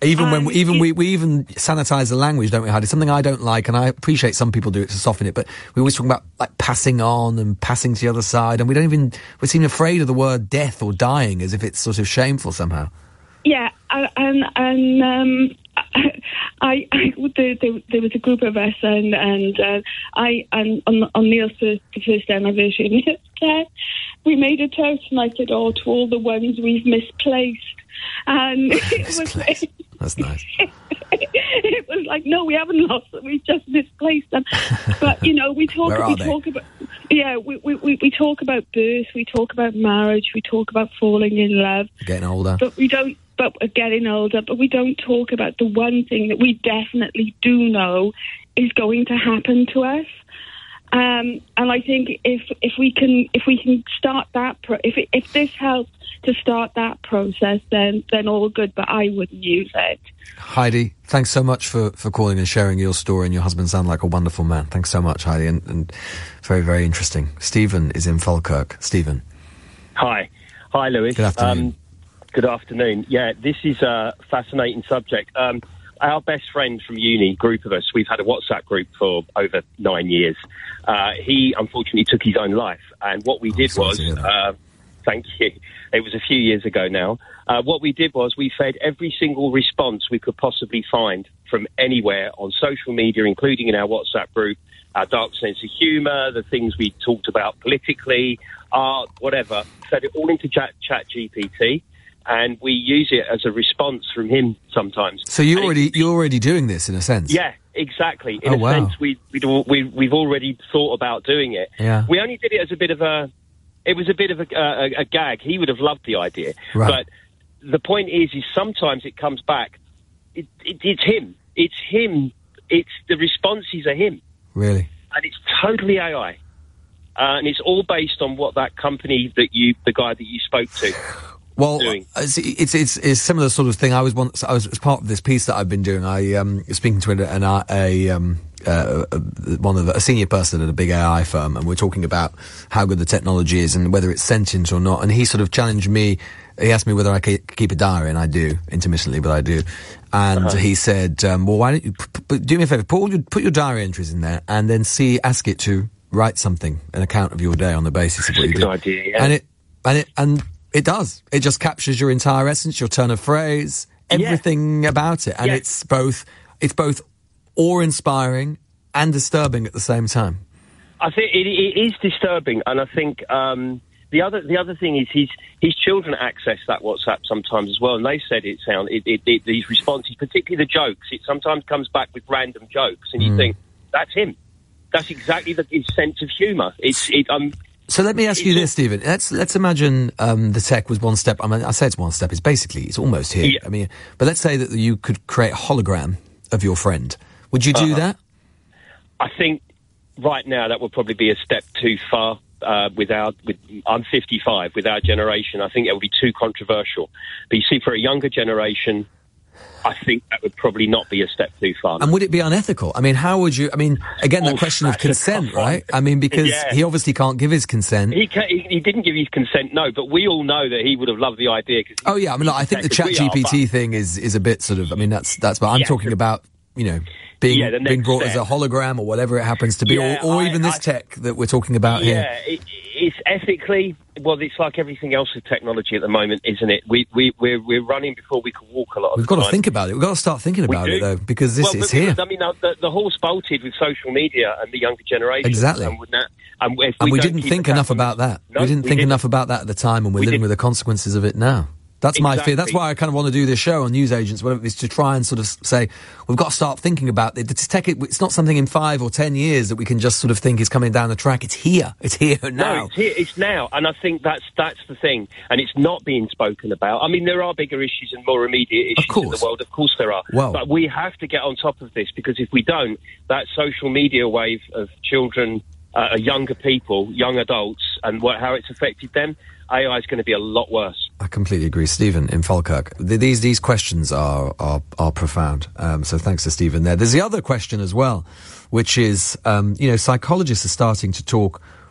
Even when we even sanitize the language, don't we, Heidi? Something I don't like, and I appreciate some people do it to soften it, but we always talk about like passing on and passing to the other side, and we seem afraid of the word death or dying as if it's sort of shameful somehow. Yeah, and there was a group of us, and on Neil's the first anniversary, we made a toast, and I said, "Oh, to all the ones we've misplaced," and that's nice. It was like, no, we haven't lost them; we've just misplaced them. But we talk about we talk about birth, we talk about marriage, we talk about falling in love, getting older, but we don't. But we're getting older, but we don't talk about the one thing that we definitely do know is going to happen to us. And I think if we can start that, if this helps to start that process, then all good. But I wouldn't use it. Heidi, thanks so much for calling and sharing your story. And your husband sounds like a wonderful man. Thanks so much, Heidi, and very, very interesting. Stephen is in Falkirk. Stephen. Hi, Lewis. Good afternoon. Good afternoon. Yeah, this is a fascinating subject. Our best friend from uni, group of us, we've had a WhatsApp group for over 9 years. He unfortunately took his own life. And what we did was, thank you, it was a few years ago now. What we did was we fed every single response we could possibly find from anywhere on social media, including in our WhatsApp group, our dark sense of humour, the things we talked about politically, art, whatever, fed it all into ChatGPT. And we use it as a response from him sometimes. So you're already doing this in a sense. Yeah, exactly. In a sense, we've already thought about doing it. Yeah. We only did it as a bit of a gag. He would have loved the idea, right. But the point is sometimes it comes back. It's him. It's him. It's the responses are him. Really. And it's totally AI, and it's all based on what that company the guy that you spoke to. Well, it's a similar sort of thing. I was as part of this piece that I've been doing. I was speaking to a senior person at a big AI firm, and we're talking about how good the technology is and whether it's sentient or not. And he sort of challenged me. He asked me whether I keep a diary, and I do intermittently, but I do. And he said, "Well, why don't you do me a favor? Put your diary entries in there, and then ask it to write something, an account of your day on the basis of what you do." That's a good idea. Yeah. And it does. It just captures your entire essence, your turn of phrase, everything about it, and it's both awe-inspiring and disturbing at the same time. I think it is disturbing, and I think the other thing is his children access that WhatsApp sometimes as well, and they said these responses, particularly the jokes, it sometimes comes back with random jokes, and you think that's him. That's exactly his sense of humour. So let me ask you this, Stephen. Let's imagine the tech was one step. I mean, I say it's one step. It's almost here. Yeah. I mean, but let's say that you could create a hologram of your friend. Would you do that? I think right now that would probably be a step too far. I'm 55. With our generation, I think it would be too controversial. But you see, for a younger generation, I think that would probably not be a step too far. And would it be unethical? I mean, how would you... I mean, again, that question of consent, right? I mean, because he obviously can't give his consent. He didn't give his consent, no, but we all know that he would have loved the idea. Oh, yeah, I mean, look, I think the ChatGPT thing is a bit sort of... I mean, that's but I'm talking about, being brought as a hologram or whatever it happens to be, or even this tech that we're talking about here. Yeah, it's ethically... Well, it's like everything else with technology at the moment, isn't it? We're running before we can walk a lot of the time. We've got to think about it. We've got to start thinking about it, though, because this is here. I mean, the horse bolted with social media and the younger generation. Exactly. And we didn't think enough about that. No, we didn't think enough about that at the time, and we're living with the consequences of it now. That's my fear. That's why I kind of want to do this show on news agents, whatever, is to try and sort of say, we've got to start thinking about it. It's not something in 5 or 10 years that we can just sort of think is coming down the track. It's here. It's here now. No, it's here. It's now. And I think that's the thing. And it's not being spoken about. I mean, there are bigger issues and more immediate issues in the world. Of course there are. Well, but we have to get on top of this, because if we don't, that social media wave of children, younger people, young adults, and how it's affected them, AI is going to be a lot worse. I completely agree. Stephen in Falkirk. These questions are profound. So thanks to Stephen there. There's the other question as well, which is, psychologists are starting to talk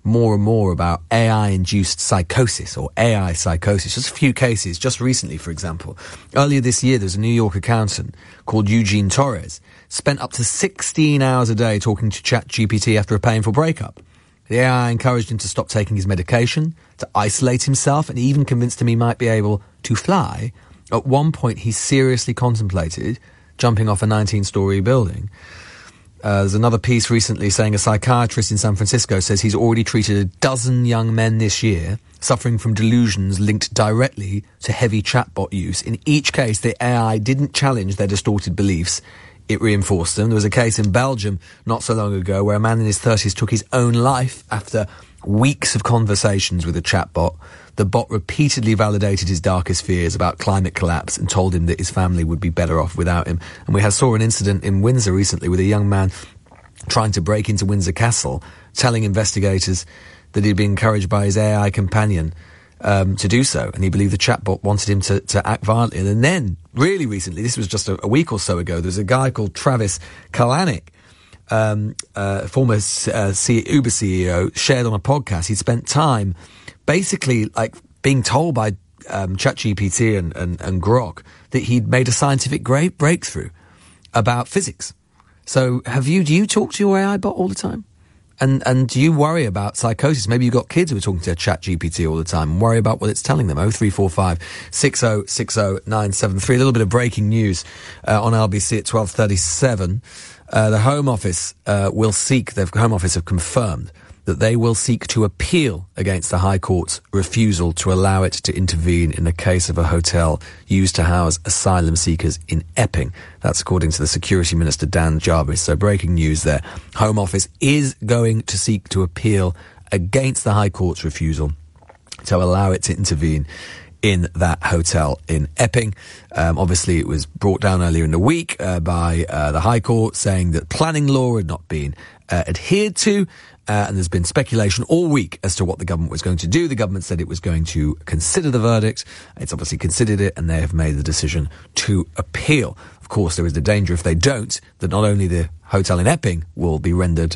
more and more about AI-induced psychosis or AI psychosis. Just a few cases, just recently, for example. Earlier this year, there's a New York accountant called Eugene Torres, spent up to 16 hours a day talking to ChatGPT after a painful breakup. The AI encouraged him to stop taking his medication, to isolate himself, and even convinced him he might be able to fly. At one point, he seriously contemplated jumping off a 19-story building. There's another piece recently saying a psychiatrist in San Francisco says he's already treated a dozen young men this year suffering from delusions linked directly to heavy chatbot use. In each case, the AI didn't challenge their distorted beliefs. It reinforced them. There was a case in Belgium not so long ago where a man in his 30s took his own life after weeks of conversations with a chatbot. The bot repeatedly validated his darkest fears about climate collapse and told him that his family would be better off without him. And we saw an incident in Windsor recently with a young man trying to break into Windsor Castle, telling investigators that he'd been encouraged by his AI companion to do so, and he believed the chatbot wanted him to act violently. And then, really recently, this was just a week or so ago, there's a guy called Travis Kalanick, former Uber CEO, shared on a podcast. He'd spent time basically like being told by ChatGPT and Grok that he'd made a scientific breakthrough about physics. So do you talk to your AI bot all the time? And do you worry about psychosis? Maybe you've got kids who are talking to ChatGPT all the time and worry about what it's telling them. 0345 6060 973. A little bit of breaking news on LBC at 12:37. The Home Office the Home Office have confirmed that they will seek to appeal against the High Court's refusal to allow it to intervene in the case of a hotel used to house asylum seekers in Epping. That's according to the Security Minister, Dan Jarvis. So breaking news there. Home Office is going to seek to appeal against the High Court's refusal to allow it to intervene in that hotel in Epping. Obviously, it was brought down earlier in the week by the High Court, saying that planning law had not been adhered to. And there's been speculation all week as to what the government was going to do. The government said it was going to consider the verdict. It's obviously considered it, and they have made the decision to appeal. Of course, there is the danger if they don't, that not only the hotel in Epping will be rendered,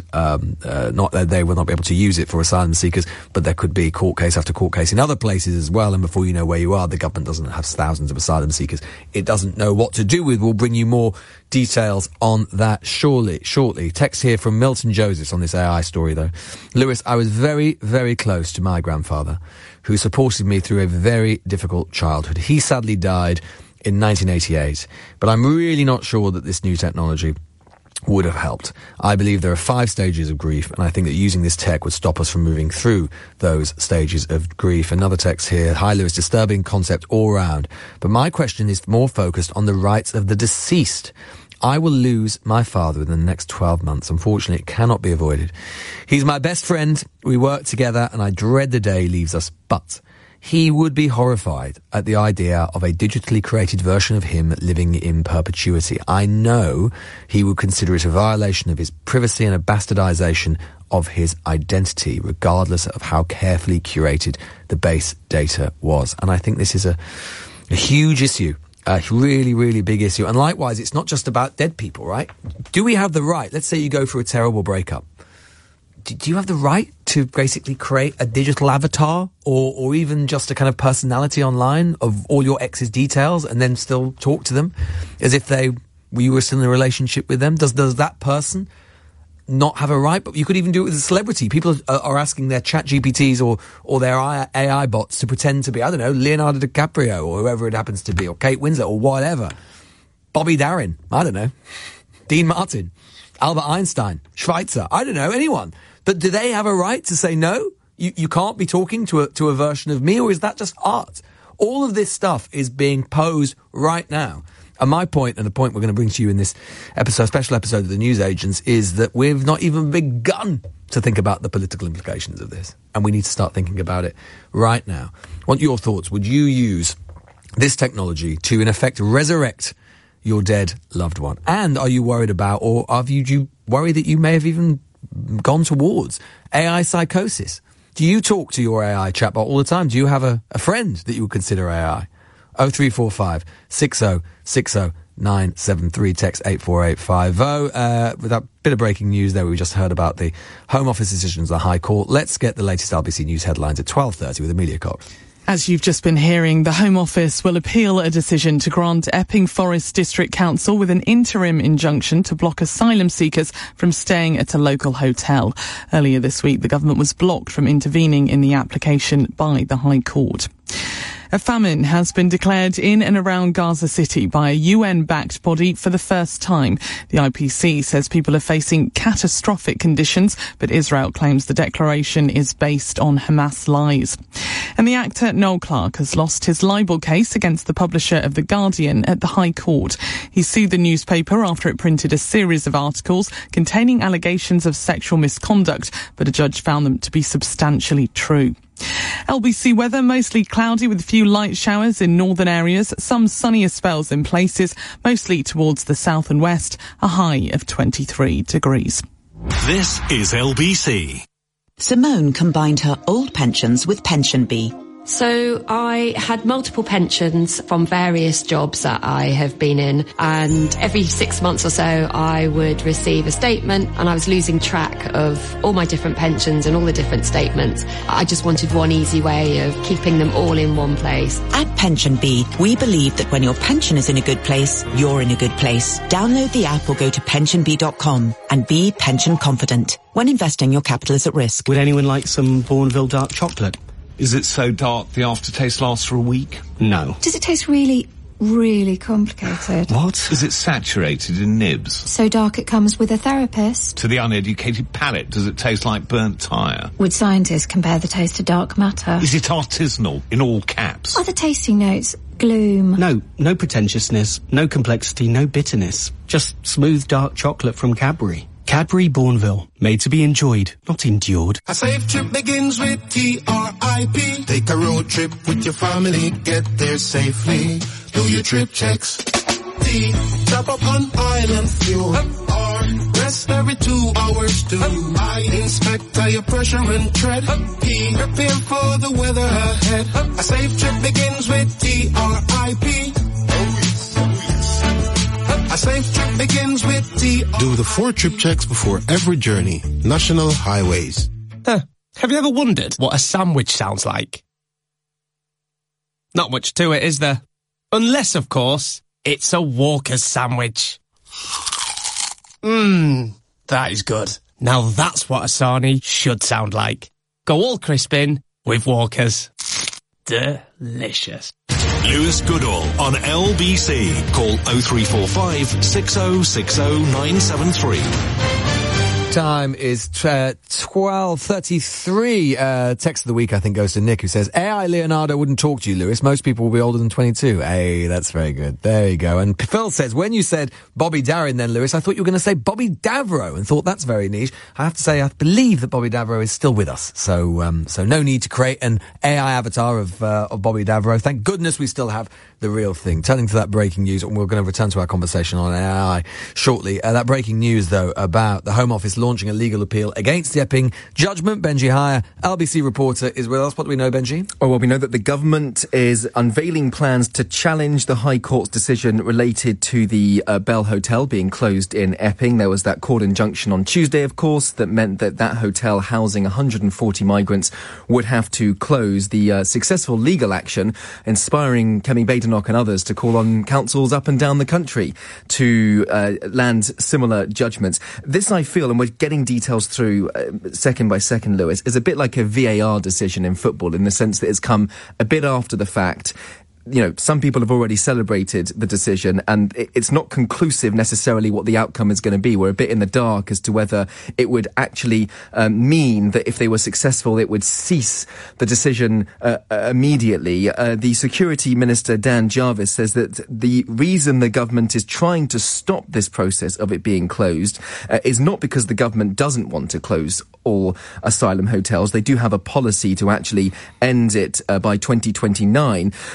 they will not be able to use it for asylum seekers, but there could be court case after court case in other places as well. And before you know where you are, the government doesn't have thousands of asylum seekers it doesn't know what to do with. We'll bring you more details on that shortly. Text here from Milton Josephs on this AI story, though. Lewis, I was very, very close to my grandfather, who supported me through a very difficult childhood. He sadly died in 1988, but I'm really not sure that this new technology would have helped. I believe there are 5 stages of grief, and I think that using this tech would stop us from moving through those stages of grief. Another text here. Hi, Lewis, disturbing concept all round, but my question is more focused on the rights of the deceased. I will lose my father within the next 12 months. Unfortunately, it cannot be avoided. He's my best friend. We work together, and I dread the day he leaves us, but he would be horrified at the idea of a digitally created version of him living in perpetuity. I know he would consider it a violation of his privacy and a bastardization of his identity, regardless of how carefully curated the base data was. And I think this is a huge issue, a really, really big issue. And likewise, it's not just about dead people, right? Do we have the right? Let's say you go through a terrible breakup. Do you have the right to basically create a digital avatar or even just a kind of personality online of all your ex's details and then still talk to them as if you were still in a relationship with them? Does that person not have a right? But you could even do it with a celebrity. People are asking their chat GPTs or their AI bots to pretend to be, I don't know, Leonardo DiCaprio or whoever it happens to be, or Kate Winslet or whatever. Bobby Darin, I don't know. Dean Martin, Albert Einstein, Schweitzer, I don't know, anyone. But do they have a right to say, no, you can't be talking to a version of me, or is that just art? All of this stuff is being posed right now. And my point, and the point we're going to bring to you in this special episode of The News Agents, is that we've not even begun to think about the political implications of this. And we need to start thinking about it right now. I want your thoughts. Would you use this technology to, in effect, resurrect your dead loved one? And are you worried about, or do you worry that you may have even gone towards AI psychosis? Do you talk to your AI chatbot all the time? Do you have a friend that you would consider AI? 0345 6060 973. Text 84850. With that bit of breaking news there, we just heard about the Home Office decisions of the High Court. Let's get the latest LBC News headlines at 12:30 with Amelia Cox. As you've just been hearing, the Home Office will appeal a decision to grant Epping Forest District Council with an interim injunction to block asylum seekers from staying at a local hotel. Earlier this week, the government was blocked from intervening in the application by the High Court. A famine has been declared in and around Gaza City by a UN-backed body for the first time. The IPC says people are facing catastrophic conditions, but Israel claims the declaration is based on Hamas lies. And the actor Noel Clarke has lost his libel case against the publisher of The Guardian at the High Court. He sued the newspaper after it printed a series of articles containing allegations of sexual misconduct, but a judge found them to be substantially true. LBC weather, mostly cloudy with a few light showers in northern areas, some sunnier spells in places, mostly towards the south and west, a high of 23 degrees. This is LBC. Simone combined her old pensions with Pension Bee. So I had multiple pensions from various jobs that I have been in, and every 6 months or so I would receive a statement, and I was losing track of all my different pensions and all the different statements. I just wanted one easy way of keeping them all in one place. At Pension Bee, we believe that when your pension is in a good place, you're in a good place. Download the app or go to pensionbee.com and be pension confident. When investing, your capital is at risk. Would anyone like some Bourneville dark chocolate? Is it so dark the aftertaste lasts for a week? No. Does it taste really, really complicated? What? Is it saturated in nibs? So dark it comes with a therapist? To the uneducated palate, does it taste like burnt tyre? Would scientists compare the taste to dark matter? Is it artisanal, in all caps? Are the tasting notes gloom? No pretentiousness, no complexity, no bitterness. Just smooth dark chocolate from Cadbury. Cadbury Bourneville, made to be enjoyed, not endured. A safe trip begins with TRIP. Take a road trip with your family, get there safely. Do your trip checks. T, top up on island fuel. R, rest every 2 hours too. I, inspect tire pressure and tread. P, prepare for the weather ahead. A safe trip begins with TRIP. A safe trip begins with Do the 4 trip checks before every journey. National Highways. Have you ever wondered what a sandwich sounds like? Not much to it, is there? Unless, of course, it's a Walker's sandwich. That is good. Now that's what a sarnie should sound like. Go all crisp in with Walker's. Delicious. Lewis Goodall on LBC. Call 0345 6060 973. Time is 12:33. Text of the week, I think, goes to Nick, who says, AI Leonardo wouldn't talk to you, Lewis. Most people will be older than 22. Hey, that's very good. There you go. And Phil says, when you said Bobby Darin then, Lewis, I thought you were going to say Bobby Davro, and thought that's very niche. I have to say, I believe that Bobby Davro is still with us. So no need to create an AI avatar of Bobby Davro. Thank goodness we still have the real thing. Turning to that breaking news, and we're going to return to our conversation on AI shortly. That breaking news, though, about the Home Office launching a legal appeal against the Epping judgment. Benji Hire, LBC reporter, is with us. What do we know, Benji? Oh, well, we know that the government is unveiling plans to challenge the High Court's decision related to the Bell Hotel being closed in Epping. There was that court injunction on Tuesday, of course, that meant that that hotel housing 140 migrants would have to close. The successful legal action inspiring Kemi Badenoch and others to call on councils up and down the country to land similar judgments. This, I feel, and we're getting details through second by second, Lewis, is a bit like a VAR decision in football, in the sense that it's come a bit after the fact. You know, some people have already celebrated the decision, and it's not conclusive necessarily what the outcome is going to be. We're a bit in the dark as to whether it would actually mean that if they were successful, it would cease the decision immediately. The Security Minister, Dan Jarvis, says that the reason the government is trying to stop this process of it being closed is not because the government doesn't want to close all asylum hotels. They do have a policy to actually end it by 2029. But in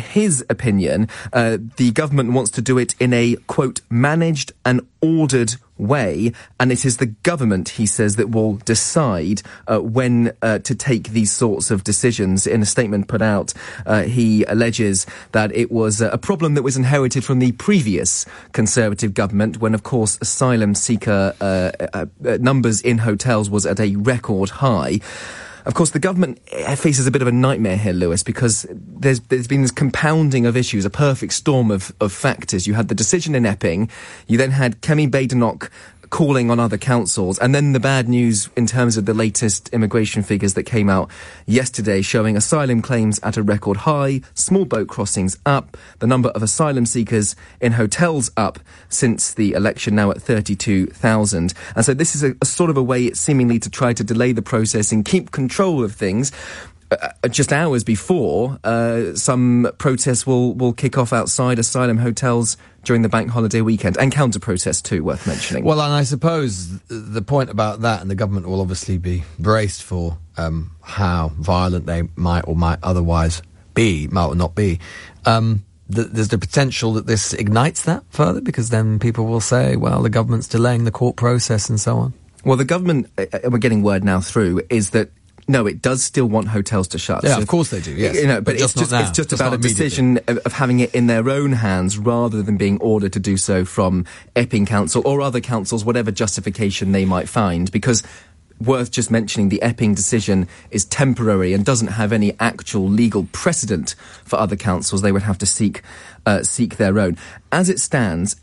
his opinion, the government wants to do it in a, quote, managed and ordered way, and it is the government, he says, that will decide when to take these sorts of decisions. In a statement put out, he alleges that it was a problem that was inherited from the previous Conservative government, when, of course, asylum seeker numbers in hotels was at a record high. Of course, the government faces a bit of a nightmare here, Lewis, because there's been this compounding of issues, a perfect storm of factors. You had the decision in Epping, you then had Kemi Badenoch calling on other councils, and then the bad news in terms of the latest immigration figures that came out yesterday, showing asylum claims at a record high, small boat crossings up, the number of asylum seekers in hotels up since the election, now at 32,000. And so this is a sort of a way seemingly to try to delay the process and keep control of things. Just hours before, some protests will kick off outside asylum hotels during the bank holiday weekend, and counter-protests too, worth mentioning. Well, and I suppose the point about that, and the government will obviously be braced for how violent they might or might otherwise be, might or not be, there's the potential that this ignites that further, because then people will say, well, the government's delaying the court process and so on. Well, the government, we're getting word now through, is that no, it does still want hotels to shut. Yeah, so, of course they do, yes. You know, but it's just about a decision of having it in their own hands rather than being ordered to do so from Epping Council or other councils, whatever justification they might find. Because, worth just mentioning, the Epping decision is temporary and doesn't have any actual legal precedent for other councils. They would have to seek their own. As it stands,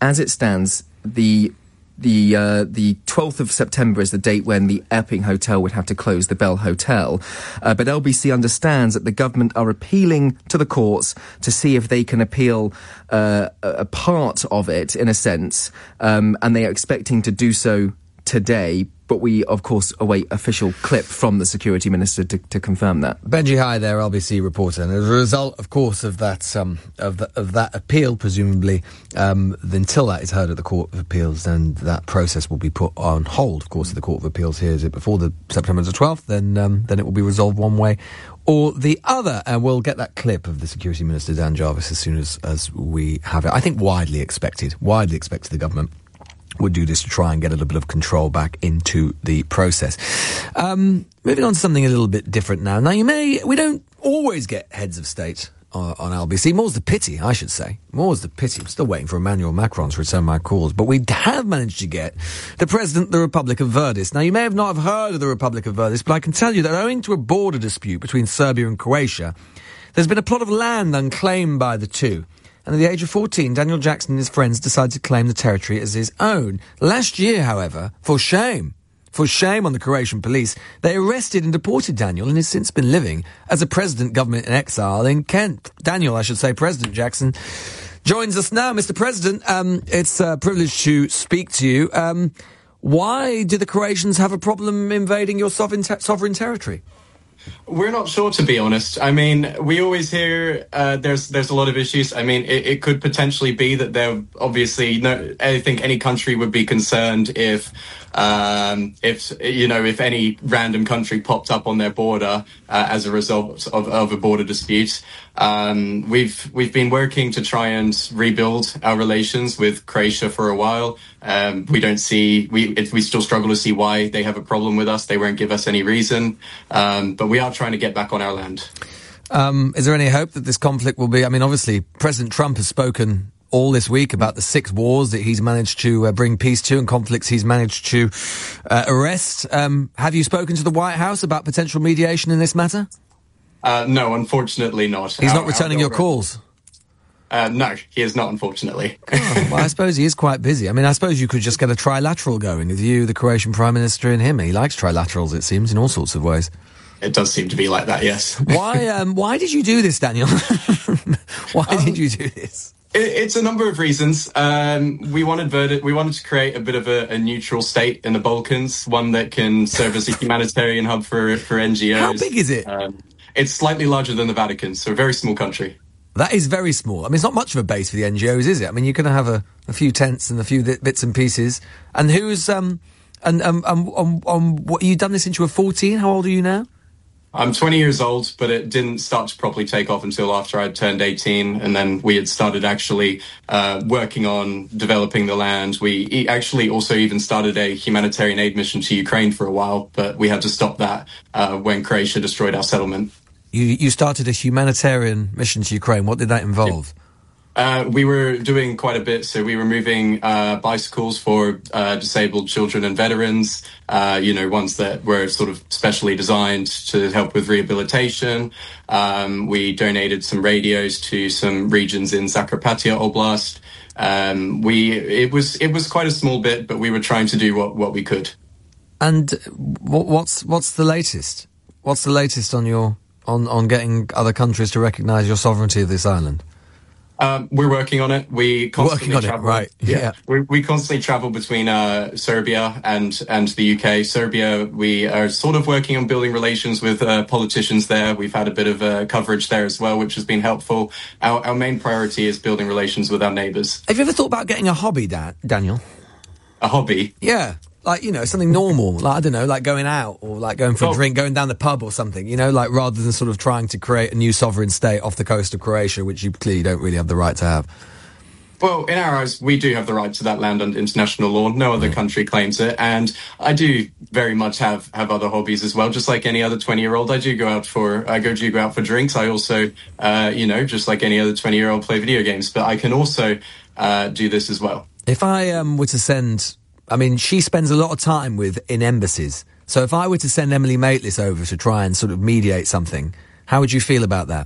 the 12th of September is the date when the Epping Hotel would have to close, the Bell Hotel. But LBC understands that the government are appealing to the courts to see if they can appeal a part of it, in a sense, and they are expecting to do so today. But we, of course, await official clip from the Security Minister to confirm that. Benji High there, LBC reporter. And as a result, of course, of that of that appeal, presumably, until that is heard at the Court of Appeals, then that process will be put on hold. Of course, if the Court of Appeals hears it before the September the 12th, then it will be resolved one way or the other. And we'll get that clip of the Security Minister, Dan Jarvis, as soon as we have it. I think widely expected the government would do this to try and get a little bit of control back into the process. Moving on to something a little bit different now. Now, we don't always get heads of state on LBC. More's the pity, I should say. More's the pity. I'm still waiting for Emmanuel Macron to return my calls. But we have managed to get the President of the Republic of Verdis. Now, you may have not have heard of the Republic of Verdis, but I can tell you that owing to a border dispute between Serbia and Croatia, there's been a plot of land unclaimed by the two. And at the age of 14, Daniel Jackson and his friends decided to claim the territory as his own. Last year, however, for shame on the Croatian police, they arrested and deported Daniel and has since been living as a president government in exile in Kent. President Jackson joins us now. Mr. President, it's a privilege to speak to you. Why do the Croatians have a problem invading your sovereign territory? We're not sure, to be honest. I mean, we always hear there's a lot of issues. I mean, it could potentially be that there obviously I think any country would be concerned if any random country popped up on their border as a result of a border dispute. We've been working to try and rebuild our relations with Croatia for a while. We still struggle to see why they have a problem with us. They won't give us any reason. But we are trying to get back on our land. Is there any hope that this conflict will be... I mean, obviously, President Trump has spoken all this week about the 6 wars that he's managed to bring peace to and conflicts he's managed to arrest. Have you spoken to the White House about potential mediation in this matter? No, unfortunately not. He's not returning your calls? No, he is not, unfortunately. Well, I suppose he is quite busy. I mean, I suppose you could just get a trilateral going with you, the Croatian Prime Minister, and him. He likes trilaterals, it seems, in all sorts of ways. It does seem to be like that, yes. Why did you do this, Daniel? Why did you do this? It's a number of reasons. We wanted to create a bit of a neutral state in the Balkans, one that can serve as a humanitarian hub for NGOs. How big is it? It's slightly larger than the Vatican, so a very small country. That is very small. I mean, it's not much of a base for the NGOs, is it? I mean, you're going to have a few tents and a few bits and pieces. And who's what, you done this since you were 14? How old are you now? I'm 20 years old, but it didn't start to properly take off until after I'd turned 18, and then we had started actually working on developing the land. We actually also even started a humanitarian aid mission to Ukraine for a while, but we had to stop that when Croatia destroyed our settlement. You started a humanitarian mission to Ukraine. What did that involve? We were doing quite a bit. So we were moving bicycles for disabled children and veterans, ones that were sort of specially designed to help with rehabilitation. We donated some radios to some regions in Zakarpattia Oblast. It was quite a small bit, but we were trying to do what we could. And what's the latest? What's the latest on getting other countries to recognise your sovereignty of this island? We're working on it. We constantly travel. Right. Yeah. We constantly travel between Serbia and the UK. Serbia, we are sort of working on building relations with politicians there. We've had a bit of coverage there as well, which has been helpful. Our main priority is building relations with our neighbours. Have you ever thought about getting a hobby, Daniel? A hobby? Yeah. Like, something normal, like, I don't know, like going out or like going for a drink, going down the pub or something, like rather than sort of trying to create a new sovereign state off the coast of Croatia, which you clearly don't really have the right to have. Well, in our eyes, we do have the right to that land under international law. No other country claims it. And I do very much have other hobbies as well. Just like any other 20-year-old, I do go out for drinks. I also, just like any other 20-year-old, play video games. But I can also do this as well. If I were to send... she spends a lot of time in embassies. So if I were to send Emily Maitlis over to try and sort of mediate something, how would you feel about that?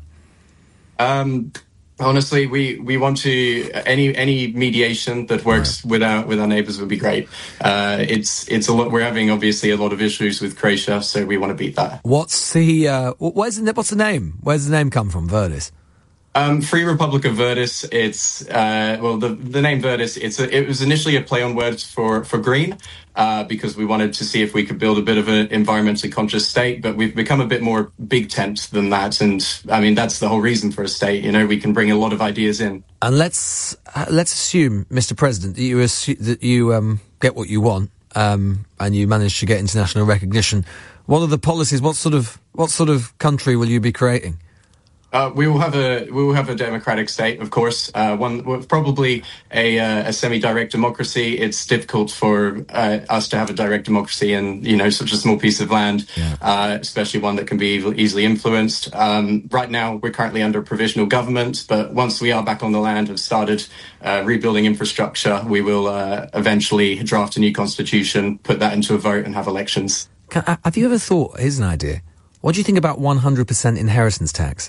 Honestly, we want to any mediation that works with our neighbours would be great. It's a lot. We're having obviously a lot of issues with Croatia, so we want to beat that. What's the name? Where's the name come from? Verdis. Free Republic of Verdis. It's the name Verdis. It was initially a play on words for green, because we wanted to see if we could build a bit of an environmentally conscious state. But we've become a bit more big tent than that, and that's the whole reason for a state. We can bring a lot of ideas in. And let's assume, Mr. President, that you get what you want, and you manage to get international recognition. What are the policies? What sort of country will you be creating? We will have a democratic state, of course. Probably a semi-direct democracy. It's difficult for us to have a direct democracy in such a small piece of land, especially one that can be easily influenced. Right now, we're currently under a provisional government, but once we are back on the land, have started rebuilding infrastructure, we will eventually draft a new constitution, put that into a vote, and have elections. Have you ever thought? Here's an idea. What do you think about 100% inheritance tax?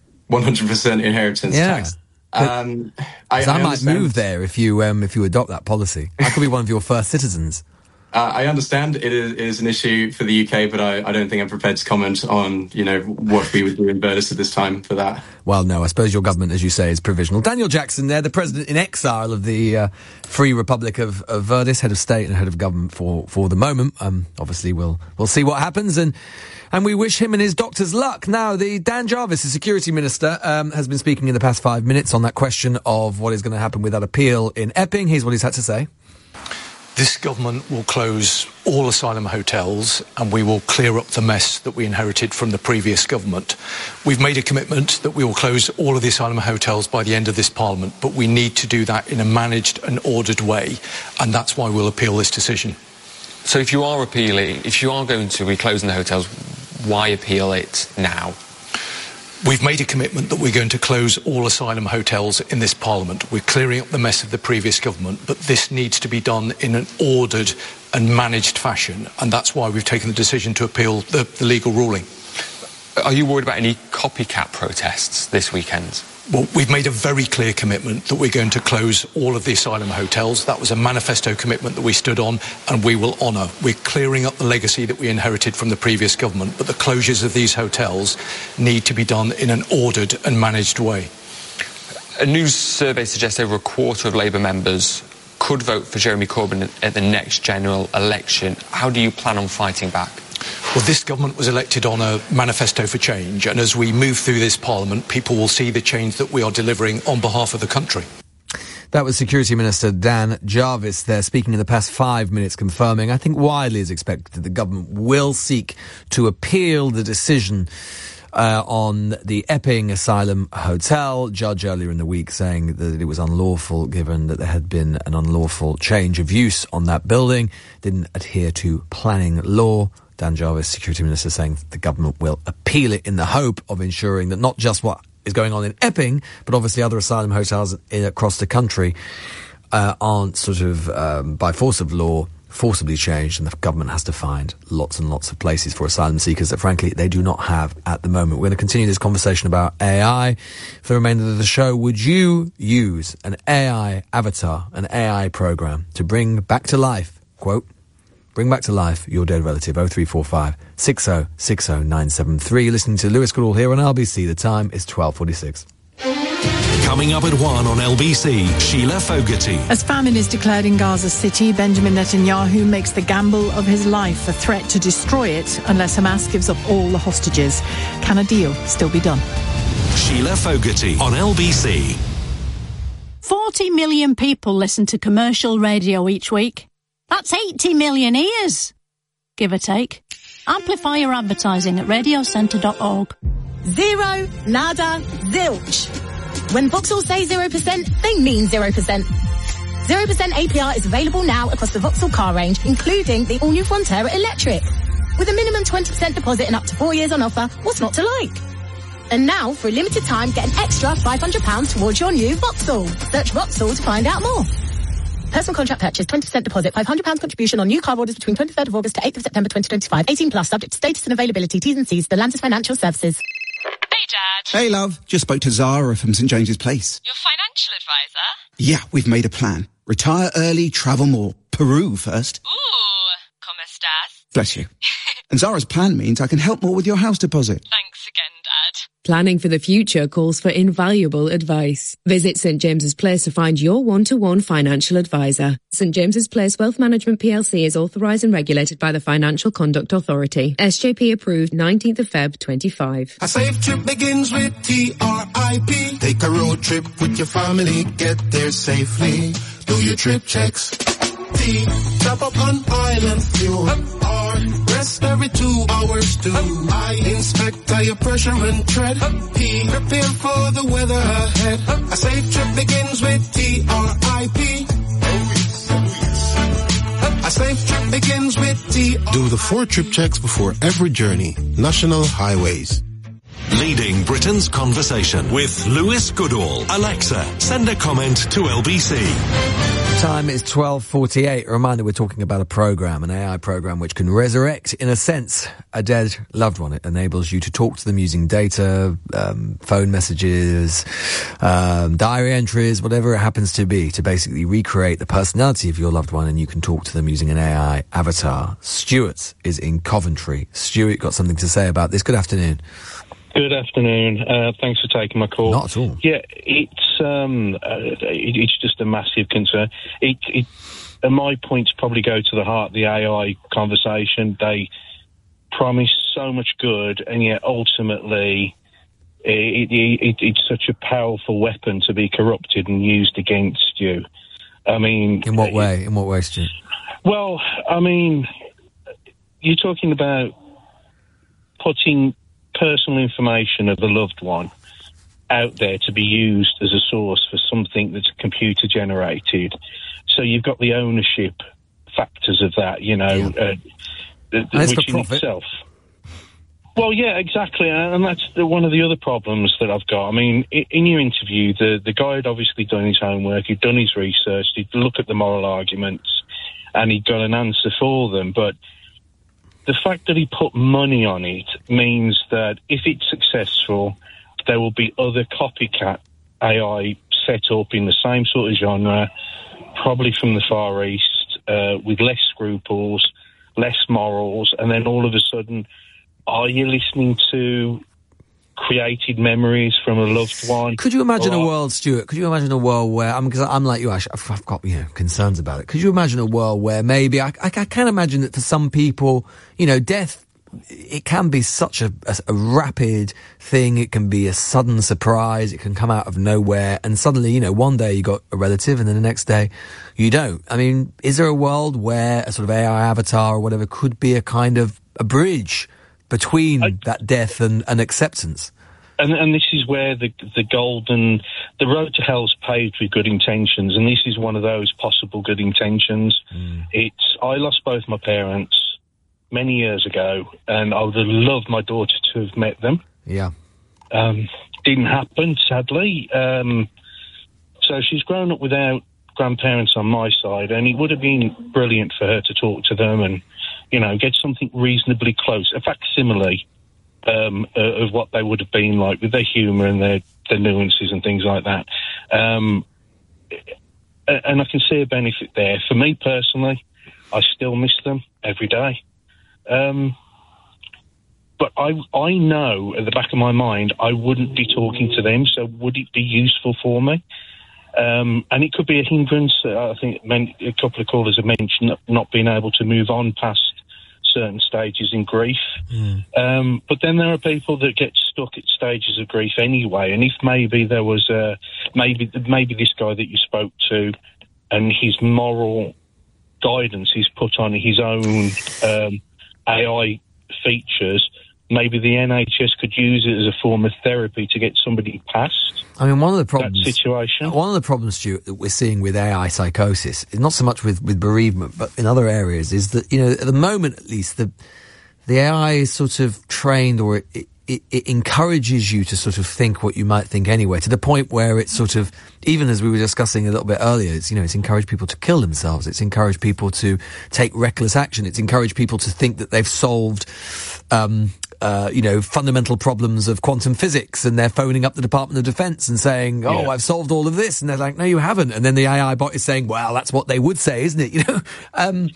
100% inheritance tax. I might move there if you adopt that policy. I could be one of your first citizens. I understand it is an issue for the UK, but I don't think I'm prepared to comment on what we would do in Verdis at this time for that. Well, no, I suppose your government, as you say, is provisional. Daniel Jackson there, the president in exile of the Free Republic of Verdis, head of state and head of government for the moment. Obviously, we'll see what happens, and we wish him and his doctors luck. Now, Dan Jarvis, the security minister, has been speaking in the past 5 minutes on that question of what is going to happen with that appeal in Epping. Here's what he's had to say. This government will close all asylum hotels and we will clear up the mess that we inherited from the previous government. We've made a commitment that we will close all of the asylum hotels by the end of this Parliament, but we need to do that in a managed and ordered way, and that's why we'll appeal this decision. So if you are going to be closing the hotels, why appeal it now? We've made a commitment that we're going to close all asylum hotels in this Parliament. We're clearing up the mess of the previous government, but this needs to be done in an ordered and managed fashion, and that's why we've taken the decision to appeal the legal ruling. Are you worried about any copycat protests this weekend? Well, we've made a very clear commitment that we're going to close all of the asylum hotels. That was a manifesto commitment that we stood on, and we will honour. We're clearing up the legacy that we inherited from the previous government, but the closures of these hotels need to be done in an ordered and managed way. A new survey suggests over a quarter of Labour members could vote for Jeremy Corbyn at the next general election. How do you plan on fighting back? Well, this government was elected on a manifesto for change, and as we move through this Parliament, people will see the change that we are delivering on behalf of the country. That was Security Minister Dan Jarvis there, speaking in the past 5 minutes, confirming, I think widely as expected, that the government will seek to appeal the decision on the Epping Asylum Hotel. Judge earlier in the week saying that it was unlawful, given that there had been an unlawful change of use on that building, didn't adhere to planning law. Dan Jarvis, Security Minister, saying the government will appeal it in the hope of ensuring that not just what is going on in Epping, but obviously other asylum hotels across the country aren't sort of by force of law forcibly changed, and the government has to find lots and lots of places for asylum seekers that frankly they do not have at the moment. We're going to continue this conversation about AI for the remainder of the show. Would you use an AI avatar, an AI program to bring back to life, quote, bring back to life your dead relative? 0345 60 60 973. You're listening to Lewis Goodall here on LBC. The time is 12:46. Coming up at 1 on LBC, Sheila Fogarty. As famine is declared in Gaza City, Benjamin Netanyahu makes the gamble of his life, a threat to destroy it unless Hamas gives up all the hostages. Can a deal still be done? Sheila Fogarty on LBC. 40 million people listen to commercial radio each week. That's 80 million ears, give or take. Amplify your advertising at radiocentre.org. Zero, nada, zilch. When Vauxhall say 0%, they mean 0%. 0% APR is available now across the Vauxhall car range, including the all-new Frontera Electric. With a minimum 20% deposit and up to 4 years on offer, what's not to like? And now, for a limited time, get an extra £500 towards your new Vauxhall. Search Vauxhall to find out more. Personal contract purchase, 20% deposit, £500 contribution on new car orders between 23rd of August to 8th of September 2025. 18 plus, subject to status and availability. T's and C's, the Lantis Financial Services. Hey, Dad. Hey, love. Just spoke to Zara from St James's Place. Your financial advisor? Yeah, we've made a plan. Retire early, travel more. Peru first. Ooh, como estas? Bless you. And Zara's plan means I can help more with your house deposit. Thanks again, Dad. Planning for the future calls for invaluable advice. Visit St James's Place to find your one-to-one financial advisor. St James's Place Wealth Management PLC is authorised and regulated by the Financial Conduct Authority. SJP approved 19th of Feb 25. A safe trip begins with TRIP. Take a road trip with your family. Get there safely. Do your trip checks. T, top up on island fuel. R, rest every 2 hours too. I, inspect tire pressure and tread. P, prepare for the weather ahead. A safe trip begins with TRIP. A safe trip begins with TRIP. Do the 4 trip checks before every journey. National Highways. Leading Britain's conversation with Lewis Goodall. Alexa, send a comment to LBC. Time is 12:48. A reminder, we're talking about a program, an AI program, which can resurrect, in a sense, a dead loved one. It enables you to talk to them using data, phone messages, diary entries, whatever it happens to be, to basically recreate the personality of your loved one, and you can talk to them using an AI avatar. Stuart is in Coventry. Stuart, got something to say about this. Good afternoon. Good afternoon. Thanks for taking my call. Not at all. Yeah, it's just a massive concern. And my points probably go to the heart of the AI conversation. They promise so much good, and yet ultimately it's such a powerful weapon to be corrupted and used against you. I mean... In what way? In what way, Stuart? Well, I mean, you're talking about putting personal information of a loved one out there to be used as a source for something that's computer generated. So you've got the ownership factors of that, you know, which in itself. Well, yeah, exactly, and that's one of the other problems that I've got. I mean, in your interview, the guy had obviously done his homework, he'd done his research, he'd look at the moral arguments, and he'd got an answer for them, but the fact that he put money on it means that if it's successful, there will be other copycat AI set up in the same sort of genre, probably from the Far East, with less scruples, less morals, and then all of a sudden, are you listening to created memories from a loved one? Could you imagine a world, Stuart? Could you imagine a world where, because I'm like you, Ash, I've got, concerns about it. Could you imagine a world where maybe, I can imagine that for some people, death it can be such a rapid thing. It can be a sudden surprise. It can come out of nowhere. And suddenly, you know, one day you got a relative and then the next day you don't. I mean, is there a world where a sort of AI avatar or whatever could be a kind of a bridge between that death and acceptance? And this is where the road to hell's paved with good intentions, and this is one of those possible good intentions. I lost both my parents many years ago, and I would have loved my daughter to have met them. Yeah. Didn't happen, sadly. So she's grown up without grandparents on my side, and it would have been brilliant for her to talk to them and, you know, get something reasonably close, a facsimile of what they would have been like, with their humour and their nuances and things like that. And I can see a benefit there. For me personally, I still miss them every day. But I know at the back of my mind I wouldn't be talking to them, so would it be useful for me? And it could be a hindrance. I think a couple of callers have mentioned not being able to move on past certain stages in grief. But then there are people that get stuck at stages of grief anyway, and if maybe there was maybe this guy that you spoke to and his moral guidance is put on his own AI features, maybe the NHS could use it as a form of therapy to get somebody past. I mean, one of the problems, that situation. One of the problems, Stuart, that we're seeing with AI psychosis, is not so much with bereavement, but in other areas, is that, you know, at the moment at least, the AI is sort of trained, or it encourages you to sort of think what you might think anyway, to the point where it's sort of, even as we were discussing a little bit earlier, it's, you know, it's encouraged people to kill themselves. It's encouraged people to take reckless action. It's encouraged people to think that they've solved, you know, fundamental problems of quantum physics, and they're phoning up the Department of Defense and saying, I've solved all of this. And they're like, no, you haven't. And then the AI bot is saying, well, that's what they would say, isn't it? You know? And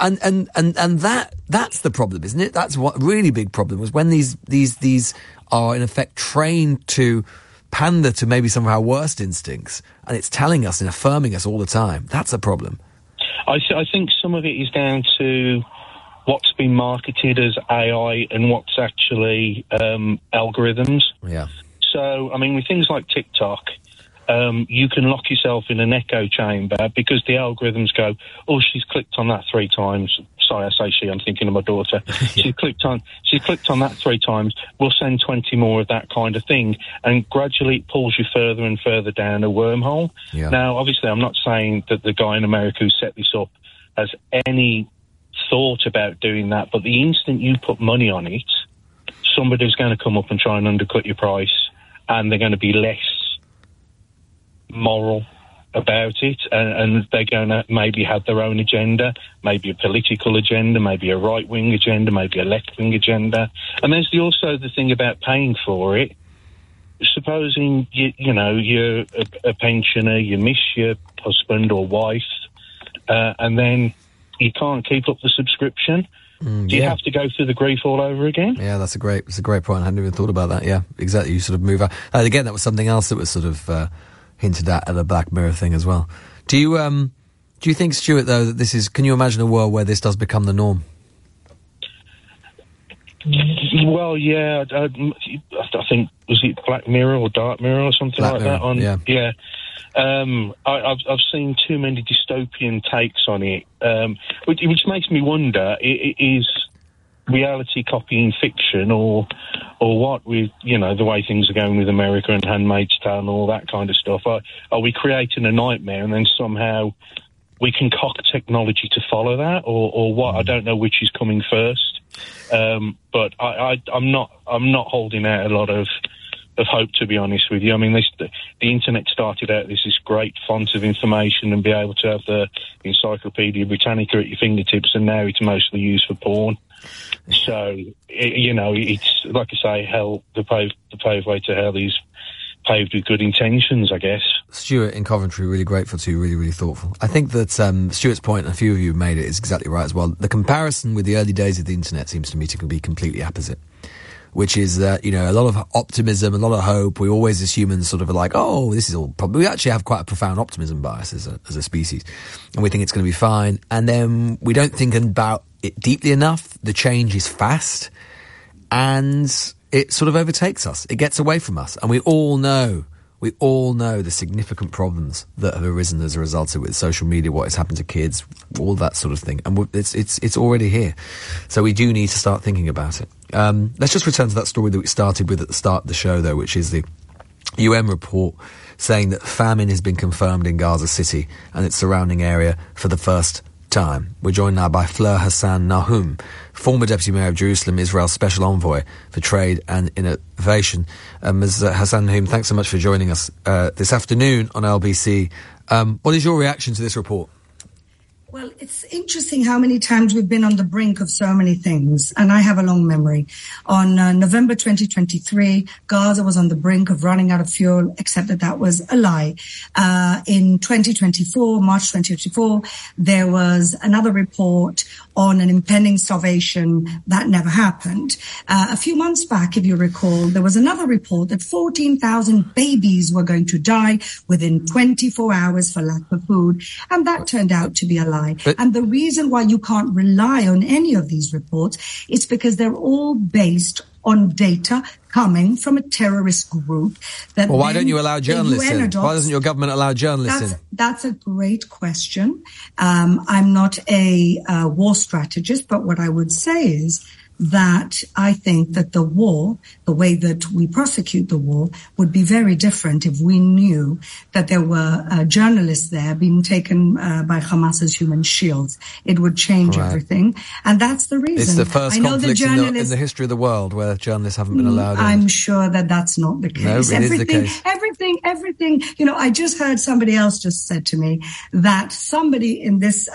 that's the problem, isn't it? That's what really big problem was, when these are in effect trained to pander to maybe some of our worst instincts, and it's telling us and affirming us all the time. That's a problem. I think some of it is down to what's been marketed as AI and what's actually algorithms. Yeah. So, I mean, with things like TikTok, you can lock yourself in an echo chamber because the algorithms go, oh, she's clicked on that 3 times. Sorry, I say she, I'm thinking of my daughter. She clicked on that 3 times. We'll send 20 more of that kind of thing. And gradually it pulls you further and further down a wormhole. Yeah. Now, obviously, I'm not saying that the guy in America who set this up has any thought about doing that, but the instant you put money on it, somebody's going to come up and try and undercut your price, and they're going to be less moral about it, and they're going to maybe have their own agenda, maybe a political agenda, maybe a right-wing agenda, maybe a left-wing agenda. And there's also the thing about paying for it. Supposing you're a pensioner, you miss your husband or wife, and then you can't keep up the subscription. Do you have to go through the grief all over again? Yeah, that's a great point. I hadn't even thought about that. Yeah, exactly. You sort of move out. Again, that was something else that was sort of hinted at a Black Mirror thing as well. Do you think, Stuart, though, that this is? Can you imagine a world where this does become the norm? Well, yeah. I think, was it Black Mirror or Dark Mirror or something Black like Mirror, that? Yeah. I've seen too many dystopian takes on it, which makes me wonder: is reality copying fiction, or what? With the way things are going with America and Handmaid's Tale and all that kind of stuff, are we creating a nightmare and then somehow we concoct technology to follow that, or what? I don't know which is coming first, but I'm not holding out a lot of hope, to be honest with you. I mean, the internet started out as this great font of information and be able to have the Encyclopedia Britannica at your fingertips, and now it's mostly used for porn. So, it's, like I say, hell, the paved way to hell is paved with good intentions, I guess. Stuart in Coventry, really grateful to you, really, really thoughtful. I think that Stuart's point, and a few of you have made it, is exactly right as well. The comparison with the early days of the internet seems to me to be completely opposite. which is that, a lot of optimism, a lot of hope. We always, as humans, sort of are like, oh, this is all probably... We actually have quite a profound optimism bias as a species, and we think it's going to be fine. And then we don't think about it deeply enough. The change is fast, and it sort of overtakes us. It gets away from us, and we all know the significant problems that have arisen as a result of it with social media, what has happened to kids, all that sort of thing. And it's already here. So we do need to start thinking about it. Let's just return to that story that we started with at the start of the show, though, which is the UN report saying that famine has been confirmed in Gaza City and its surrounding area for the first time. We're joined now by Fleur Hassan Nahum, former Deputy Mayor of Jerusalem, Israel's Special Envoy for Trade and Innovation. Ms. Hassan Nahum, thanks so much for joining us this afternoon on LBC. What is your reaction to this report? Well, it's interesting how many times we've been on the brink of so many things, and I have a long memory. On November 2023, Gaza was on the brink of running out of fuel, except that was a lie. In 2024, March 2024, there was another report on an impending starvation that never happened. A few months back, if you recall, there was another report that 14,000 babies were going to die within 24 hours for lack of food, and that turned out to be a lie. And the reason why you can't rely on any of these reports is because they're all based on data coming from a terrorist group. That well, why don't you allow journalists in? Why doesn't your government allow journalists in? That's a great question. I'm not a war strategist, but what I would say is that I think that the war, the way that we prosecute the war, would be very different if we knew that there were journalists there being taken by Hamas as human shields. It would change everything. And that's the reason. It's the first conflict in the history of the world where journalists haven't been allowed in. I'm sure that that's not the case. No, it is the case. Everything. I just heard somebody else just said to me that somebody in this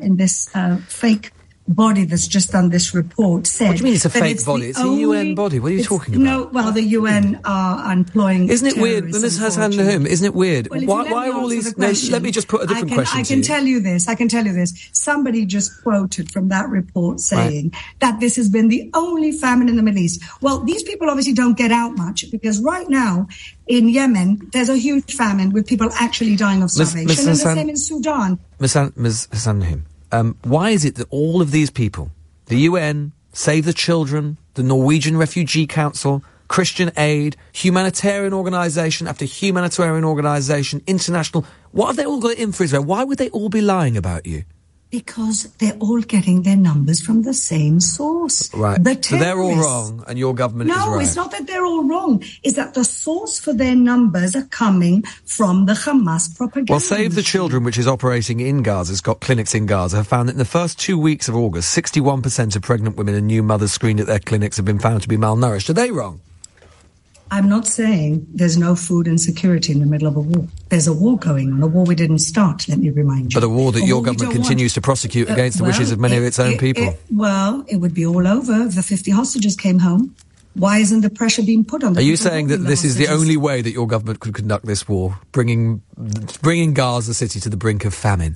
fake body that's just done this report said... What do you mean it's a fake body? It's a UN body. What are you talking about? No, well, the UN are employing... Isn't it weird? Ms. Hassan Nahum, isn't it weird? Well, why are all these... No, let me just put a different question to you. I can tell you this. Somebody just quoted from that report saying that this has been the only famine in the Middle East. Well, these people obviously don't get out much because right now in Yemen, there's a huge famine with people actually dying of starvation. And the same in Sudan. Ms. Hassan Nahum. Why is it that all of these people, the UN, Save the Children, the Norwegian Refugee Council, Christian Aid, humanitarian organisation after humanitarian organisation, international, what have they all got in for Israel? Why would they all be lying about you? Because they're all getting their numbers from the same source. Right. So they're all wrong and your government is right. No, it's not that they're all wrong. It's that the source for their numbers are coming from the Hamas propaganda. Well, Save the Children, which is operating in Gaza, has got clinics in Gaza, have found that in the first 2 weeks of August, 61% of pregnant women and new mothers screened at their clinics have been found to be malnourished. Are they wrong? I'm not saying there's no food insecurity in the middle of a war. There's a war going on, a war we didn't start, let me remind you. But a war that your government continues to prosecute against the wishes of many of its own people. It would be all over if the 50 hostages came home. Why isn't the pressure being put on them? Are you saying that this is the only way that your government could conduct this war, bringing Gaza City to the brink of famine?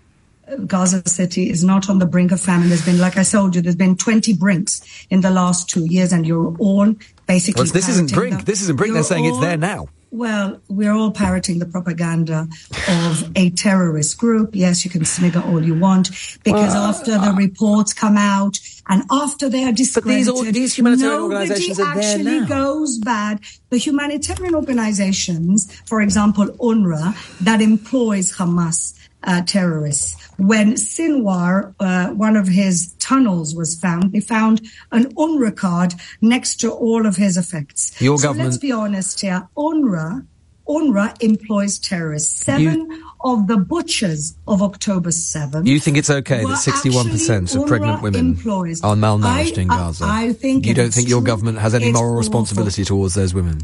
Gaza City is not on the brink of famine. There's been, like I told you, there's been 20 brinks in the last 2 years, and you're all basically... Well, this isn't brink. This isn't brink. They're saying it's there now. Well, we're all parroting the propaganda of a terrorist group. Yes, you can snigger all you want, because after the reports come out and after they are discredited, but these humanitarian organizations are there now. Nobody actually goes bad. The humanitarian organizations, for example, UNRWA, that employs Hamas terrorists. When Sinwar, one of his tunnels was found, they found an UNRWA card next to all of his effects. Let's be honest here. UNRWA employs terrorists. Seven of the butchers of October 7th. You think it's okay that 61% of pregnant women are malnourished in Gaza? I think you don't think your government has any moral responsibility towards those women?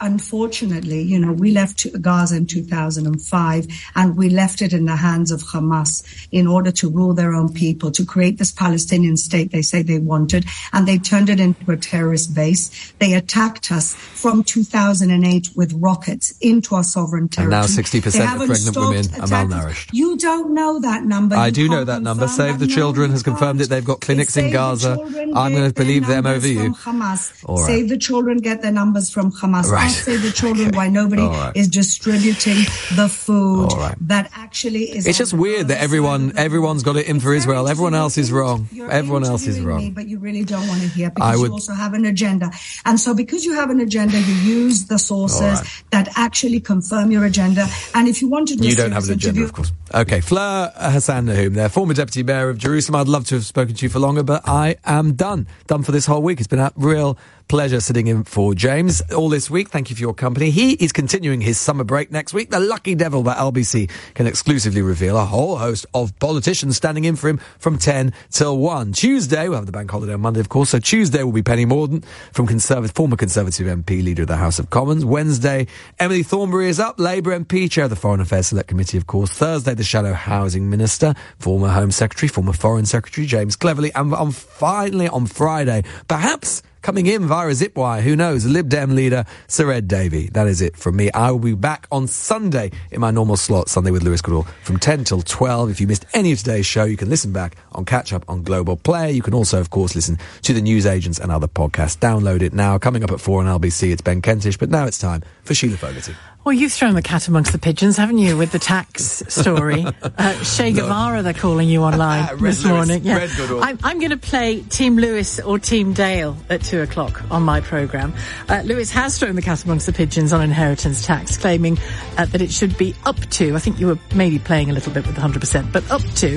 unfortunately, we left Gaza in 2005 and we left it in the hands of Hamas in order to rule their own people, to create this Palestinian state they say they wanted, and they turned it into a terrorist base. They attacked us from 2008 with rockets into our sovereign territory. And now 60% of pregnant women are malnourished. You don't know that number. I do know that number. Save the Children has confirmed it. They've got clinics in Gaza. I'm going to believe them over you. All right. Save the Children get their numbers from Hamas. Right. Save the Children, why nobody is distributing the food that actually is. It's just weird that everyone's got it in for Israel. Everyone else is wrong. Everyone else is wrong. But you really don't want to hear because you also have an agenda. And so because you have an agenda, you use the sources that actually confirm your agenda. And if you want to do you don't have an agenda, of course. Okay, Fleur Hassan Nahum there, former Deputy Mayor of Jerusalem. I'd love to have spoken to you for longer, but I am done for this whole week. It's been a real pleasure sitting in for James all this week. Thank you for your company. He is continuing his summer break next week. The lucky devil that LBC can exclusively reveal a whole host of politicians standing in for him from 10 till 1. Tuesday, we'll have the bank holiday on Monday, of course, so Tuesday will be Penny Mordaunt from former Conservative MP, Leader of the House of Commons. Wednesday, Emily Thornberry is up, Labour MP, Chair of the Foreign Affairs Select Committee, of course. Thursday, the Shadow Housing Minister, former Home Secretary, former Foreign Secretary, James Cleverly. And finally, on Friday, perhaps coming in via a zip wire, who knows, Lib Dem leader Sir Ed Davey. That is it from me. I will be back on Sunday in my normal slot, Sunday with Lewis Goodall, from 10 till 12. If you missed any of today's show, you can listen back on Catch Up on Global Play. You can also, of course, listen to the News Agents and other podcasts. Download it now. Coming up at 4 on LBC, it's Ben Kentish, but now it's time for Sheila Fogarty. Well, you've thrown the cat amongst the pigeons, haven't you, with the tax story? Che Guevara, they're calling you online this morning. Yeah. I'm going to play Team Lewis or Team Dale at 2 o'clock on my programme. Lewis has thrown the cat amongst the pigeons on inheritance tax, claiming that it should be up to, I think you were maybe playing a little bit with 100%, but up to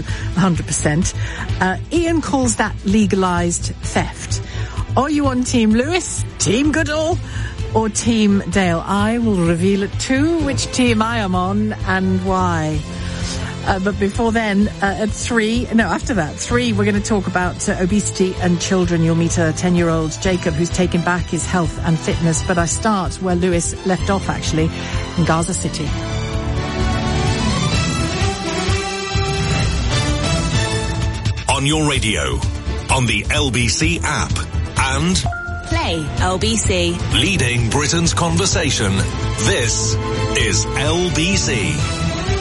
100%. Ian calls that legalised theft. Are you on Team Lewis, Team Goodall, or Team Dale? I will reveal it too, which team I am on and why. But before then, after that, 3, we're going to talk about obesity and children. You'll meet a 10-year-old Jacob who's taken back his health and fitness. But I start where Lewis left off, actually, in Gaza City. On your radio, on the LBC app, and Play LBC. Leading Britain's conversation. This is LBC.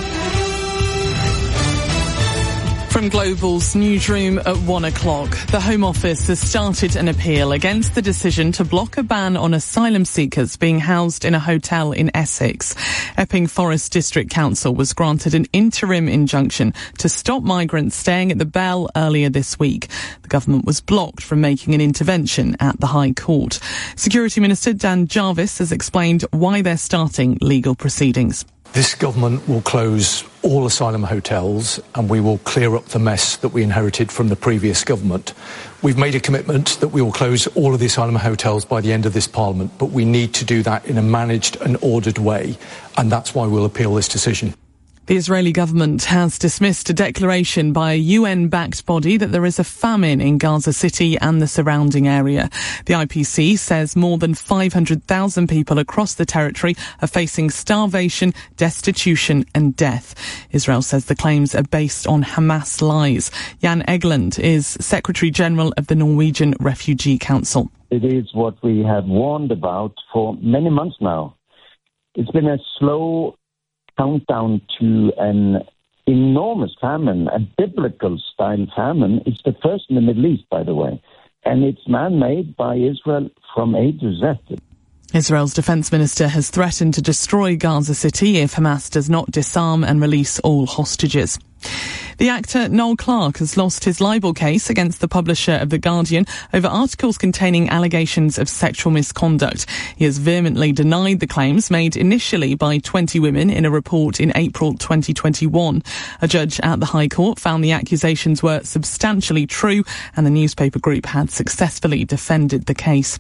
From Global's newsroom at 1 o'clock, the Home Office has started an appeal against the decision to block a ban on asylum seekers being housed in a hotel in Essex. Epping Forest District Council was granted an interim injunction to stop migrants staying at the Bell earlier this week. The government was blocked from making an intervention at the High Court. Security Minister Dan Jarvis has explained why they're starting legal proceedings. This government will close all asylum hotels and we will clear up the mess that we inherited from the previous government. We've made a commitment that we will close all of the asylum hotels by the end of this Parliament, but we need to do that in a managed and ordered way, and that's why we'll appeal this decision. The Israeli government has dismissed a declaration by a UN-backed body that there is a famine in Gaza City and the surrounding area. The IPC says more than 500,000 people across the territory are facing starvation, destitution and death. Israel says the claims are based on Hamas lies. Jan Egeland is Secretary General of the Norwegian Refugee Council. It is what we have warned about for many months now. It's been a slow countdown to an enormous famine, a biblical-style famine. It's the first in the Middle East, by the way, and it's man-made by Israel from A to Z. Israel's defense minister has threatened to destroy Gaza City if Hamas does not disarm and release all hostages. The actor Noel Clarke has lost his libel case against the publisher of The Guardian over articles containing allegations of sexual misconduct. He has vehemently denied the claims made initially by 20 women in a report in April 2021. A judge at the High Court found the accusations were substantially true and the newspaper group had successfully defended the case.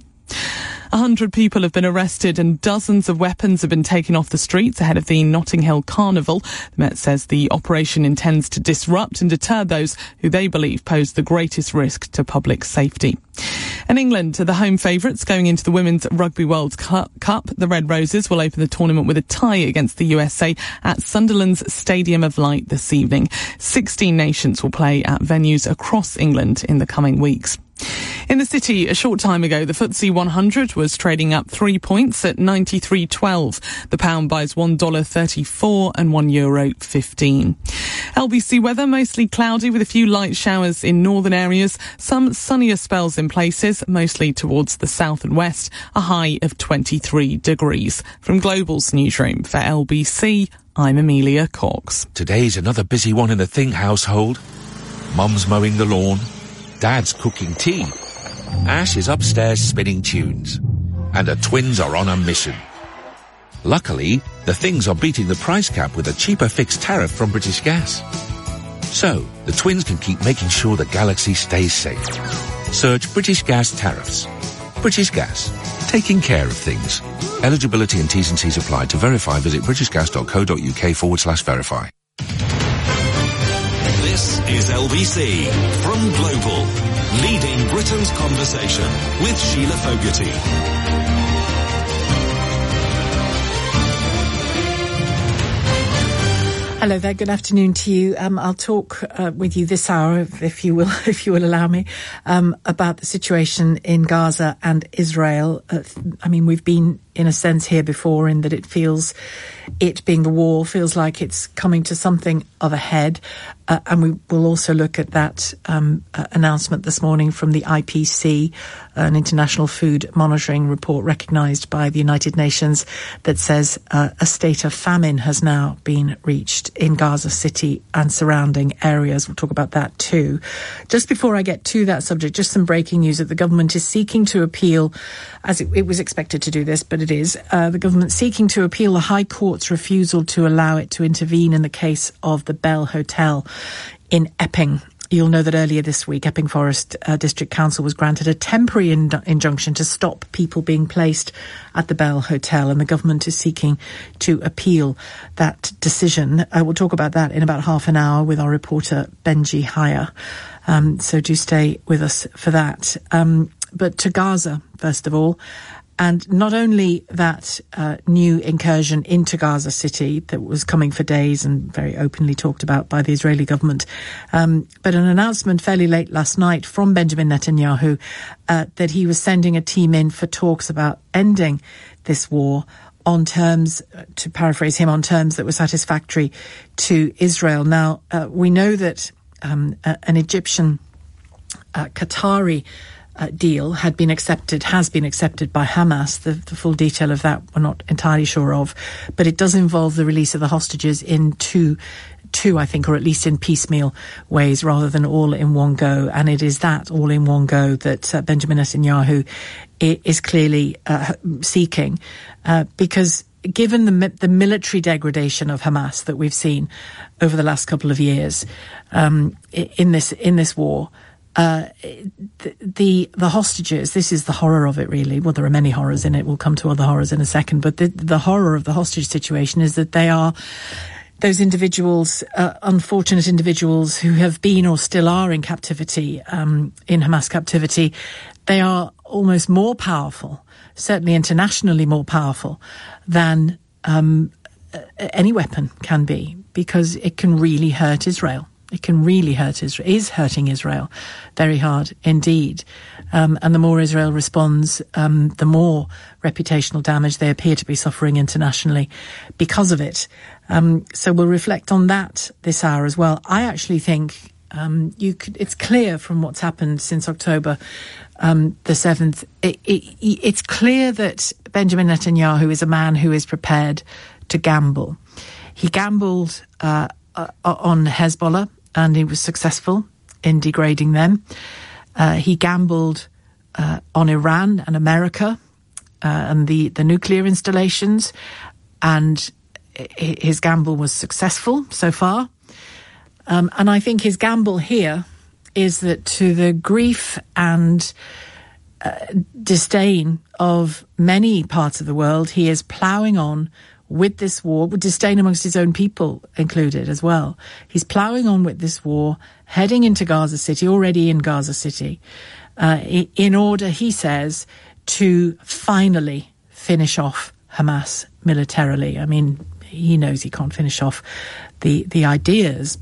100 people have been arrested and dozens of weapons have been taken off the streets ahead of the Notting Hill Carnival. The Met says the operation intends to disrupt and deter those who they believe pose the greatest risk to public safety. And England are the home favourites going into the Women's Rugby World Cup. The Red Roses will open the tournament with a tie against the USA at Sunderland's Stadium of Light this evening. 16 nations will play at venues across England in the coming weeks. In the city, a short time ago, the FTSE 100 was trading up 3 points at 93.12. The pound buys $1.34 and €1.15. LBC weather, mostly cloudy with a few light showers in northern areas, some sunnier spells in places, mostly towards the south and west, a high of 23 degrees. From Global's newsroom for LBC, I'm Amelia Cox. Today's another busy one in the Thing household. Mum's mowing the lawn. Dad's cooking tea. Ash is upstairs spinning tunes. And the twins are on a mission. Luckily, the Things are beating the price cap with a cheaper fixed tariff from British Gas. So, the twins can keep making sure the galaxy stays safe. Search British Gas tariffs. British Gas. Taking care of things. Eligibility and T's and C's apply. To verify, visit britishgas.co.uk/verify. This is LBC from Global, leading Britain's conversation with Sheila Fogarty. Hello there. Good afternoon to you. I'll talk with you this hour, if you will allow me, about the situation in Gaza and Israel. We've been in a sense here before, in that it being the war feels like it's coming to something of a head. And we will also look at that announcement this morning from the IPC, an international food monitoring report recognised by the United Nations, that says a state of famine has now been reached in Gaza City and surrounding areas. We'll talk about that too. Just before I get to that subject, just some breaking news that the government is seeking to appeal, as it was expected to do this, but it is, the government seeking to appeal the High Court's refusal to allow it to intervene in the case of the Bell Hotel in Epping. You'll know that earlier this week, Epping Forest District Council was granted a temporary injunction to stop people being placed at the Bell Hotel, and the government is seeking to appeal that decision. We'll talk about that in about half an hour with our reporter Benji Haya. So do stay with us for that. But to Gaza, first of all. And not only that new incursion into Gaza City that was coming for days and very openly talked about by the Israeli government, but an announcement fairly late last night from Benjamin Netanyahu that he was sending a team in for talks about ending this war on terms, to paraphrase him, on terms that were satisfactory to Israel. Now, we know that an Egyptian Qatari deal has been accepted by Hamas. The full detail of that we're not entirely sure of, but it does involve the release of the hostages in two, I think, or at least in piecemeal ways rather than all in one go. And it is that all in one go that Benjamin Netanyahu is clearly seeking, because given the military degradation of Hamas that we've seen over the last couple of years in this war, the hostages, this is the horror of it really. Well, there are many horrors in it. We'll come to other horrors in a second. But the horror of the hostage situation is that they are those individuals, unfortunate individuals who have been or still are in captivity, in Hamas captivity. They are almost more powerful, certainly internationally more powerful than any weapon can be, because it can really hurt Israel. It can really hurt Israel, is hurting Israel very hard indeed. And the more Israel responds, the more reputational damage they appear to be suffering internationally because of it. So we'll reflect on that this hour as well. I actually think it's clear from what's happened since October the 7th, it's clear that Benjamin Netanyahu is a man who is prepared to gamble. He gambled on Hezbollah, and he was successful in degrading them. He gambled on Iran and America and the nuclear installations, and his gamble was successful so far. And I think his gamble here is that, to the grief and disdain of many parts of the world, he is ploughing on with this war, with disdain amongst his own people included as well. He's ploughing on with this war, heading into Gaza City, already in Gaza City, in order, he says, to finally finish off Hamas militarily. I mean, he knows he can't finish off the ideas,